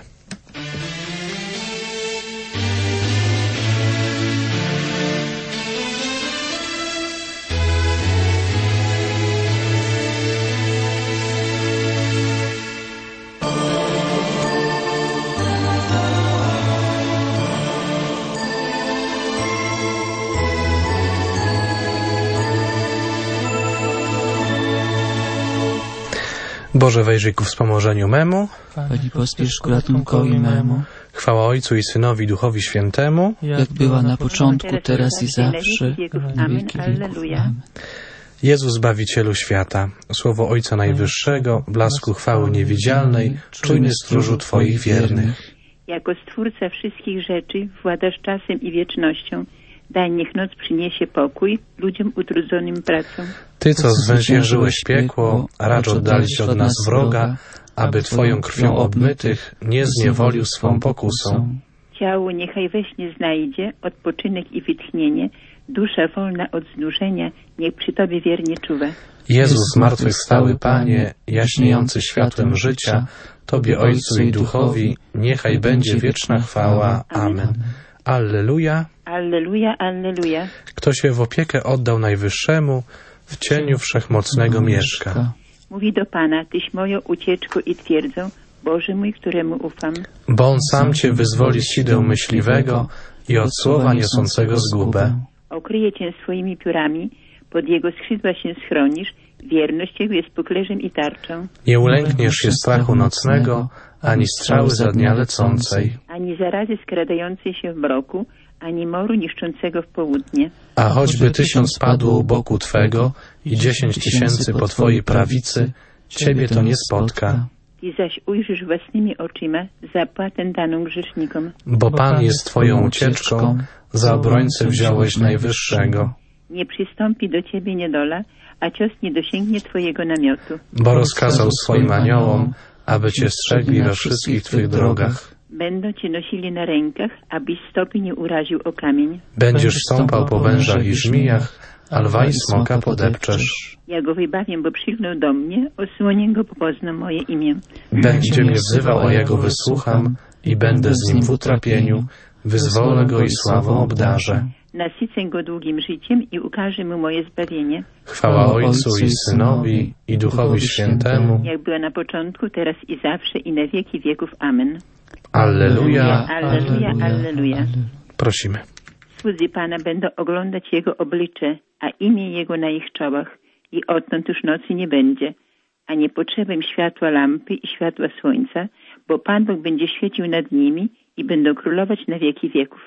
Boże, wejrzyj ku wspomożeniu memu.
Pani pospiesz ku ratunkowi memu.
Chwała Ojcu i Synowi, Duchowi Świętemu.
Jak była na początku, teraz i zawsze.
Amen. Alleluja.
Jezu, Zbawicielu świata, słowo Ojca Najwyższego, blasku chwały niewidzialnej, czujny stróżu Twoich wiernych.
Jako Stwórca wszystkich rzeczy, władasz czasem i wiecznością, daj niech noc przyniesie pokój ludziom utrudzonym pracą.
Ty, co zwyciężyłeś piekło, racz oddalić od nas wroga, aby Twoją krwią obmytych nie zniewolił swą pokusą.
Ciało niechaj we śnie znajdzie odpoczynek i wytchnienie, dusza wolna od znużenia niech przy Tobie wiernie czuwa.
Jezus zmartwychwstały Panie, jaśniejący światłem życia, Tobie Ojcu i Duchowi, niechaj będzie wieczna chwała. Amen. Alleluja.
Alleluja, alleluja.
Kto się w opiekę oddał Najwyższemu, w cieniu Wszechmocnego mieszka.
Mówi do Pana, Tyś moją ucieczką i twierdzą, Boże mój, któremu ufam.
Bo On sam Cię wyzwoli z sideł myśliwego i od słowa niosącego zgubę.
Okryje Cię swoimi piórami, pod Jego skrzydła się schronisz, wierność Jego jest puklerzem i tarczą.
Nie ulękniesz się strachu nocnego, ani strzały za dnia lecącej,
ani zarazy skradającej się w mroku, ani moru niszczącego w południe.
A choćby tysiąc padło u boku Twego i dziesięć tysięcy po Twojej prawicy, Ciebie to nie spotka.
Ty zaś ujrzysz własnymi oczyma zapłatę daną grzesznikom.
Bo Pan jest Twoją ucieczką, za obrońcę wziąłeś Najwyższego.
Nie przystąpi do Ciebie niedola, a cios nie dosięgnie Twojego namiotu.
Bo rozkazał swoim aniołom, aby Cię strzegli we wszystkich Twych drogach.
Będą cię nosili na rękach, abyś stopy nie uraził o kamień.
Będziesz stąpał po wężach i żmijach, a lwa i smoka podepczesz.
Ja go wybawię, bo przylgnął do mnie, osłonię go, bo poznał moje imię.
Będzie mnie wzywał, a ja go wysłucham i będę z nim w utrapieniu. Wyzwolę go i sławą obdarzę.
Nasycę go długim życiem i ukażę mu moje zbawienie.
Chwała Ojcu i Synowi i Duchowi Świętemu.
Jak była na początku, teraz i zawsze i na wieki wieków. Amen.
Alleluja.
Alleluja, alleluja.
Prosimy.
Słudzy Pana będą oglądać Jego oblicze, a imię Jego na ich czołach. I odtąd już nocy nie będzie. A nie potrzebę im światła lampy i światła słońca, bo Pan Bóg będzie świecił nad nimi i będą królować na wieki wieków.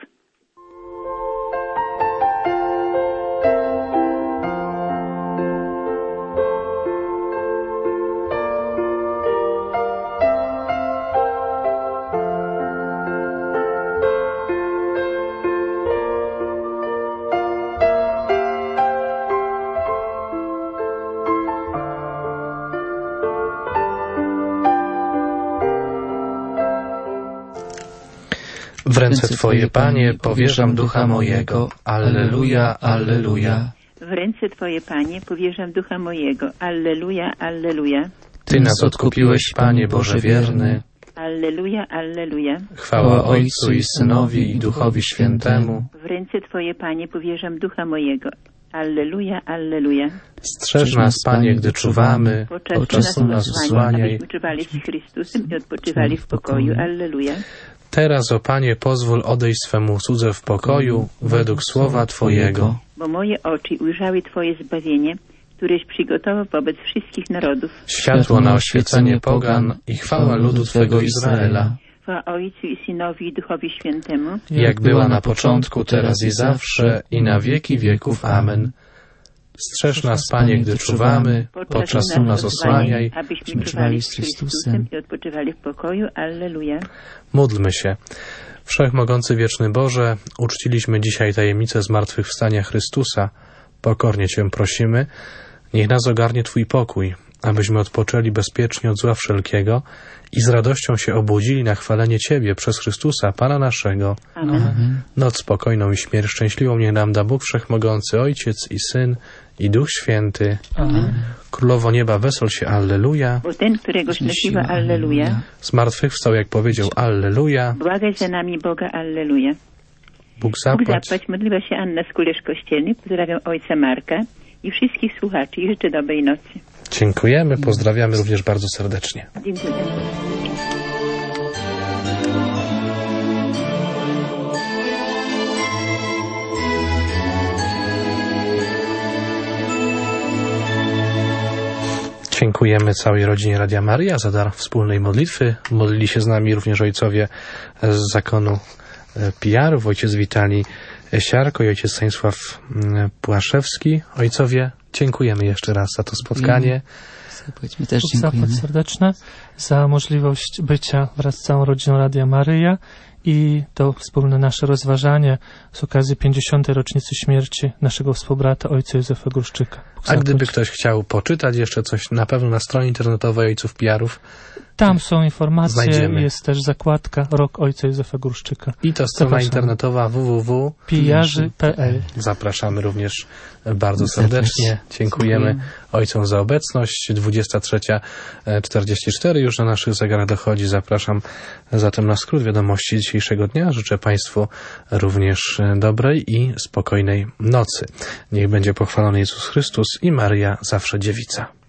W ręce Twoje, Panie, powierzam ducha mojego. Alleluja, alleluja.
W ręce Twoje, Panie, powierzam ducha mojego. Alleluja, alleluja.
Ty nas odkupiłeś, Panie Boże wierny.
Alleluja, alleluja.
Chwała Ojcu i Synowi i Duchowi Świętemu.
W ręce Twoje, Panie, powierzam ducha mojego. Alleluja, alleluja.
Strzeż nas, Panie, gdy czuwamy,
Podczas
czasu nas osłaniaj.
abyśmy czuwali z Chrystusem i odpoczywali w pokoju. Alleluja.
Teraz, o Panie, pozwól odejść swemu słudze w pokoju, według słowa Twojego.
Bo moje oczy ujrzały Twoje zbawienie, któreś przygotował wobec wszystkich narodów.
Światło na oświecenie pogan i chwała ludu Twego Izraela.
Chwała Ojcu i Synowi i Duchowi Świętemu.
Jak była na początku, teraz i zawsze, i na wieki wieków. Amen. Strzeż nas, Panie, gdy czuwamy, podczas snu nas osłaniaj,
abyśmy czuwali z Chrystusem i odpoczywali w pokoju. Alleluja.
Módlmy się. Wszechmogący wieczny Boże, uczciliśmy dzisiaj tajemnicę zmartwychwstania Chrystusa. Pokornie Cię prosimy, niech nas ogarnie Twój pokój, abyśmy odpoczęli bezpiecznie od zła wszelkiego i z radością się obudzili na chwalenie Ciebie przez Chrystusa, Pana naszego.
Amen.
Noc spokojną i śmierć szczęśliwą niech nam da Bóg Wszechmogący, Ojciec i Syn i Duch Święty.
Amen.
Królowo nieba, wesel się, alleluja.
Bo ten, którego nosiła, alleluja.
Zmartwychwstał, jak powiedział, alleluja.
Błagaj za nami Boga, alleluja.
Bóg
Bóg
zapłać.
zapłać. Modliła się Anna Skulerz-Kościelny. Pozdrawiam ojca Marka i wszystkich słuchaczy i życzę dobrej nocy.
Dziękujemy, pozdrawiamy również bardzo serdecznie.
Dziękuję.
Dziękujemy całej rodzinie Radia Maryja za dar wspólnej modlitwy. Modlili się z nami również ojcowie z zakonu P R-ów, ojciec Witalij Siarko i ojciec Stanisław Płaszewski. Ojcowie, dziękujemy jeszcze raz za to spotkanie.
My też dziękujemy.
Zapłać serdeczne za możliwość bycia wraz z całą rodziną Radia Maryja i to wspólne nasze rozważanie z okazji pięćdziesiątej rocznicy śmierci naszego współbrata ojca Józefa Gruszczyka.
A gdyby ktoś chciał poczytać jeszcze coś, na pewno na stronie internetowej ojców P R-ów
tam są informacje,
znajdziemy.
Jest też zakładka Rok ojca Józefa Gruszczyka.
I to strona
Zapraszamy.
internetowa w w w kropka
pijarzy kropka p l.
Zapraszamy również bardzo serdecznie. Dziękujemy ojcom za obecność. dwudziesta trzecia czterdzieści cztery już na naszych zegarach dochodzi. Zapraszam zatem na skrót wiadomości dzisiejszego dnia. Życzę Państwu również dobrej i spokojnej nocy. Niech będzie pochwalony Jezus Chrystus i Maryja zawsze dziewica.